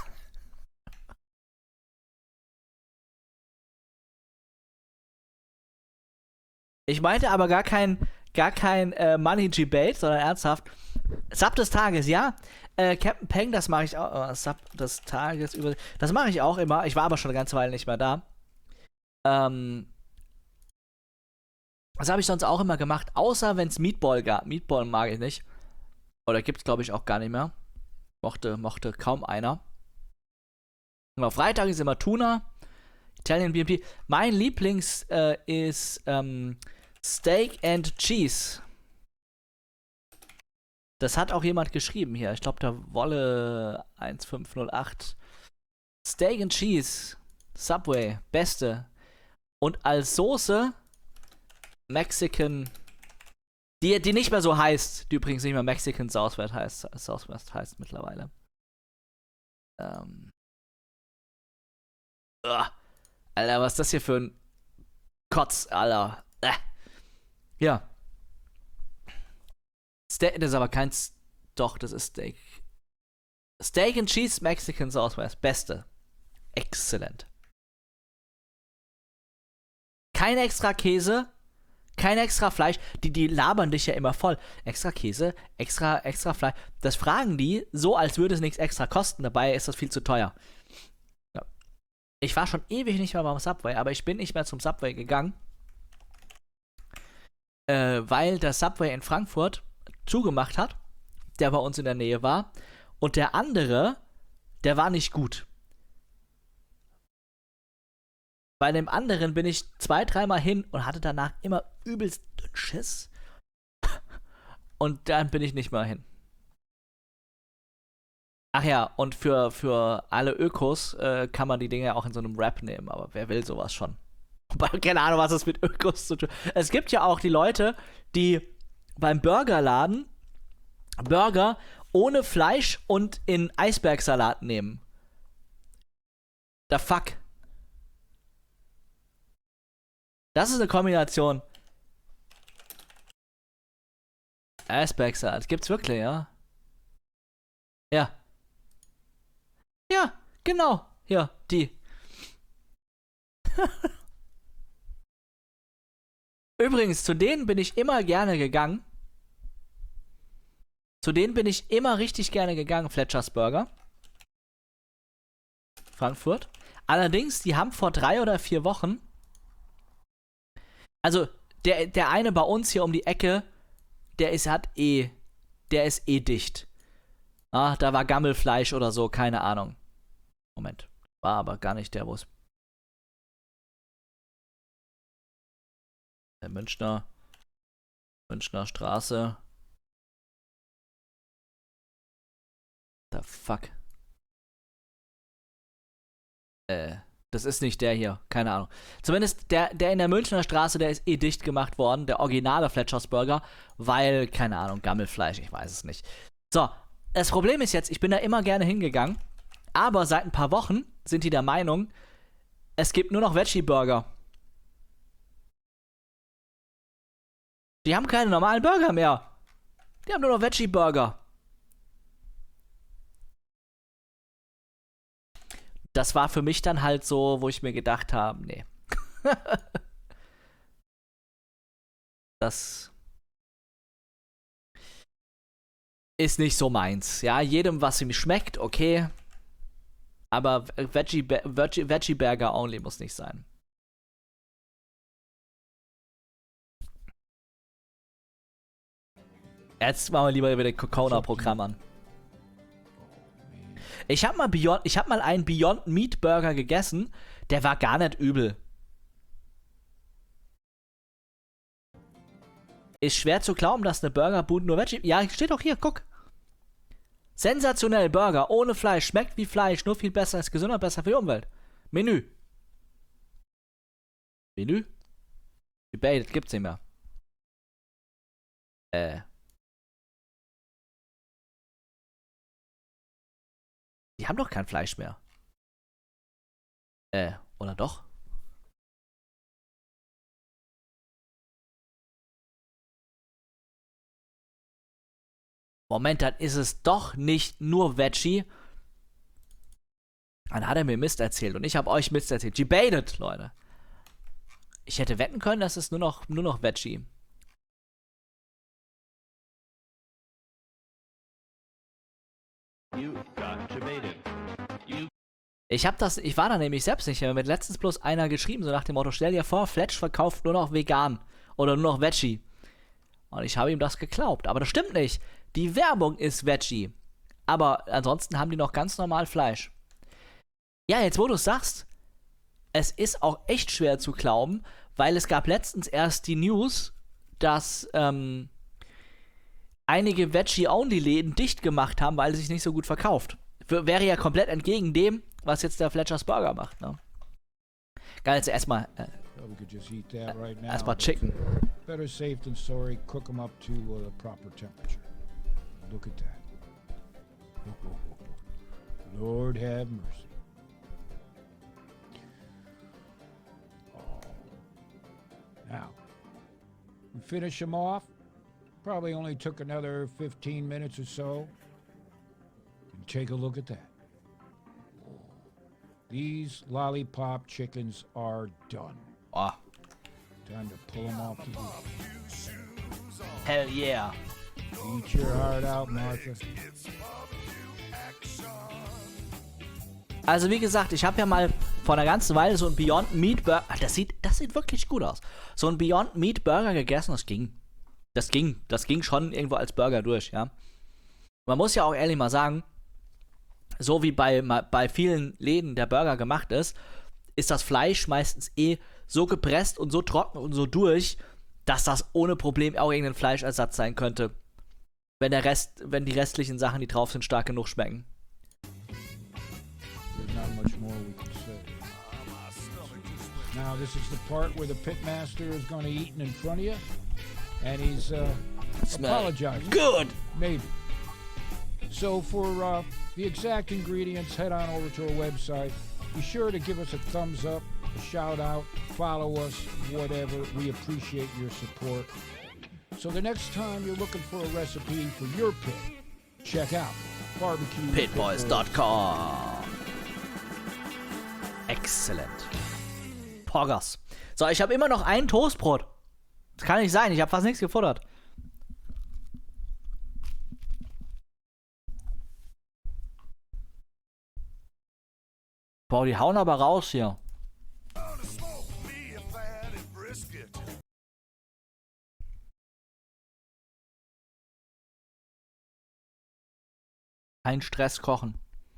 S3: Ich meinte aber gar kein, gar kein äh, Money G-Bait, sondern ernsthaft. Sub des Tages, ja. Äh, Captain Peng, das mache ich auch. Oh, Sub des Tages über. Das mache ich auch immer. Ich war aber schon eine ganze Weile nicht mehr da. Ähm. Das habe ich sonst auch immer gemacht, außer wenn es Meatball gab. Meatball mag ich nicht. Oder gibt es, glaube ich, auch gar nicht mehr. Mochte, mochte kaum einer. Immer Freitag ist immer Tuna. Italian B M T. Mein Lieblings äh, ist ähm, Steak and Cheese. Das hat auch jemand geschrieben hier. Ich glaube, der Wolle eins fünf null acht. Steak and Cheese. Subway. Beste. Und als Soße Mexican. Die, die nicht mehr so heißt. Die übrigens nicht mehr Mexican Southwest heißt. Southwest heißt mittlerweile. Ähm. Ugh. Alter, was ist das hier für ein Kotz, Alter. Äh. Ja. Steak, das ist aber kein. S Doch, das ist Steak. Steak and Cheese Mexican Southwest. Beste. Exzellent. Kein extra Käse. Kein extra Fleisch. Die, die labern dich ja immer voll. Extra Käse, extra, extra Fleisch. Das fragen die so, als würde es nichts extra kosten. Dabei ist das viel zu teuer. Ja. Ich war schon ewig nicht mehr beim Subway, aber ich bin nicht mehr zum Subway gegangen. Äh, weil der Subway in Frankfurt zugemacht hat, der bei uns in der Nähe war. Und der andere, der war nicht gut. Bei dem anderen bin ich zwei, dreimal hin und hatte danach immer übelst Schiss. Und dann bin ich nicht mehr hin. Ach ja, und für, für alle Ökos äh, kann man die Dinge auch in so einem Wrap nehmen, aber wer will sowas schon? Keine Ahnung, was das mit Ökos zu tun hat. Es gibt ja auch die Leute, die beim Burgerladen Burger ohne Fleisch und in Eisbergsalat nehmen. The fuck? Das ist eine Kombination. Eisbergsalat. Gibt's wirklich, ja? Ja. Ja, genau. Ja, die. Übrigens, zu denen bin ich immer gerne gegangen. Zu denen bin ich immer richtig gerne gegangen, Fletchers Burger. Frankfurt. Allerdings, die haben vor drei oder vier Wochen. Also, der, der eine bei uns hier um die Ecke, der ist, hat eh, der ist eh dicht. Ah, da war Gammelfleisch oder so, keine Ahnung. Moment. War aber gar nicht der, wo es. Der Münchner. Münchner Straße. The fuck. Äh. Das ist nicht der hier, keine Ahnung. Zumindest der, der in der Münchner Straße, der ist eh dicht gemacht worden, der originale Fletchers Burger, weil, keine Ahnung, Gammelfleisch, ich weiß es nicht. So, das Problem ist jetzt, ich bin da immer gerne hingegangen, aber seit ein paar Wochen sind die der Meinung, es gibt nur noch Veggie-Burger. Die haben keine normalen Burger mehr. Die haben nur noch Veggie-Burger. Das war für mich dann halt so, wo ich mir gedacht habe, nee. Das ist nicht so meins. Ja, jedem, was ihm schmeckt, okay. Aber Veggie, Veggie, Veggie Burger only muss nicht sein. Jetzt machen wir lieber über das Kokona-Programm an. Ich habe mal Beyond, ich habe mal einen Beyond Meat Burger gegessen, der war gar nicht übel. Ist schwer zu glauben, dass eine Burgerbude nur Veggie... Ja, steht doch hier, guck. Sensationell Burger, ohne Fleisch, schmeckt wie Fleisch, nur viel besser, ist gesünder, besser für die Umwelt. Menü. Menü? Debated, gibt's nicht mehr. Äh. Die haben doch kein Fleisch mehr. Äh, oder doch? Moment, dann ist es doch nicht nur Veggie. Dann hat er mir Mist erzählt und ich habe euch Mist erzählt. Debated, Leute. Ich hätte wetten können, dass es nur noch, nur noch Veggie.
S5: You got debated. You
S3: Ich hab das, ich war da nämlich selbst nicht. Mir hat letztens bloß einer geschrieben, so nach dem Motto, stell dir vor, Fletch verkauft nur noch vegan oder nur noch Veggie. Und ich habe ihm das geglaubt. Aber das stimmt nicht. Die Werbung ist Veggie. Aber ansonsten haben die noch ganz normal Fleisch. Ja, jetzt wo du es sagst, es ist auch echt schwer zu glauben, weil es gab letztens erst die News, dass ähm, einige Veggie-Only-Läden dicht gemacht haben, weil es sich nicht so gut verkauft. W- wäre ja komplett entgegen dem, was jetzt der Fletcher's Burger macht, ne? Geil, jetzt erstmal äh,
S4: Well, we could just eat that right now.
S3: erstmal
S4: but
S3: Chicken.
S4: Better safe than sorry. Cook them up to uh, the proper temperature. Look at that. Lord have mercy. Oh. Now, we finish them off. Probably only took another fifteen minutes or so. And take a look at that. These lollipop chickens are done.
S3: Oh,
S4: Time to pull them off the grill.
S3: hell yeah.
S4: Eat your heart out, Martha.
S3: Also wie gesagt, ich habe ja mal vor einer ganzen Weile so ein Beyond Meat Burger, ah, das sieht, das sieht wirklich gut aus. So ein Beyond Meat Burger gegessen, das ging. Das ging, das ging schon irgendwo als Burger durch, ja. Man muss ja auch ehrlich mal sagen, so wie bei, bei vielen Läden der Burger gemacht ist, ist das Fleisch meistens eh so gepresst und so trocken und so durch, dass das ohne Problem auch irgendein Fleischersatz sein könnte. Wenn der Rest, wenn die restlichen Sachen, die drauf sind, stark genug schmecken.
S4: There's not much more we can say. Now, this is the part where the pitmaster is going to eat in front of you, and he's uh, apologizing.
S3: Good!
S4: Maybe. So for uh, the exact ingredients, head on over to our website. Be sure to give us a thumbs up, a shout out, follow us, whatever. We appreciate your support. So the next time you're looking for a recipe for your pit, check out barbecue
S3: pit boys dot com. Excellent. Poggers. So, ich habe immer noch ein Toastbrot. Das kann nicht sein, ich habe fast nichts gefuttert. Boah, die hauen aber raus hier. Kein Stress kochen.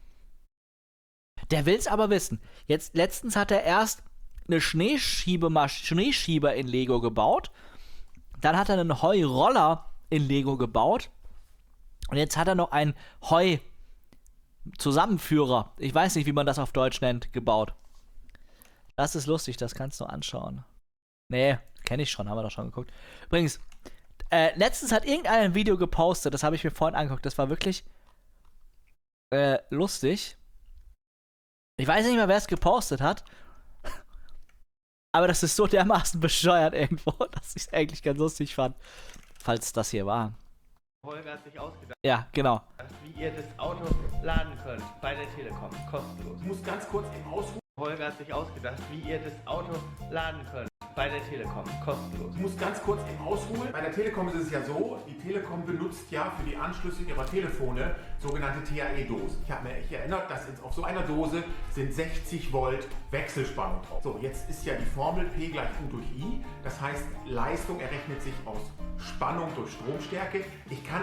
S3: Der will's aber wissen. Jetzt, letztens hat er erst eine Schneeschiebemasch- Schneeschieber in Lego gebaut. Dann hat er einen Heuroller in Lego gebaut. Und jetzt hat er noch einen Heu-Zusammenführer. Ich weiß nicht, wie man das auf Deutsch nennt, gebaut. Das ist lustig, das kannst du anschauen. Nee, kenne ich schon, haben wir doch schon geguckt. Übrigens, äh, letztens hat irgendeiner ein Video gepostet, das habe ich mir vorhin angeguckt. Das war wirklich äh, lustig. Ich weiß nicht mehr, wer es gepostet hat. Aber das ist so dermaßen bescheuert irgendwo, dass ich es eigentlich ganz lustig fand. Falls das hier war.
S5: Holger hat sich ausgedacht,
S3: Ja, genau.
S5: wie ihr das Auto laden könnt bei der Telekom. Kostenlos.
S2: Ich muss ganz kurz eben ausrufen.
S5: Holger hat sich ausgedacht, wie ihr das Auto laden könnt bei bei der Telekom, kostenlos.
S6: Ich muss ganz kurz eben ausholen. Bei der Telekom ist es ja so, die Telekom benutzt ja für die Anschlüsse ihrer Telefone sogenannte T A E-Dosen. Ich habe mich erinnert, dass auf so einer Dose sind sechzig Volt Wechselspannung drauf. So, jetzt ist ja die Formel P gleich U durch I. Das heißt, Leistung errechnet sich aus Spannung durch Stromstärke. Ich kann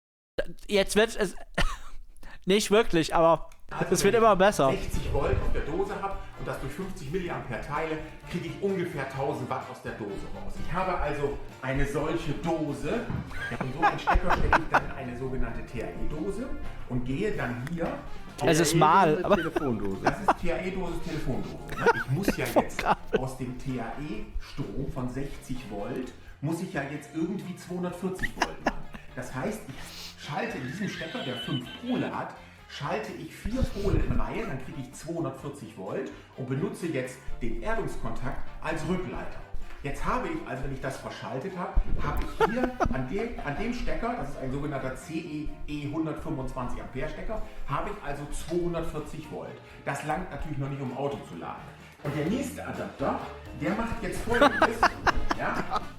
S3: Jetzt wird es nicht wirklich, aber
S6: also,
S3: es wird
S6: wenn
S3: immer
S6: ich
S3: besser.
S6: sechzig Volt auf der Dose habe und das durch fünfzig Milliampere teile, kriege ich ungefähr tausend Watt aus der Dose raus. Ich habe also eine solche Dose und so einen Stecker stecke ich dann in eine sogenannte T A E-Dose und gehe dann hier.
S3: Es ist mal, aber
S6: Telefondose. Das ist T A E-Dose, Telefondose. Ne? Ich muss ja jetzt aus dem T A E-Strom von sechzig Volt, muss ich ja jetzt irgendwie zweihundertvierzig Volt machen. Das heißt, ich schalte in diesem Stecker, der fünf Pole hat, schalte ich vier Pole in Reihe, dann kriege ich zweihundertvierzig Volt und benutze jetzt den Erdungskontakt als Rückleiter. Jetzt habe ich, also wenn ich das verschaltet habe, habe ich hier an dem, an dem Stecker, das ist ein sogenannter C E E hundertfünfundzwanzig Ampere Stecker, habe ich also zweihundertvierzig Volt. Das langt natürlich noch nicht, um Auto zu laden. Und der nächste Adapter, der macht jetzt Folgendes. Ja,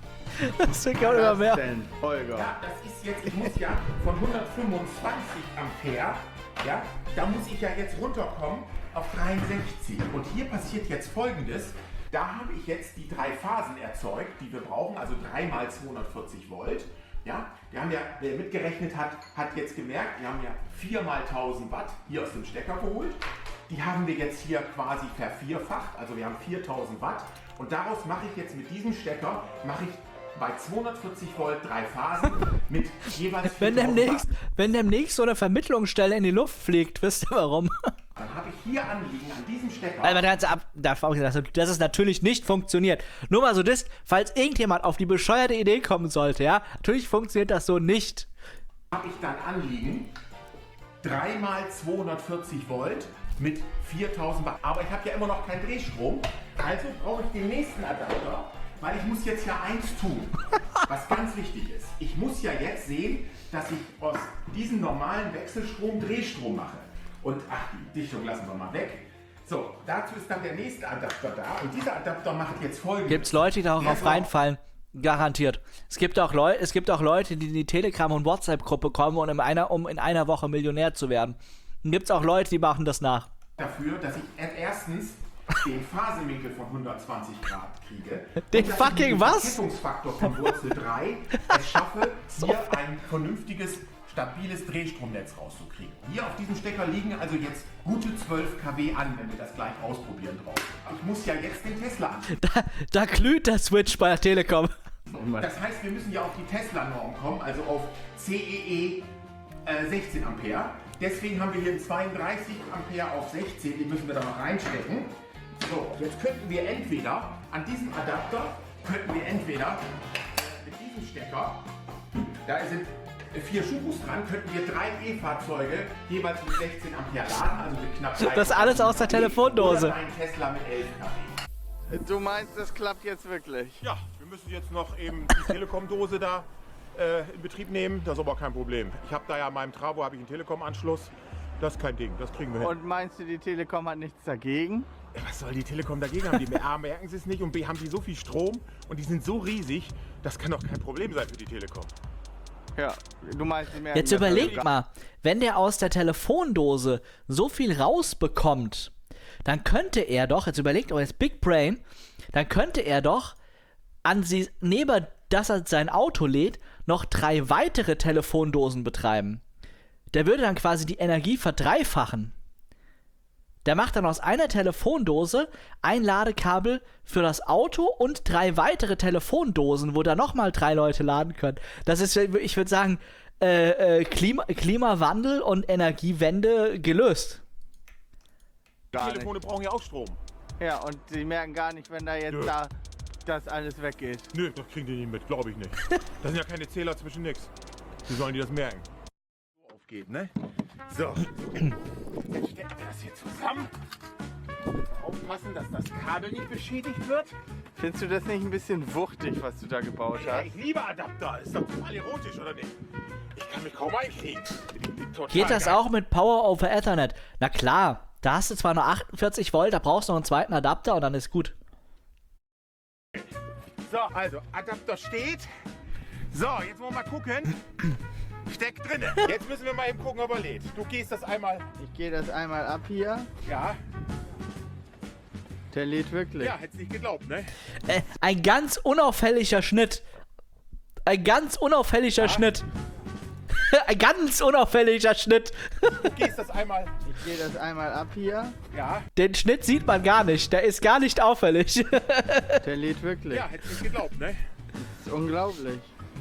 S3: das sind gar immer mehr.
S6: ja, das ist jetzt, ich muss ja von hundertfünfundzwanzig Ampere, ja, da muss ich ja jetzt runterkommen auf dreiundsechzig. Und hier passiert jetzt Folgendes. Da habe ich jetzt die drei Phasen erzeugt, die wir brauchen, also drei mal zweihundertvierzig Volt. Ja, wir haben ja, wer mitgerechnet hat, hat jetzt gemerkt, wir haben ja vier mal tausend Watt hier aus dem Stecker geholt. Die haben wir jetzt hier quasi vervierfacht, also wir haben viertausend Watt. Und daraus mache ich jetzt mit diesem Stecker, mache ich bei zweihundertvierzig Volt drei Phasen mit jeweils
S3: Wenn demnächst, wenn demnächst so eine Vermittlungsstelle in die Luft fliegt, wisst ihr warum?
S6: Dann habe ich hier anliegen, an diesem Stecker.
S3: Aber das, ab, dass es natürlich nicht funktioniert. Nur mal so das, falls irgendjemand auf die bescheuerte Idee kommen sollte, ja, natürlich funktioniert das so nicht.
S6: Habe ich dann anliegen, drei mal zweihundertvierzig Volt mit viertausend Watt. Aber ich habe ja immer noch keinen Drehstrom, also brauche ich den nächsten Adapter, weil ich muss jetzt ja eins tun, was ganz wichtig ist. Ich muss ja jetzt sehen, dass ich aus diesem normalen Wechselstrom Drehstrom mache. Und ach, die Dichtung lassen wir mal weg. So, dazu ist dann der nächste Adapter da. Und dieser Adapter macht jetzt Folgendes.
S3: Gibt es Leute, die darauf
S6: Der
S3: reinfallen? Garantiert. Es gibt auch Leute, es gibt auch Leute, die in die Telegram- und WhatsApp-Gruppe kommen, und in einer, um in einer Woche Millionär zu werden. Dann gibt es auch Leute, die machen das nach.
S6: Dafür, dass ich erstens den Phasenwinkel von hundertzwanzig Grad kriege.
S3: Den
S6: und dass
S3: fucking
S6: ich mit dem
S3: was?
S6: Verkettungsfaktor von Wurzel drei es schaffe, hier ein vernünftiges, stabiles Drehstromnetz rauszukriegen. Hier auf diesem Stecker liegen also jetzt gute zwölf Kilowatt an, wenn wir das gleich ausprobieren drauf. Ich muss ja jetzt den Tesla an.
S3: Da, da glüht der Switch bei der Telekom.
S6: Das heißt, wir müssen ja auf die Tesla-Norm kommen, also auf C E E äh, sechzehn Ampere. Deswegen haben wir hier zweiunddreißig Ampere auf sechzehn, die müssen wir da noch reinstecken. So, jetzt könnten wir entweder, an diesem Adapter, könnten wir entweder mit diesem Stecker, da sind vier Schubus dran, könnten wir drei E-Fahrzeuge jeweils mit sechzehn Ampere laden, also mit knapp drei.
S3: Das alles aus der Telefondose.
S6: Oder ein Tesla mit elf Kilowatt.
S7: Du meinst, das klappt jetzt wirklich?
S6: Ja, wir müssen jetzt noch eben die Telekom-Dose da äh, in Betrieb nehmen. Das ist aber kein Problem. Ich habe da ja in meinem Travo habe ich einen Telekom-Anschluss. Das ist kein Ding, das kriegen wir hin.
S7: Und meinst du, die Telekom hat nichts dagegen?
S6: Ja, was soll die Telekom dagegen haben? Die A, merken sie es nicht, und B, haben die so viel Strom und die sind so riesig, das kann doch kein Problem sein für die Telekom.
S7: Ja, du meinst, die merken
S3: Jetzt
S7: das
S3: überleg
S7: also
S3: mal, wenn der aus der Telefondose so viel rausbekommt, dann könnte er doch, jetzt überlegt euch jetzt Big Brain, dann könnte er doch an sie, neben dass er sein Auto lädt, noch drei weitere Telefondosen betreiben. Der würde dann quasi die Energie verdreifachen. Der macht dann aus einer Telefondose ein Ladekabel für das Auto und drei weitere Telefondosen, wo da nochmal drei Leute laden können. Das ist, ich würde sagen, äh, äh, Klima, Klimawandel und Energiewende gelöst.
S7: gar
S6: Telefone
S7: nicht.
S6: brauchen ja auch Strom.
S7: Ja, und die merken gar nicht, wenn da jetzt
S6: Nö.
S7: da das alles weggeht.
S6: Nö, das kriegen die nicht mit, glaube ich nicht. Da sind ja keine Zähler zwischen nix. Wie sollen die das merken? So aufgeht, ne? So. Jetzt stecken wir das hier zusammen. Aufpassen, dass das Kabel nicht beschädigt wird.
S7: Findest du das nicht ein bisschen wuchtig, was du da gebaut
S6: Ja,
S7: hast?
S6: ich liebe Adapter. Ist doch total erotisch, oder nicht? Ich kann mich kaum einkriegen. Total
S3: Geht das
S6: geil.
S3: auch mit Power over Ethernet? Na klar, da hast du zwar nur achtundvierzig Volt, da brauchst du noch einen zweiten Adapter und dann ist gut.
S6: So, also Adapter steht. So, jetzt wollen wir mal gucken. Steckt drinne. Jetzt müssen wir mal eben gucken, ob er lädt. Du gehst das einmal.
S7: Ich gehe das einmal ab hier.
S6: Ja.
S7: Der lädt wirklich.
S6: Ja, hättest nicht geglaubt, ne?
S3: Äh, ein ganz unauffälliger Schnitt. Ein ganz unauffälliger
S6: Ja.
S3: Schnitt. Ein ganz unauffälliger Schnitt.
S6: Du gehst das einmal.
S7: Ich gehe das einmal ab hier.
S6: Ja.
S3: Den Schnitt sieht man gar nicht. Der ist gar nicht auffällig.
S7: Der lädt wirklich.
S6: Ja, hättest nicht geglaubt, ne?
S7: Das ist unglaublich.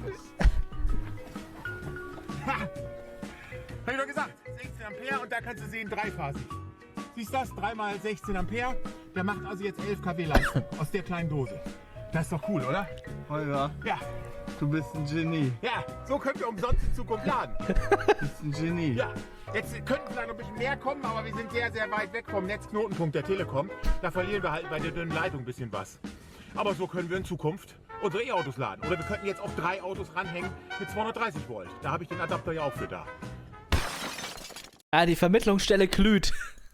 S6: Ha! Hab ich doch gesagt, sechzehn Ampere und da kannst du sehen, dreiphasig. Siehst du das? drei mal sechzehn Ampere. Der macht also jetzt elf Kilowatt Leistung aus der kleinen Dose. Das ist doch cool, oder?
S7: Holger,
S6: Ja.
S7: du bist ein Genie.
S6: Ja, so können wir umsonst in Zukunft laden.
S7: Du bist ein Genie.
S6: Ja, jetzt könnten vielleicht noch ein bisschen mehr kommen, aber wir sind sehr, sehr weit weg vom Netzknotenpunkt der Telekom. Da verlieren wir halt bei der dünnen Leitung ein bisschen was. Aber so können wir in Zukunft unsere E-Autos laden. Oder wir könnten jetzt auch drei Autos ranhängen mit zweihundertdreißig Volt. Da habe ich den Adapter ja auch für da.
S3: Ah, die Vermittlungsstelle glüht.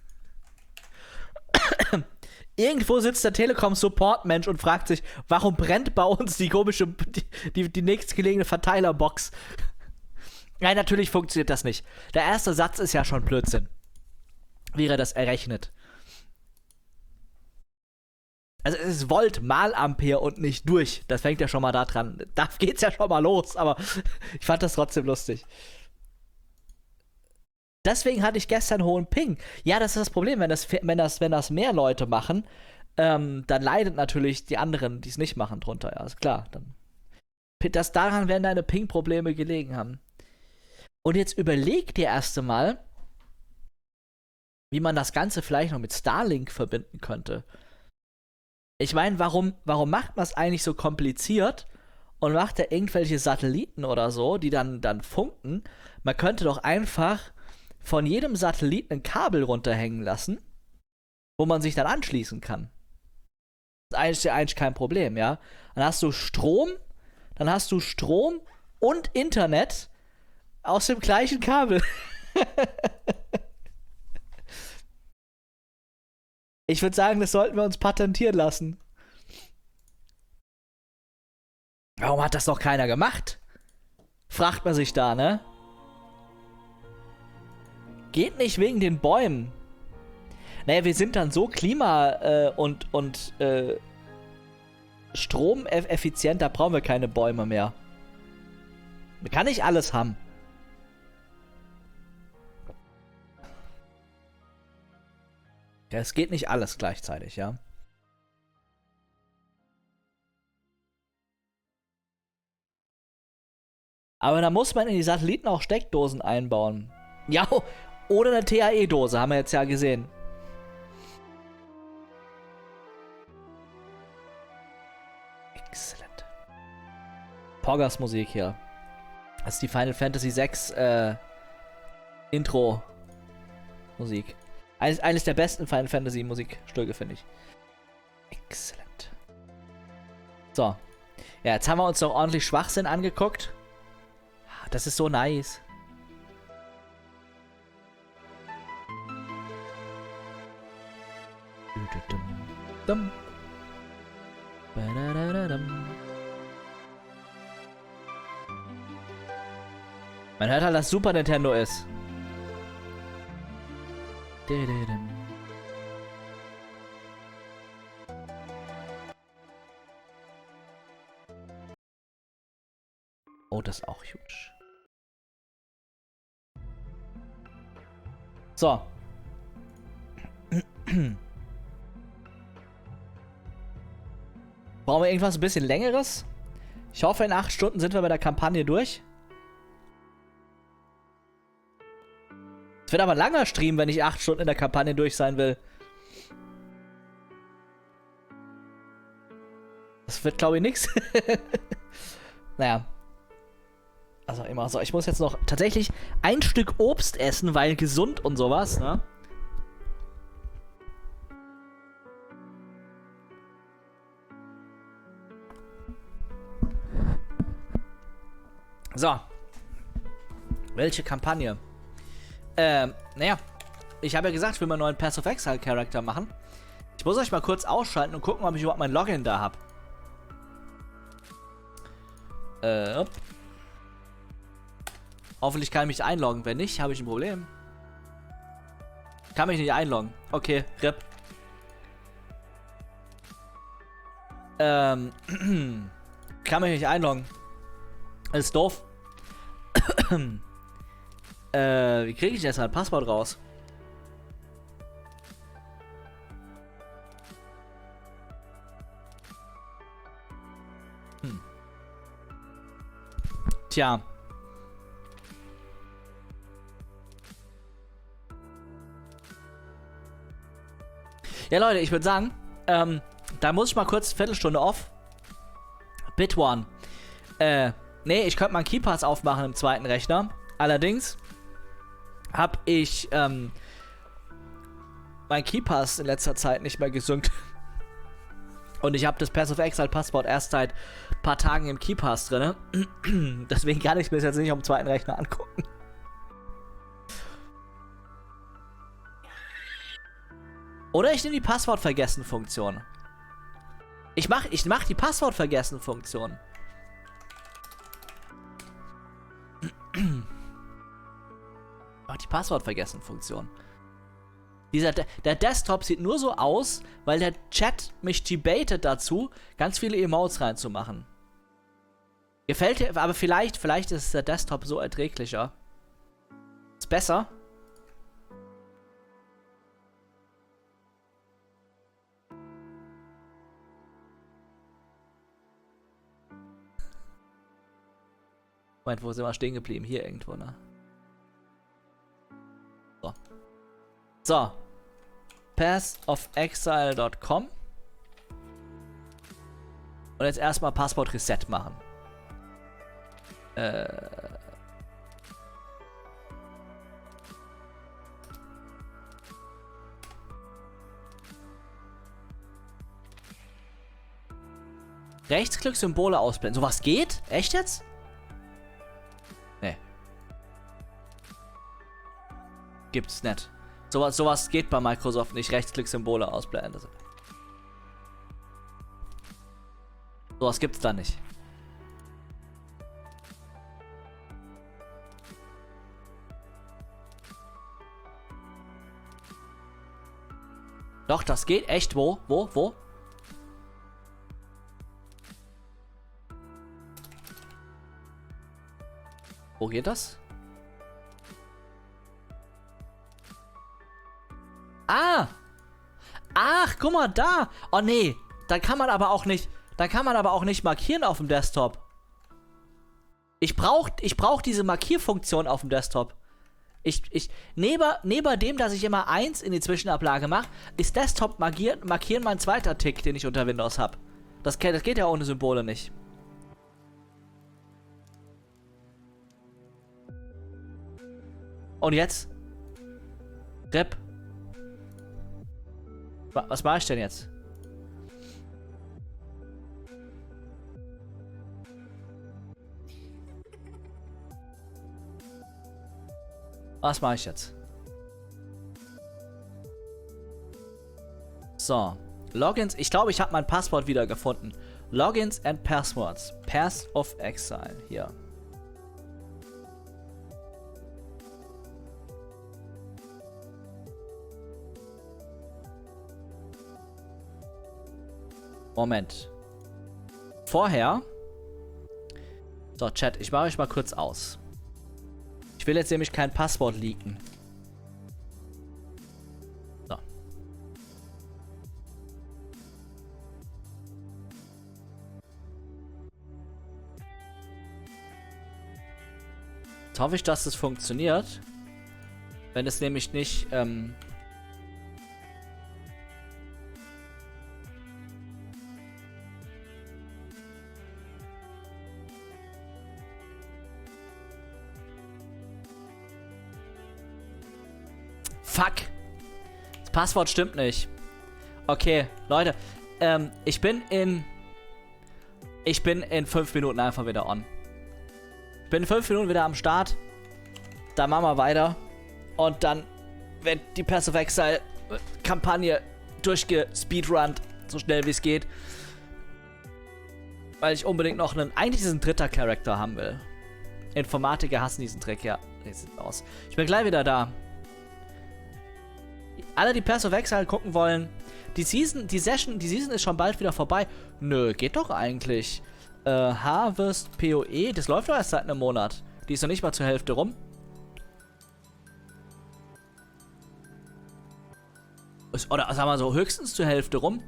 S3: Irgendwo sitzt der Telekom-Support-Mensch und fragt sich, warum brennt bei uns die komische, die, die, die nächstgelegene Verteilerbox? Nein, natürlich funktioniert das nicht. Der erste Satz ist ja schon Blödsinn. Wie er das errechnet. Also es ist Volt mal Ampere und nicht durch. Das fängt ja schon mal da dran. Da geht's ja schon mal los, aber ich fand das trotzdem lustig. Deswegen hatte ich gestern hohen Ping. Ja, das ist das Problem, wenn das, wenn das, wenn das mehr Leute machen, ähm, dann leidet natürlich die anderen, die es nicht machen, drunter. Ja, ist klar. Dann, das, daran werden deine Ping-Probleme gelegen haben. Und jetzt überleg dir erst einmal, wie man das Ganze vielleicht noch mit Starlink verbinden könnte. Ich meine, warum, warum macht man es eigentlich so kompliziert und macht da irgendwelche Satelliten oder so, die dann, dann funken? Man könnte doch einfach von jedem Satelliten ein Kabel runterhängen lassen, wo man sich dann anschließen kann. Das ist eigentlich, eigentlich kein Problem, ja. Dann hast du Strom, dann hast du Strom und Internet aus dem gleichen Kabel. Ich würde sagen, das sollten wir uns patentieren lassen. Warum hat das noch keiner gemacht? Fragt man sich da, ne? Geht nicht wegen den Bäumen. Naja, wir sind dann so klima- äh, und, und äh, stromeffizient, da brauchen wir keine Bäume mehr. Man kann nicht alles haben. Ja, es geht nicht alles gleichzeitig, ja. Aber da muss man in die Satelliten auch Steckdosen einbauen. Ja, oder eine T A E-Dose, haben wir jetzt ja gesehen. Exzellent. Poggers Musik hier. Das ist die Final Fantasy sechs äh, Intro-Musik. Eines, eines der besten Final Fantasy Musikstücke, finde ich. Exzellent. So. Ja, jetzt haben wir uns noch ordentlich Schwachsinn angeguckt. Das ist so nice. Dum. Badadadadum. Man hört halt, dass Super Nintendo ist. Dididum. Oh, das ist auch huge. So. Brauchen wir irgendwas ein bisschen längeres? Ich hoffe, in acht Stunden sind wir bei der Kampagne durch. Es wird aber ein langer Stream, wenn ich acht Stunden in der Kampagne durch sein will. Das wird, glaube ich, nix. Naja. Also immer so. Ich muss jetzt noch tatsächlich ein Stück Obst essen, weil gesund und sowas, ne? So. Welche Kampagne? Ähm, naja. Ich habe ja gesagt, ich will mal einen neuen Path of Exile Charakter machen. Ich muss euch mal kurz ausschalten und gucken, ob ich überhaupt mein Login da habe. Äh. Hoffentlich kann ich mich einloggen. Wenn nicht, habe ich ein Problem. Kann mich nicht einloggen. Okay, R I P. Ähm. Kann mich nicht einloggen. Das ist doof. äh, wie kriege ich jetzt ein Passwort raus? Hm. Tja. Ja, Leute, ich würde sagen, ähm, da muss ich mal kurz eine Viertelstunde off. BitOne. Äh, nee, ich könnte mal einen KeyPass aufmachen im zweiten Rechner. Allerdings habe ich, ähm, mein KeyPass in letzter Zeit nicht mehr gesynkt. Und ich habe das Pass of Exile Passwort erst seit ein paar Tagen im KeyPass drin. Deswegen kann ich es mir jetzt nicht auf dem zweiten Rechner angucken. Oder ich nehme die Passwort-Vergessen-Funktion. Ich mach, ich mach die Passwort-Vergessen-Funktion. Mach die Passwort-Vergessen-Funktion. Dieser, der Desktop sieht nur so aus, weil der Chat mich debatet dazu, ganz viele Emotes reinzumachen. Gefällt dir, aber vielleicht, vielleicht ist der Desktop so erträglicher. Ist besser. Moment, wo sind wir stehen geblieben? Hier irgendwo, ne? So. So. pass of exile dot com. Und jetzt erstmal Passwort Reset machen. Äh. Rechtsklick-Symbole ausblenden. Sowas geht? Echt jetzt? Nee. Gibt's nicht. Sowas, sowas geht bei Microsoft nicht. Rechtsklick-Symbole ausblenden. Sowas gibt's da nicht. Doch, das geht. Echt? Wo? Wo? Wo? Wo geht das? Ah! Ach, guck mal da! Oh nee, da kann man aber auch nicht, da kann man aber auch nicht markieren auf dem Desktop. Ich brauch, ich brauch diese Markierfunktion auf dem Desktop. Ich, ich, neben, neben dem, dass ich immer eins in die Zwischenablage mache, ist Desktop markieren, markieren mein zweiter Tick, den ich unter Windows habe. Das, das geht ja ohne Symbole nicht. Und jetzt? Rip. Was mache ich denn jetzt? Was mache ich jetzt? So. Logins. Ich glaube, ich habe mein Passwort wieder gefunden. Logins and Passwords. Pass of Exile. Hier. Moment. Vorher. So, Chat, ich mache euch mal kurz aus. Ich will jetzt nämlich kein Passwort leaken. So. Jetzt hoffe ich, dass es funktioniert. Wenn es nämlich nicht, ähm... Fuck. Das Passwort stimmt nicht. Okay, Leute. Ähm, ich bin in... Ich bin in fünf Minuten einfach wieder on. Ich bin in fünf Minuten wieder am Start. Dann machen wir weiter. Und dann wird die Pass of Exile Kampagne durchgespeedrunnt. So schnell wie es geht. Weil ich unbedingt noch einen, eigentlich diesen dritter Charakter haben will. Informatiker hassen diesen Trick, ja. Nee, sieht aus. Ich bin gleich wieder da. Alle, die Pass of Exile gucken wollen, die Season, die Session, die Season ist schon bald wieder vorbei. Nö, geht doch eigentlich. Äh, Harvest P O E, das läuft doch erst seit einem Monat. Die ist noch nicht mal zur Hälfte rum. Ist, oder sagen wir so, höchstens zur Hälfte rum.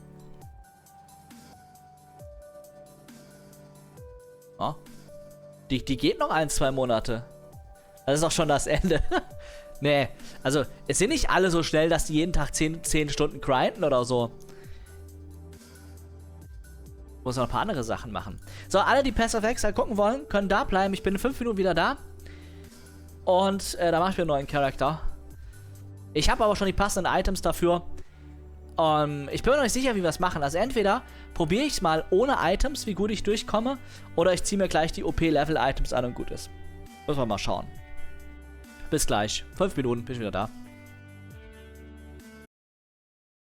S3: Oh. Die, die geht noch ein, zwei Monate. Das ist auch schon das Ende. Nee, also es sind nicht alle so schnell, dass die jeden Tag zehn, zehn Stunden grinden oder so. Muss noch ein paar andere Sachen machen. So, alle, die Pass of Exile gucken wollen, können da bleiben. Ich bin in fünf Minuten wieder da. Und äh, da mache ich mir einen neuen Charakter. Ich habe aber schon die passenden Items dafür. Um, ich bin mir noch nicht sicher, wie wir es machen. Also entweder probiere ich es mal ohne Items, wie gut ich durchkomme, oder ich ziehe mir gleich die O P-Level-Items an und gut ist. Müssen wir mal schauen. Bis gleich. Fünf Minuten, bin ich wieder da.